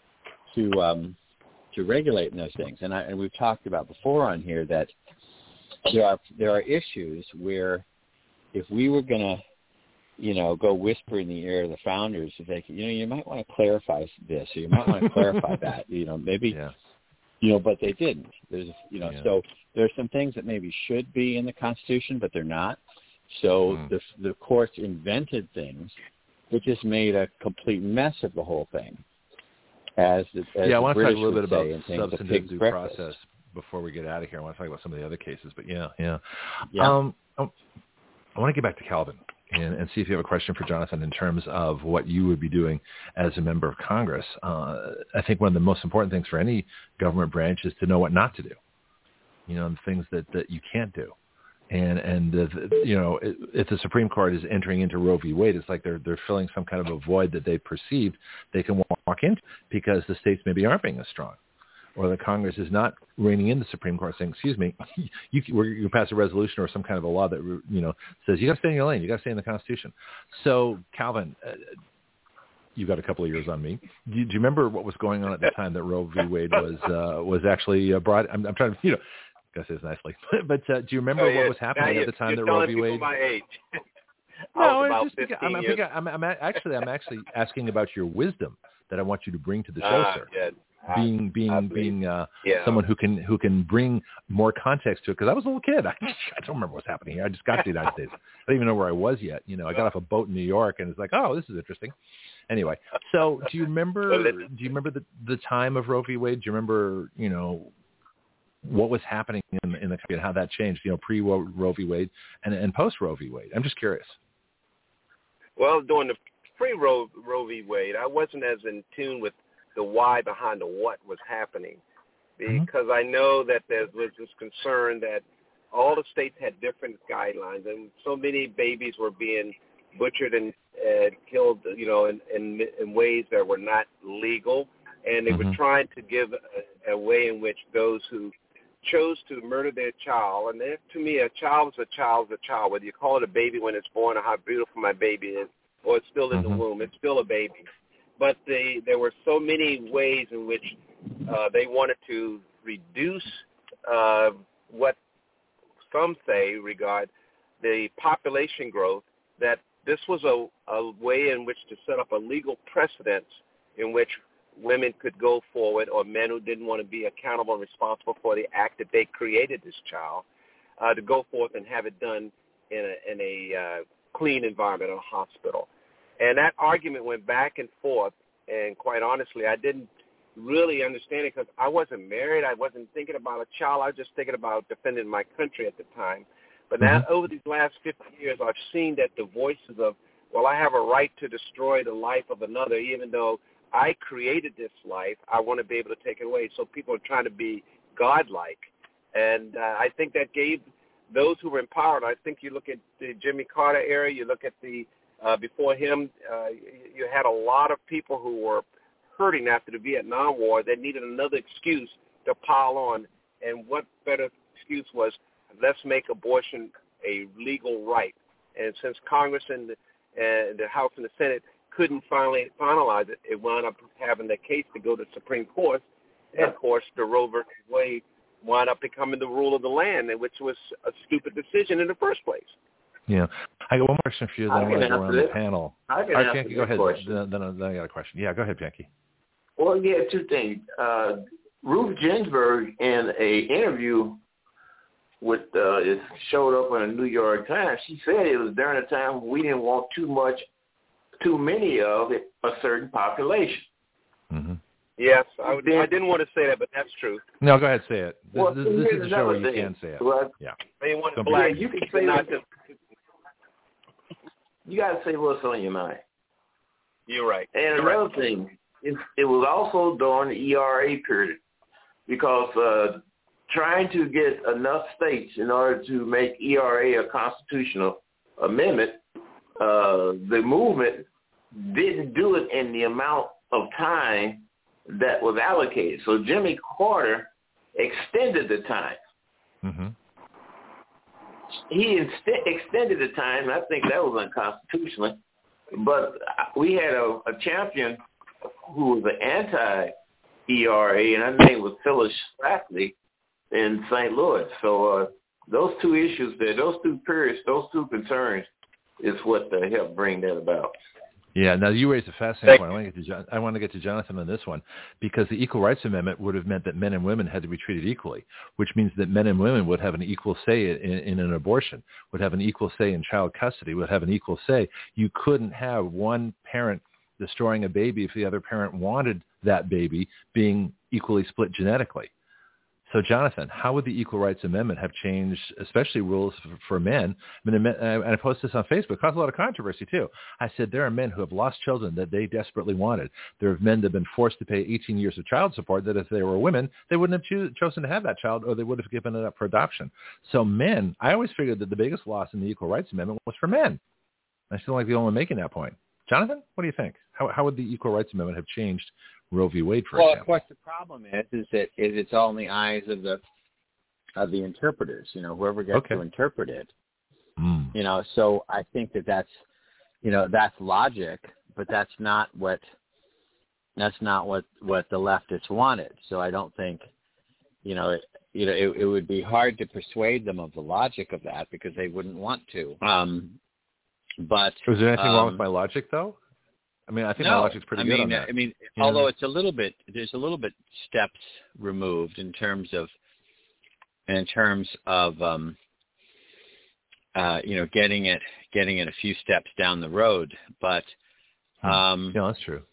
Speaker 6: to um, to regulate in those things? And I, and we've talked about before on here that there are there are issues where, if we were going to, you know, go whisper in the ear of the founders, if they, you know, you might want to clarify this, or you might want to clarify that, you know, maybe,
Speaker 2: yeah.
Speaker 6: you know, but they didn't. There's, you know,
Speaker 2: yeah.
Speaker 6: so there's some things that maybe should be in the Constitution, but they're not. So mm. the the courts invented things that just made a complete mess of the whole thing. As, the, as
Speaker 2: yeah, I
Speaker 6: the
Speaker 2: want
Speaker 6: British
Speaker 2: to talk a little bit about substantive due
Speaker 6: breakfast.
Speaker 2: process before we get out of here. I want to talk about some of the other cases, but yeah, yeah.
Speaker 6: yeah.
Speaker 2: Um, oh, I want to get back to Calvin and, and see if you have a question for Jonathan in terms of what you would be doing as a member of Congress. Uh, I think one of the most important things for any government branch is to know what not to do, you know, the things that, that you can't do. And, and the, you know, if the Supreme Court is entering into Roe v. Wade, it's like they're they're filling some kind of a void that they perceived they can walk into because the states maybe aren't being as strong. Or the Congress is not reining in the Supreme Court saying, excuse me, you, you pass a resolution or some kind of a law that, you know, says you got to stay in your lane. You got to stay in the Constitution. So, Calvin, uh, you got a couple of years on me. Do you, do you remember what was going on at the time that Roe v. Wade was uh, was actually uh, brought? I'm, I'm trying to, you know, I guess this nicely. but uh, do you remember
Speaker 7: oh, yeah.
Speaker 2: what was happening
Speaker 7: now
Speaker 2: at the time
Speaker 7: that
Speaker 2: Roe v. Wade?
Speaker 7: My age.
Speaker 2: no,
Speaker 7: about
Speaker 2: just because, I'm, I'm, I'm, I'm actually I'm actually asking about your wisdom that I want you to bring to the show,
Speaker 7: uh,
Speaker 2: sir.
Speaker 7: Yeah.
Speaker 2: Being being being uh,
Speaker 7: yeah.
Speaker 2: someone who can who can bring more context to it, because I was a little kid. I, I don't remember what's happening here. I just got to the United States. I didn't even know where I was yet. You know, I got off a boat in New York, and it's like, oh, this is interesting. Anyway, so do you remember? do you remember the the time of Roe v. Wade? Do you remember, you know, what was happening in, in the country and how that changed? You know, pre Roe v. Wade and and post Roe v. Wade. I'm just curious.
Speaker 7: Well, during the pre Roe Roe v. Wade, I wasn't as in tune with the why behind the what was happening, because mm-hmm. I know that there was this concern that all the states had different guidelines, and so many babies were being butchered and uh, killed, you know, in, in, in ways that were not legal, and they mm-hmm. were trying to give a, a way in which those who chose to murder their child, and then, to me, a child is a child is a child, whether you call it a baby when it's born or how beautiful my baby is, or it's still in mm-hmm. the womb, it's still a baby. But they, there were so many ways in which uh, they wanted to reduce uh, what some say regard the population growth, that this was a, a way in which to set up a legal precedent in which women could go forward, or men who didn't want to be accountable and responsible for the act that they created this child, uh, to go forth and have it done in a, in a uh, clean environment, a hospital. And that argument went back and forth, and quite honestly, I didn't really understand it because I wasn't married. I wasn't thinking about a child. I was just thinking about defending my country at the time. But now, mm-hmm. over these last fifty years, I've seen that the voices of, well, I have a right to destroy the life of another, even though I created this life, I want to be able to take it away. So people are trying to be godlike. And uh, I think that gave those who were in power, and I think you look at the Jimmy Carter era, you look at the, uh, before him, uh, you had a lot of people who were hurting after the Vietnam War that needed another excuse to pile on. And what better excuse was, let's make abortion a legal right. And since Congress and the, and the House and the Senate couldn't finally finalize it, it wound up having the case to go to the Supreme Court. And, of course, the Roe versus Wade wound up becoming the rule of the land, which was a stupid decision in the first place.
Speaker 2: Yeah. I got one more question for you, then I want to go around the panel.
Speaker 8: I can
Speaker 2: All right,
Speaker 8: answer
Speaker 2: Bianchi, go ahead.
Speaker 8: Question.
Speaker 2: Then, then, then I got a question. Yeah, go ahead, Bianchi.
Speaker 8: Well, yeah, two things. Uh, Ruth Ginsburg, in a interview with uh, it showed up in the New York Times, she said it was during a time when we didn't want too much, too many of it, a certain population.
Speaker 2: Mm-hmm.
Speaker 7: Yes, I, would, I didn't want to say that, but that's true.
Speaker 2: No, go ahead, say it. This,
Speaker 8: well,
Speaker 2: this, this is a show where you can say it.
Speaker 8: Well,
Speaker 2: yeah.
Speaker 7: They want
Speaker 2: Don't
Speaker 7: black.
Speaker 8: Yeah, you can say
Speaker 7: not
Speaker 8: what, you got to say what's on your mind.
Speaker 7: You're right.
Speaker 8: And
Speaker 7: You're
Speaker 8: another
Speaker 7: right.
Speaker 8: thing, it, it was also during the E R A period, because uh, trying to get enough states in order to make E R A a constitutional amendment, uh, the movement didn't do it in the amount of time that was allocated. So Jimmy Carter extended the time.
Speaker 2: Mm-hmm.
Speaker 8: He inst- extended the time, and I think that was unconstitutional. But we had a, a champion who was an anti-E R A, and her name was Phyllis Schlafly in Saint Louis. So uh, those two issues there, those two periods, those two concerns is what uh, helped bring that about.
Speaker 2: Yeah, now you raised a fascinating point. I want to get to John, I want to get to Jonathan on this one, because the Equal Rights Amendment would have meant that men and women had to be treated equally, which means that men and women would have an equal say in, in an abortion, would have an equal say in child custody, would have an equal say. You couldn't have one parent destroying a baby if the other parent wanted that baby being equally split genetically. So, Jonathan, how would the Equal Rights Amendment have changed, especially rules for, for men? I mean, and I posted this on Facebook. It caused a lot of controversy, too. I said there are men who have lost children that they desperately wanted. There are men that have been forced to pay eighteen years of child support that if they were women, they wouldn't have cho- chosen to have that child, or they would have given it up for adoption. So men, I always figured that the biggest loss in the Equal Rights Amendment was for men. I still like the only one making that point. Jonathan, what do you think? How, how would the Equal Rights Amendment have changed Roe v. Wade, for
Speaker 6: well,
Speaker 2: example?
Speaker 6: Well, of course, the problem is is that is it's all in the eyes of the of the interpreters. You know, whoever gets
Speaker 2: okay.
Speaker 6: to interpret it.
Speaker 2: Mm.
Speaker 6: You know, so I think that that's you know that's logic, but that's not what that's not what, what the leftists wanted. So I don't think you know it, you know it, it would be hard to persuade them of the logic of that because they wouldn't want to. Um, but
Speaker 2: was there anything
Speaker 6: um,
Speaker 2: wrong with my logic, though? I mean, I think
Speaker 6: no,
Speaker 2: my logic's pretty
Speaker 6: I
Speaker 2: good
Speaker 6: mean,
Speaker 2: on that.
Speaker 6: I mean,
Speaker 2: yeah.
Speaker 6: although it's a little bit, there's a little bit steps removed in terms of, in terms of, um, uh, you know, getting it, getting it a few steps down the road. But, um,
Speaker 2: yeah, that's true.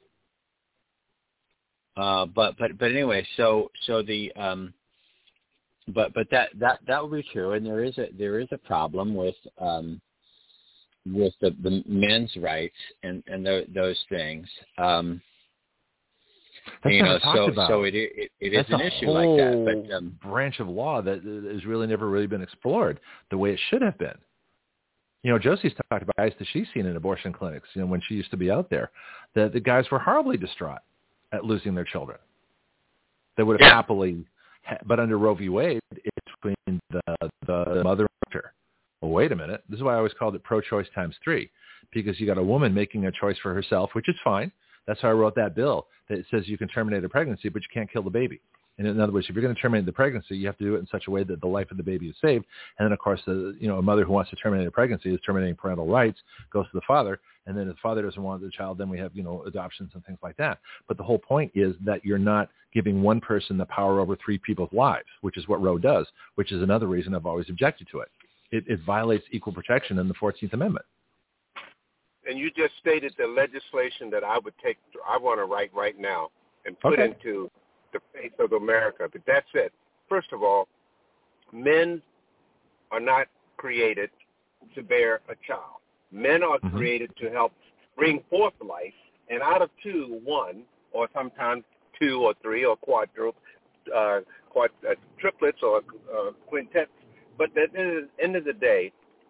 Speaker 6: Uh, but, but, but anyway, so, so the, um, but, but that, that, that would be true. And there is a, there is a problem with, um, with the, the men's rights and, and the, those things. Um,
Speaker 2: That's
Speaker 6: you know, so,
Speaker 2: about.
Speaker 6: so it, it, it
Speaker 2: That's
Speaker 6: is an
Speaker 2: a
Speaker 6: issue
Speaker 2: whole
Speaker 6: like that. But, um,
Speaker 2: branch of law that has really never really been explored the way it should have been. You know, Josie's talked about guys that she's seen in abortion clinics, you know, when she used to be out there, that the guys were horribly distraught at losing their children. They would have
Speaker 6: yeah.
Speaker 2: happily But under Roe v. Wade, it's between the, the mother and her. Well, wait a minute. This is why I always called it pro-choice times three, because you got a woman making a choice for herself, which is fine. That's how I wrote that bill that says you can terminate a pregnancy, but you can't kill the baby. And in other words, if you're going to terminate the pregnancy, you have to do it in such a way that the life of the baby is saved. And then, of course, the, you know, a mother who wants to terminate a pregnancy is terminating parental rights, goes to the father. And then if the father doesn't want the child, then we have, you know, adoptions and things like that. But the whole point is that you're not giving one person the power over three people's lives, which is what Roe does, which is another reason I've always objected to it. It, it violates equal protection in the fourteenth Amendment.
Speaker 7: And you just stated the legislation that I would take, I want to write right now and put
Speaker 2: okay.
Speaker 7: into the face of America. But that's it. First of all, men are not created to bear a child. Men are mm-hmm. created to help bring forth life, and out of two, one, or sometimes two or three or quadruple, uh, quad, uh, triplets or uh, quintets. But at the end of the day,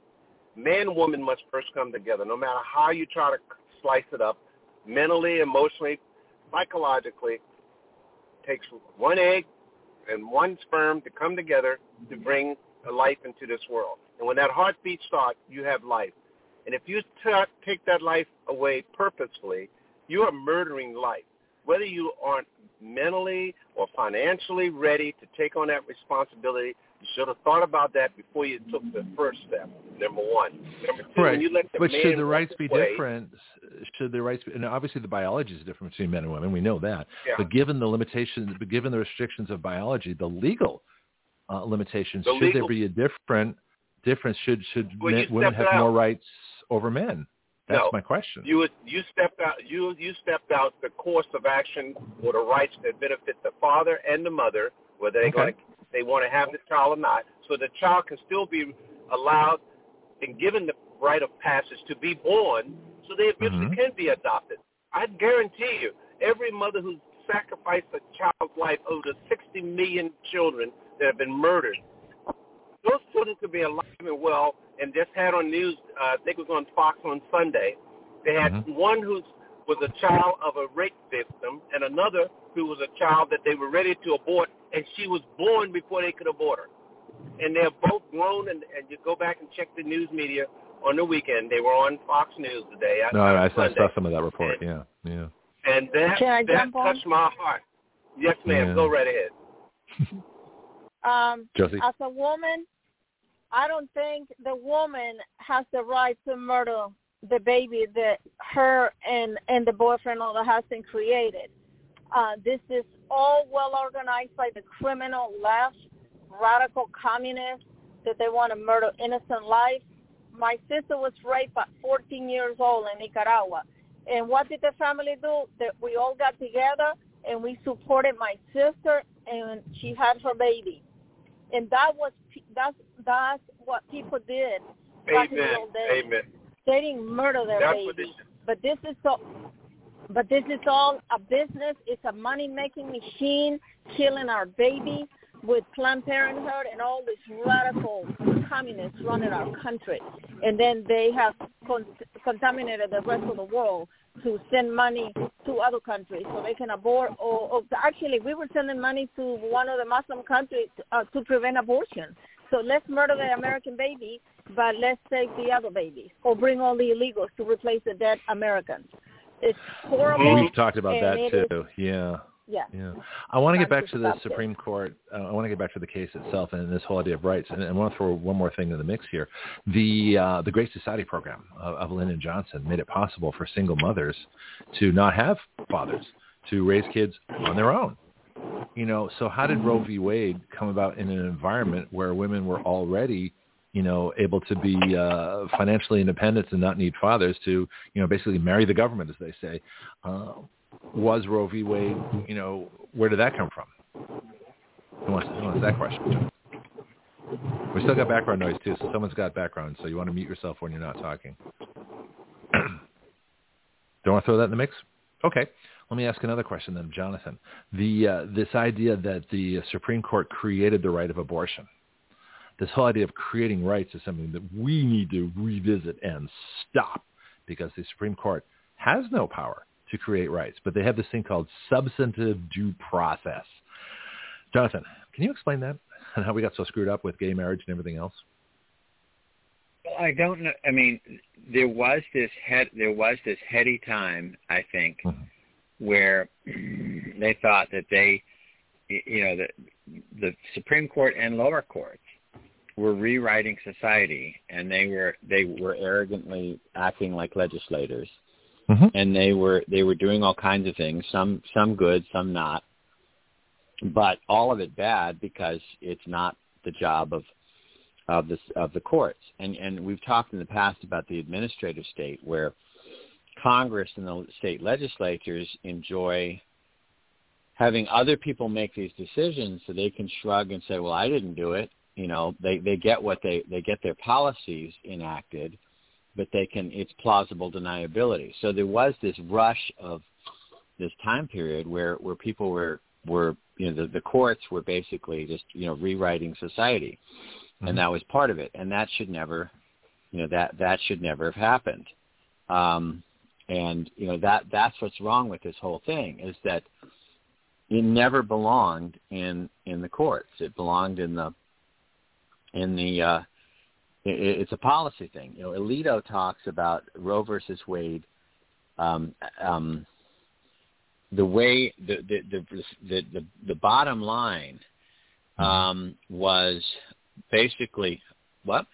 Speaker 7: man and woman must first come together. No matter how you try to slice it up, mentally, emotionally, psychologically, it takes one egg and one sperm to come together to bring a life into this world. And when that heartbeat starts, you have life. And if you t- take that life away purposefully, you are murdering life. Whether you aren't mentally or financially ready to take on that responsibility, you should have thought about that before you took the first step, number one. Number two,
Speaker 2: right.
Speaker 7: when you let the
Speaker 2: but
Speaker 7: man
Speaker 2: should the rights be
Speaker 7: away,
Speaker 2: different? Should the rights be, and obviously the biology is different between men and women. We know that.
Speaker 7: Yeah.
Speaker 2: But given the limitations, but given the restrictions of biology, the legal uh, limitations,
Speaker 7: the
Speaker 2: should
Speaker 7: legal,
Speaker 2: there be a different difference? Should should
Speaker 7: well,
Speaker 2: men, women have
Speaker 7: out.
Speaker 2: more rights over men? That's
Speaker 7: no,
Speaker 2: my question.
Speaker 7: You you stepped out. You you stepped out the course of action for the rights that benefit the father and the mother, whether they
Speaker 2: okay.
Speaker 7: going they want to have the child or not. So the child can still be allowed and given the rite of passage to be born, so they eventually
Speaker 2: mm-hmm.
Speaker 7: can be adopted. I guarantee you, every mother who's sacrificed a child's life, over sixty million children that have been murdered, those children could be alive and well. And just had on news, uh, I think it was on Fox on Sunday, they had mm-hmm. one who was a child of a rape victim and another who was a child that they were ready to abort, and she was born before they could abort her. And they're both grown, and, and you go back and check the news media on the weekend. They were on Fox News today.
Speaker 2: No, I, I saw some of that report, and, yeah. yeah.
Speaker 7: And that, that touched my heart. Yes, ma'am.
Speaker 2: Yeah.
Speaker 7: Go right ahead.
Speaker 4: um,
Speaker 2: Josie?
Speaker 4: As a woman, I don't think the woman has the right to murder the baby that her and, and the boyfriend or the husband created. Uh, this is all well organized by the criminal left, radical communists, that they want to murder innocent life. My sister was raped at fourteen years old in Nicaragua. And what did the family do? That we all got together and we supported my sister, and she had her baby. And that was that's that's what people did back in the old days.
Speaker 7: Amen.
Speaker 4: They didn't murder their
Speaker 7: that's
Speaker 4: babies. But this is so. But this is all a business. It's a money-making machine, killing our baby with Planned Parenthood and all these radical communists running our country. And then they have con- contaminated the rest of the world to send money to other countries so they can abort. Or, or actually, we were sending money to one of the Muslim countries uh, to prevent abortion. So let's murder the American baby, but let's save the other babies, or bring all the illegals to replace the dead Americans. It's horrible.
Speaker 2: We've talked about that too.
Speaker 4: Is,
Speaker 2: yeah.
Speaker 4: Yeah.
Speaker 2: Yeah. I want to get back to the
Speaker 4: it.
Speaker 2: Supreme Court. Uh, I want to get back to the case itself and this whole idea of rights. And I want to throw one more thing in the mix here. The uh, the Great Society program of, of Lyndon Johnson made it possible for single mothers to not have fathers, to raise kids on their own. You know, so how did Roe v. Wade come about in an environment where women were already, you know, able to be uh, financially independent and not need fathers to, you know, basically marry the government, as they say? Uh, was Roe v. Wade, you know, where did that come from? Who wants, who wants that question? We still got background noise, too, so someone's got background, so you want to mute yourself when you're not talking. Don't want to throw that in the mix? Okay. Let me ask another question then, Jonathan. The uh, this idea that the Supreme Court created the right of abortion, this whole idea of creating rights is something that we need to revisit and stop, because the Supreme Court has no power to create rights, but they have this thing called substantive due process. Jonathan, Can you explain that and how we got so screwed up with gay marriage and everything else?
Speaker 6: I don't know. I mean, there was this head, there was this heady time, I think, mm-hmm. where they thought that they, you know, the the Supreme Court and lower courts were rewriting society, and they were they were arrogantly acting like legislators, mm-hmm. and they were they were doing all kinds of things, some some good, some not, but all of it bad because it's not the job of of the of the courts. And and we've talked in the past about the administrative state, where Congress and the state legislatures enjoy having other people make these decisions so they can shrug and say, well, I didn't do it. You know, they, they get what they, they get their policies enacted, but they can, it's plausible deniability. So there was this rush of this time period where, where people were, were, you know, the, the courts were basically just, you know, rewriting society. Mm-hmm. And that was part of it. And that should never, you know, that, that should never have happened. Um, and, you know, that, that's what's wrong with this whole thing, is that it never belonged in, in the courts. It belonged in the, in the, uh, it, it's a policy thing. You know, Alito talks about Roe versus Wade, um, um, the way, the, the, the, the, the, the bottom line, um, was basically, what?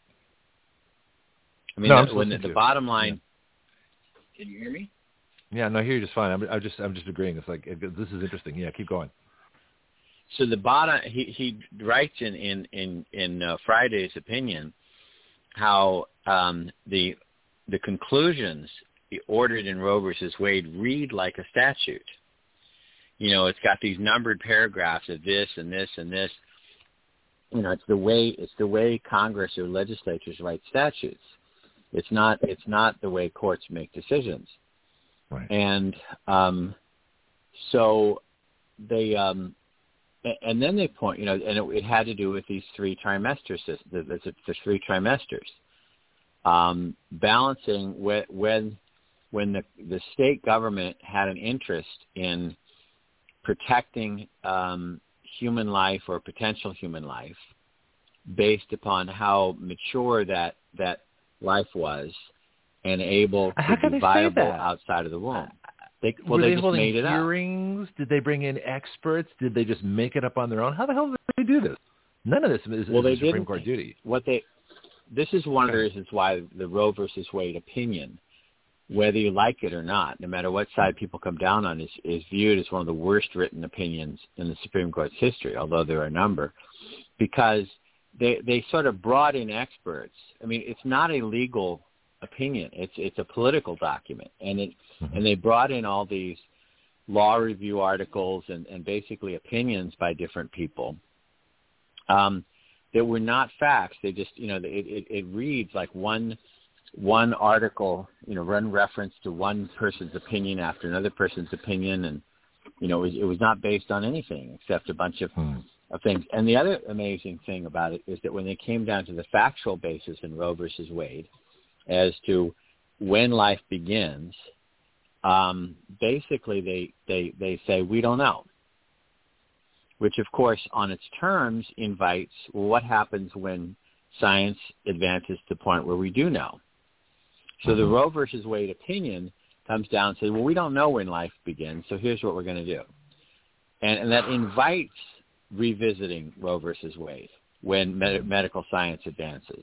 Speaker 6: I mean,
Speaker 2: no,
Speaker 6: the, when the, the bottom line, yeah. Can you hear me?
Speaker 2: Yeah, no, I hear you just fine. I'm, I'm just, I'm just agreeing. It's like, it, this is interesting. Yeah, keep going.
Speaker 6: So the bottom, he he writes in in in, in uh, Friday's opinion how um, the the conclusions ordered in Roe versus Wade read like a statute. You know, it's got these numbered paragraphs of this and this and this. You know, it's the way it's the way Congress or legislatures write statutes. It's not it's not the way courts make decisions.
Speaker 2: Right.
Speaker 6: And um, so they, um, and then they point, you know, and it, it had to do with these three trimesters, the, the, the three trimesters, um, balancing when when when the the state government had an interest in protecting um, human life or potential human life based upon how mature that that life was and able to be viable outside of the womb. They, well,
Speaker 2: Were
Speaker 6: they,
Speaker 2: they
Speaker 6: just
Speaker 2: holding
Speaker 6: made it
Speaker 2: hearings? Up. Did they bring in experts? Did they just make it up on their own? How the hell did they do this? None of this is,
Speaker 6: well,
Speaker 2: is
Speaker 6: they
Speaker 2: a Supreme
Speaker 6: didn't.
Speaker 2: Court duty.
Speaker 6: What they, this is one of the reasons why the Roe versus Wade opinion, whether you like it or not, no matter what side people come down on, is, is viewed as one of the worst written opinions in the Supreme Court's history, although there are a number, because they they sort of brought in experts. I mean, it's not a legal opinion. It's it's a political document, and it mm-hmm. and they brought in all these law review articles and, and basically opinions by different people um, that were not facts. They just, you know, it, it, it reads like one one article, you know, one reference to one person's opinion after another person's opinion, and you know, it was, it was not based on anything except a bunch of, hmm. of things. And the other amazing thing about it is that when they came down to the factual basis in Roe versus Wade, as to when life begins, um, basically they, they, they say, we don't know, which, of course, on its terms invites, well, what happens when science advances to the point where we do know? So mm-hmm. the Roe versus Wade opinion comes down and says, well, we don't know when life begins, so here's what we're going to do. And, and that invites revisiting Roe versus Wade when med- medical science advances.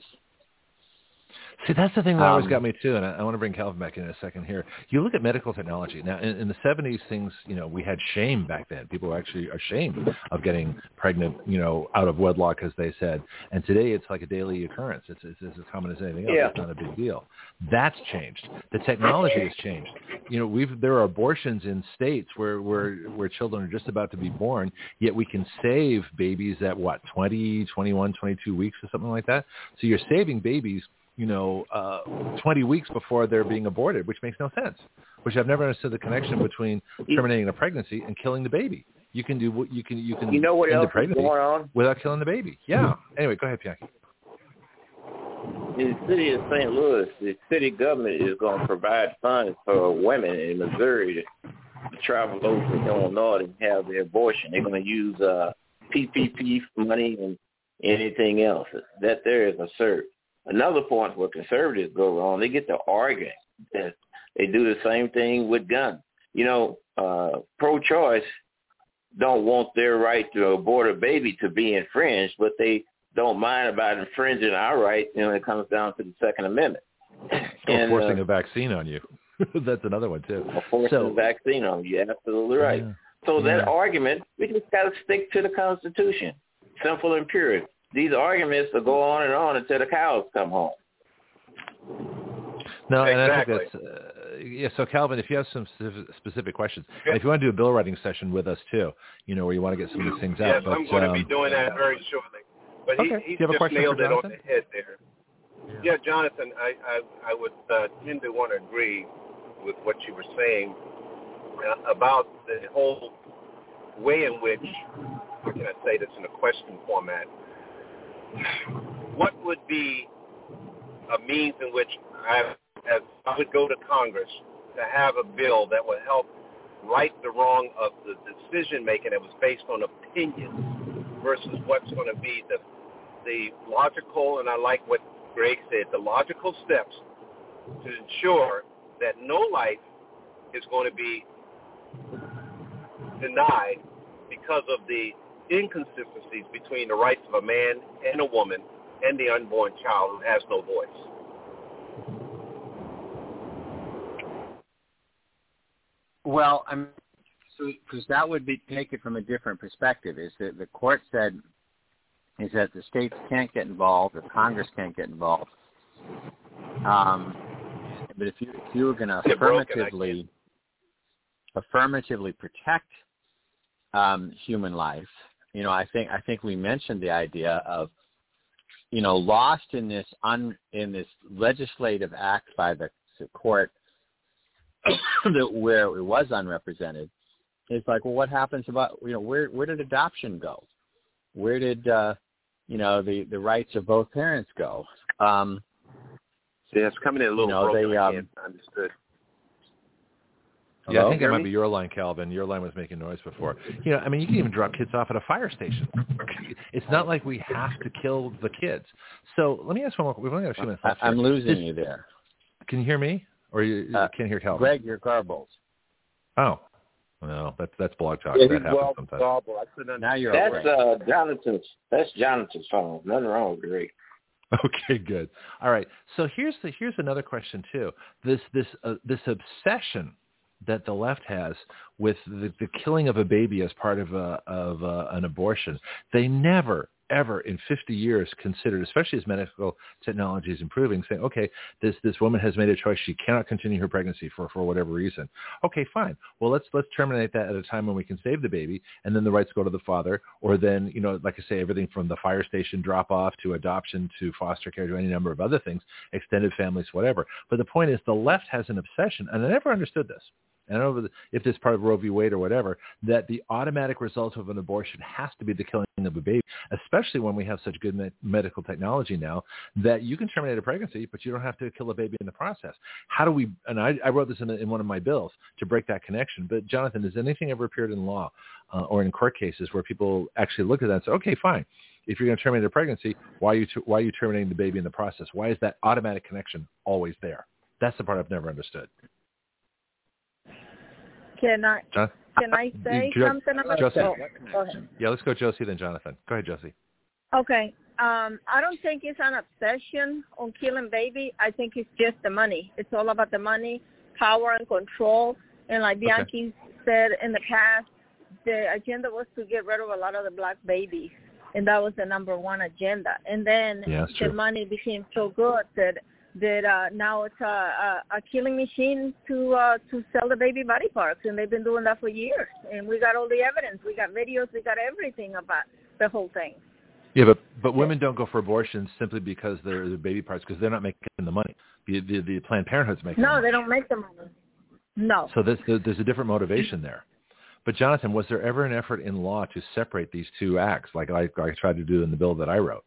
Speaker 2: See, that's the thing that
Speaker 6: um,
Speaker 2: always got me too, and I, I want to bring Calvin back in, in a second here. You look at medical technology. Now, in, in the seventies, things, you know, we had shame back then. People were actually ashamed of getting pregnant, you know, out of wedlock, as they said. And today it's like a daily occurrence. It's, it's, it's as common as anything else.
Speaker 8: Yeah.
Speaker 2: It's not a big deal. That's changed. The technology has changed. You know, we've there are abortions in states where, where, where children are just about to be born, yet we can save babies at, what, twenty, twenty-one, twenty-two weeks or something like that? So you're saving babies, you know, uh, twenty weeks before they're being aborted, which makes no sense, which I've never understood the connection between terminating a pregnancy and killing the baby. You can do you can you can
Speaker 8: you know what
Speaker 2: end
Speaker 8: else
Speaker 2: the pregnancy
Speaker 8: is going on?
Speaker 2: without killing the baby. Yeah. Anyway, go ahead, Pianki.
Speaker 8: In the city of Saint Louis, the city government is going to provide funds for women in Missouri to, to travel over to Illinois and have their abortion. They're going to use uh, P P P money and anything else. That there is absurd. Another point where conservatives go wrong, they get to arguing. They do the same thing with guns. You know, uh, pro-choice don't want their right to abort a baby to be infringed, but they don't mind about infringing our right when it comes down to the Second Amendment.
Speaker 2: Or
Speaker 8: and,
Speaker 2: forcing
Speaker 8: uh,
Speaker 2: a vaccine on you. That's another one, too.
Speaker 8: Or forcing
Speaker 2: so,
Speaker 8: a vaccine on you. You're absolutely right.
Speaker 2: Yeah,
Speaker 8: so
Speaker 2: yeah.
Speaker 8: that argument, we just got to stick to the Constitution. Simple and pure. These arguments will go on and on until the cows come home.
Speaker 2: No, and
Speaker 7: exactly.
Speaker 2: I think that's, uh, yeah, so Calvin, if you have some specific questions, and if you want to do a bill writing session with us too, you know, where you want to get some of these things
Speaker 7: yes,
Speaker 2: out. But,
Speaker 7: I'm going
Speaker 2: um,
Speaker 7: to be doing that very shortly. But he,
Speaker 2: okay.
Speaker 7: he
Speaker 2: Do you have a
Speaker 7: just
Speaker 2: question
Speaker 7: nailed
Speaker 2: for
Speaker 7: it on
Speaker 2: Jonathan?
Speaker 7: the head there. Yeah, yeah Jonathan, I, I, I would uh, tend to want to agree with what you were saying uh, about the whole way in which, how can I say this in a question format, what would be a means in which I, as I would go to Congress to have a bill that would help right the wrong of the decision-making that was based on opinion versus what's going to be the the logical, and I like what Greg said, the logical steps to ensure that no life is going to be denied because of the inconsistencies between the rights of a man and a woman and the unborn child who has no voice.
Speaker 6: Well, I'm because that would be take it from a different perspective. Is that the court said is that the states can't get involved, or Congress can't get involved. Um, but if you if you were going to affirmatively affirmatively protect um, human life, you know, I think I think we mentioned the idea of, you know, lost in this un in this legislative act by the, the court that where it was unrepresented. It's like, well, what happens about, you know, where where did adoption go? Where did uh, you know the, the rights of both parents go? Um,
Speaker 7: yeah, it's coming in a little
Speaker 6: you know,
Speaker 7: broken.
Speaker 6: they,
Speaker 7: I
Speaker 6: um,
Speaker 7: can't understood.
Speaker 2: Yeah,
Speaker 6: Hello?
Speaker 2: I think that
Speaker 6: Hear
Speaker 2: might
Speaker 6: me?
Speaker 2: be your line, Calvin. Your line was making noise before. You know, I mean, you can even drop kids off at a fire station. It's not like we have to kill the kids. So let me ask one more. We've only got a few minutes
Speaker 6: I,
Speaker 2: left here.
Speaker 6: I'm losing
Speaker 2: This,
Speaker 6: you there.
Speaker 2: Can you hear me? Or you
Speaker 6: Uh,
Speaker 2: can't hear Calvin?
Speaker 6: Greg, you're garbled.
Speaker 2: Oh. Well, that's that's blog talk.
Speaker 7: Yeah,
Speaker 2: that
Speaker 7: he's
Speaker 2: happens
Speaker 7: well
Speaker 2: sometimes.
Speaker 7: gobbled. I couldn't
Speaker 6: Now you're
Speaker 8: That's
Speaker 6: okay.
Speaker 8: uh, Jonathan's. That's Jonathan's phone. Nothing wrong with Greg.
Speaker 2: Okay, good. All right. So here's the here's another question too. This this uh, this obsession that the left has with the, the killing of a baby as part of a, of a, an abortion. They never ever in fifty years considered, especially as medical technology is improving, saying, okay, this this woman has made a choice. She cannot continue her pregnancy for, for whatever reason. Okay, fine. Well, let's let's terminate that at a time when we can save the baby, and then the rights go to the father, or then, you know, like I say, everything from the fire station drop off to adoption to foster care to any number of other things, extended families, whatever. But the point is the left has an obsession, and I never understood this. I don't know if this is part of Roe v. Wade or whatever, that the automatic result of an abortion has to be the killing of a baby, especially when we have such good me- medical technology now that you can terminate a pregnancy, but you don't have to kill a baby in the process. How do we, and I, I wrote this in, a, in one of my bills to break that connection, but Jonathan, has anything ever appeared in law uh, or in court cases where people actually look at that and say, okay, fine, if you're going to terminate a pregnancy, why are you, ter- why are you terminating the baby in the process? Why is that automatic connection always there? That's the part I've never understood.
Speaker 4: Can I
Speaker 2: John?
Speaker 4: can I say
Speaker 2: Jo-
Speaker 4: something about
Speaker 2: Josie.
Speaker 4: oh, go ahead.
Speaker 2: Yeah, let's go Josie, then Jonathan. Go ahead, Josie.
Speaker 4: Okay. Um, I don't think it's an obsession on killing baby. I think it's just the money. It's all about the money, power, and control. And like Bianchi okay. said in the past, the agenda was to get rid of a lot of the black babies, and that was the number one agenda. And then
Speaker 2: yeah,
Speaker 4: the money became so good that that uh, now it's a, a, a killing machine to uh, to sell the baby body parts, and they've been doing that for years. And we got all the evidence, we got videos, we got everything about the whole thing.
Speaker 2: Yeah, but but women don't go for abortions simply because they're the baby parts, because they're not making the money. The the, the Planned Parenthood's making.
Speaker 4: No,
Speaker 2: the money.
Speaker 4: they don't make the money. No.
Speaker 2: So there's there's a different motivation there. But Jonathan, was there ever an effort in law to separate these two acts, like I, I tried to do in the bill that I wrote?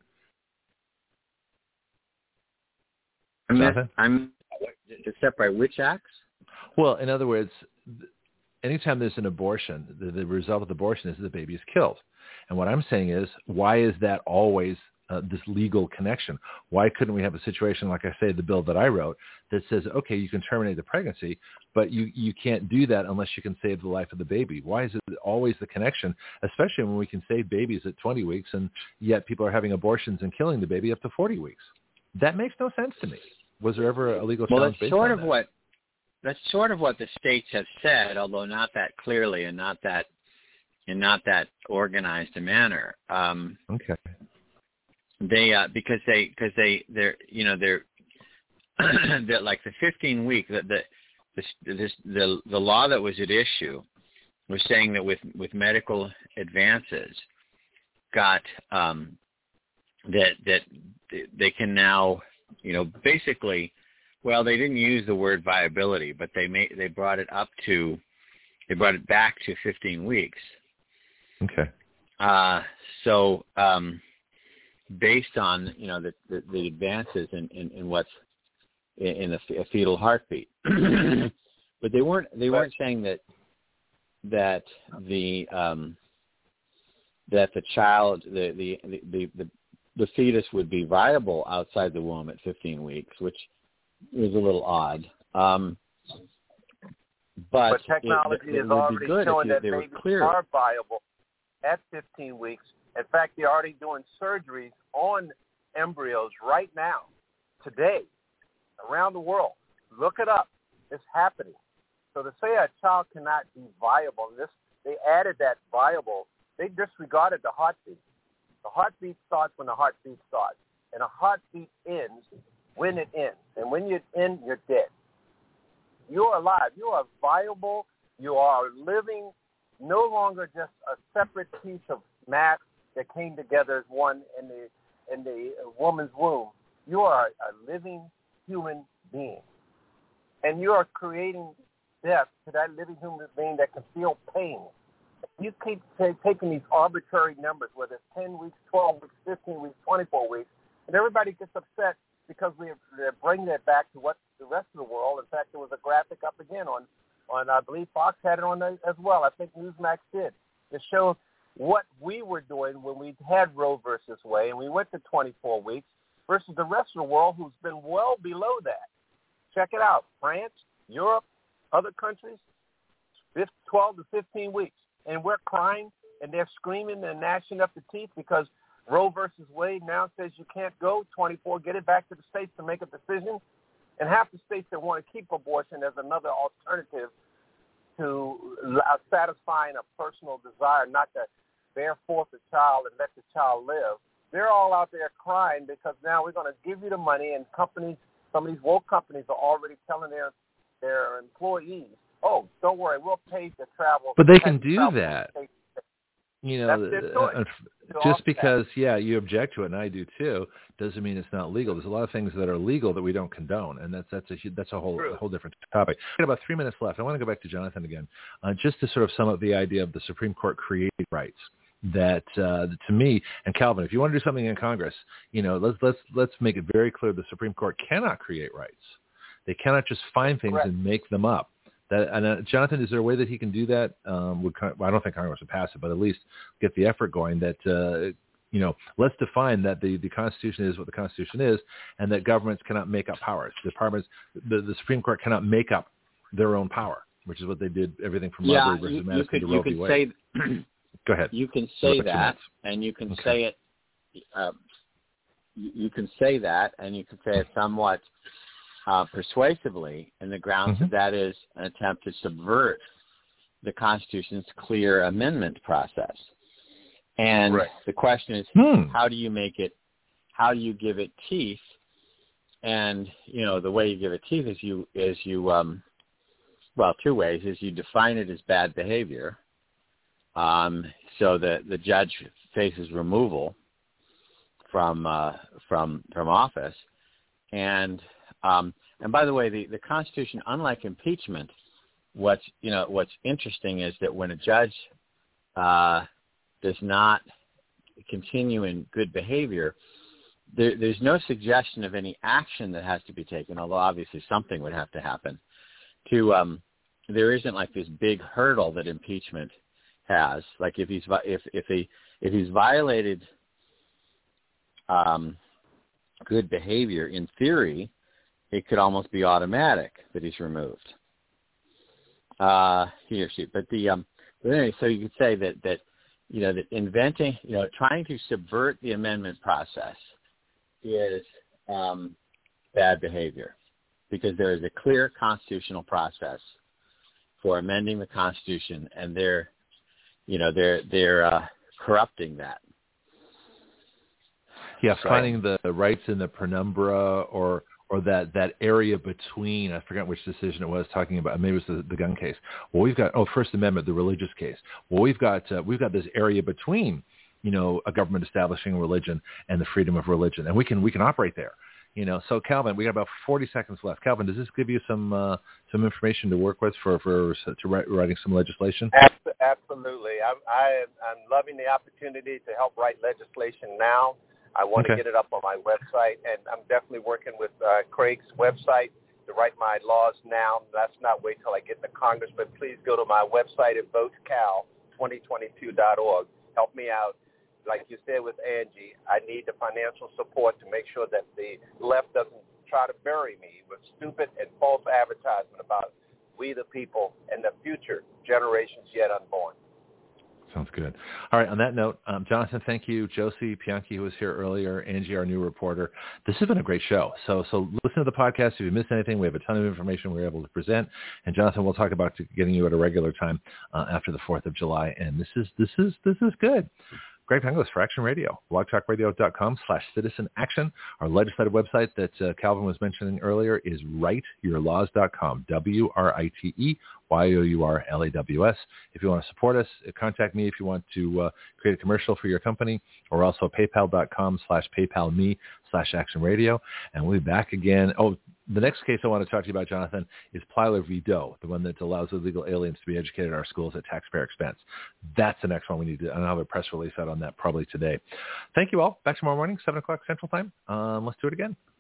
Speaker 6: I'm, I'm to separate which acts?
Speaker 2: Well, in other words, anytime there's an abortion, the, the result of the abortion is the baby is killed. And what I'm saying is, why is that always uh, this legal connection? Why couldn't we have a situation, like I say, the bill that I wrote, that says, okay, you can terminate the pregnancy, but you, you can't do that unless you can save the life of the baby? Why is it always the connection, especially when we can save babies at twenty weeks, and yet people are having abortions and killing the baby up to forty weeks? That makes no sense to me. Was there ever a legal
Speaker 6: well,
Speaker 2: challenge
Speaker 6: that's
Speaker 2: based
Speaker 6: sort
Speaker 2: on
Speaker 6: of
Speaker 2: that?
Speaker 6: what That's sort of what the states have said, although not that clearly and not that in not that organized a manner. Um,
Speaker 2: okay.
Speaker 6: They uh, because they because they they're you know they're they're like the fifteen week the the the, this, the the law that was at issue was saying that with with medical advances got um, that that they can now you know basically. Well, they didn't use the word viability, but they made, they brought it up to, they brought it back to fifteen weeks.
Speaker 2: Okay.
Speaker 6: Uh, so um, based on, you know, the, the, the advances in, in, in what's in, in the f- fetal heartbeat. But they weren't, they weren't saying that, that the, um, that the child, the, the, the, the, the fetus would be viable outside the womb at fifteen weeks, which is a little odd. Um, but,
Speaker 7: but technology
Speaker 6: it, it
Speaker 7: is
Speaker 6: would
Speaker 7: already
Speaker 6: be good
Speaker 7: showing
Speaker 6: if
Speaker 7: that
Speaker 6: they were
Speaker 7: babies
Speaker 6: clear.
Speaker 7: are viable at fifteen weeks. In fact, they're already doing surgeries on embryos right now, today, around the world. Look it up. It's happening. So to say a child cannot be viable, and this they added that viable, they disregarded the heartbeat. The heartbeat starts when the heartbeat starts, and a heartbeat ends when it ends. And when you end, you're dead. You're alive. You are viable. You are living, no longer just a separate piece of mass that came together as one in the in the woman's womb. You are a living human being. And you are creating death to that living human being that can feel pain. You keep t- taking these arbitrary numbers, whether it's ten weeks, twelve weeks, fifteen weeks, twenty-four weeks, and everybody gets upset because we're, they're bringing it back to what the rest of the world. In fact, there was a graphic up again on, on I believe Fox had it on the, as well. I think Newsmax did, to show what we were doing when we had Roe versus Wade, and we went to twenty-four weeks versus the rest of the world who's been well below that. Check it out. France, Europe, other countries, twelve to fifteen weeks. And we're crying, and they're screaming and gnashing up the teeth because Roe versus Wade now says you can't go twenty-four, get it back to the states to make a decision. And half the states that want to keep abortion as another alternative to uh, satisfying a personal desire not to bear forth the child and let the child live, they're all out there crying because now we're going to give you the money, and companies, some of these woke companies are already telling their their employees, oh, don't worry, we'll pay to travel.
Speaker 2: But they can do that. You know, uh, just because, yeah, you object to it, and I do too, doesn't mean it's not legal. There's a lot of things that are legal that we don't condone, and that's that's a that's a whole a whole different topic. We got about three minutes left. I want to go back to Jonathan again, uh, just to sort of sum up the idea of the Supreme Court creating rights. That uh, to me, and Calvin, if you want to do something in Congress, you know, let's let's let's make it very clear: the Supreme Court cannot create rights. They cannot just find things Correct. and make them up. That, and uh, Jonathan, is there a way that he can do that? Um, would, well, I don't think Congress would pass it, but at least get the effort going that, uh, you know, let's define that the, the Constitution is what the Constitution is, and that governments cannot make up powers. The departments, the, the Supreme Court cannot make up their own power, which is what they did, everything from
Speaker 6: yeah,
Speaker 2: Marbury versus
Speaker 6: you,
Speaker 2: Madison
Speaker 6: you could,
Speaker 2: to Roe v. Wade.
Speaker 6: Say,
Speaker 2: Go ahead.
Speaker 6: You can say that, and you can
Speaker 2: okay.
Speaker 6: say it. Uh, you can say that, and you can say it somewhat Uh, persuasively, and the grounds
Speaker 2: mm-hmm.
Speaker 6: that that is an attempt to subvert the Constitution's clear amendment process. And
Speaker 7: right.
Speaker 6: the question is,
Speaker 2: hmm.
Speaker 6: how do you make it, how do you give it teeth? And, you know, the way you give it teeth is you, is you um, well, two ways, is you define it as bad behavior, um, so that the judge faces removal from, uh, from, from office. And Um, and by the way, the, the Constitution, unlike impeachment, what's you know what's interesting is that when a judge uh, does not continue in good behavior, there, there's no suggestion of any action that has to be taken. Although obviously something would have to happen to um, there isn't like this big hurdle that impeachment has. Like if he's if if he if he's violated um, good behavior, in theory, it could almost be automatic that he's removed. Uh, he or she. But the um, but anyway, so you could say that that you know that inventing, you know, trying to subvert the amendment process is um, bad behavior, because there is a clear constitutional process for amending the Constitution, and they're, you know, they're they're uh, corrupting that.
Speaker 2: Yeah,
Speaker 6: so,
Speaker 2: finding the rights in the penumbra or or that, that area between, I forget which decision it was talking about, maybe it was the, the gun case. Well, we've got, oh, First Amendment, the religious case. Well, we've got uh, we've got this area between, you know, a government establishing religion and the freedom of religion, and we can we can operate there. You know, so Calvin, we got about forty seconds left. Calvin, does this give you some uh, some information to work with for for to write, writing some legislation?
Speaker 7: Absolutely, I'm I, I'm loving the opportunity to help write legislation now. I want
Speaker 2: okay.
Speaker 7: to get it up on my website, and I'm definitely working with uh, Craig's website to write my laws now. That's not wait till I get to Congress, but please go to my website at vote cal twenty twenty-two dot org. Help me out. Like you said with Angie, I need the financial support to make sure that the left doesn't try to bury me with stupid and false advertisement about we the people and the future generations yet unborn.
Speaker 2: Sounds good. All right, on that note, um, Jonathan, thank you. Josie Pianki, who was here earlier, Angie, our new reporter. This has been a great show. So so listen to the podcast. If you missed anything, we have a ton of information we're able to present. And Jonathan, we'll talk about getting you at a regular time uh, after the fourth of July. And this is this is this is good. Greg Penglis for Action Radio, blogtalkradio.com slash citizen action. Our legislative website that uh, Calvin was mentioning earlier is write your laws dot com, W R I T E Y O U R L A W S. If you want to support us, contact me if you want to uh, create a commercial for your company, or also paypal.com slash paypalme slash action radio. And we'll be back again. Oh, the next case I want to talk to you about, Jonathan, is Plyler v. Doe, the one that allows illegal aliens to be educated at our schools at taxpayer expense. That's the next one we need to, and I'll have a press release out on that probably today. Thank you all. Back tomorrow morning, seven o'clock Central Time. Um, let's do it again.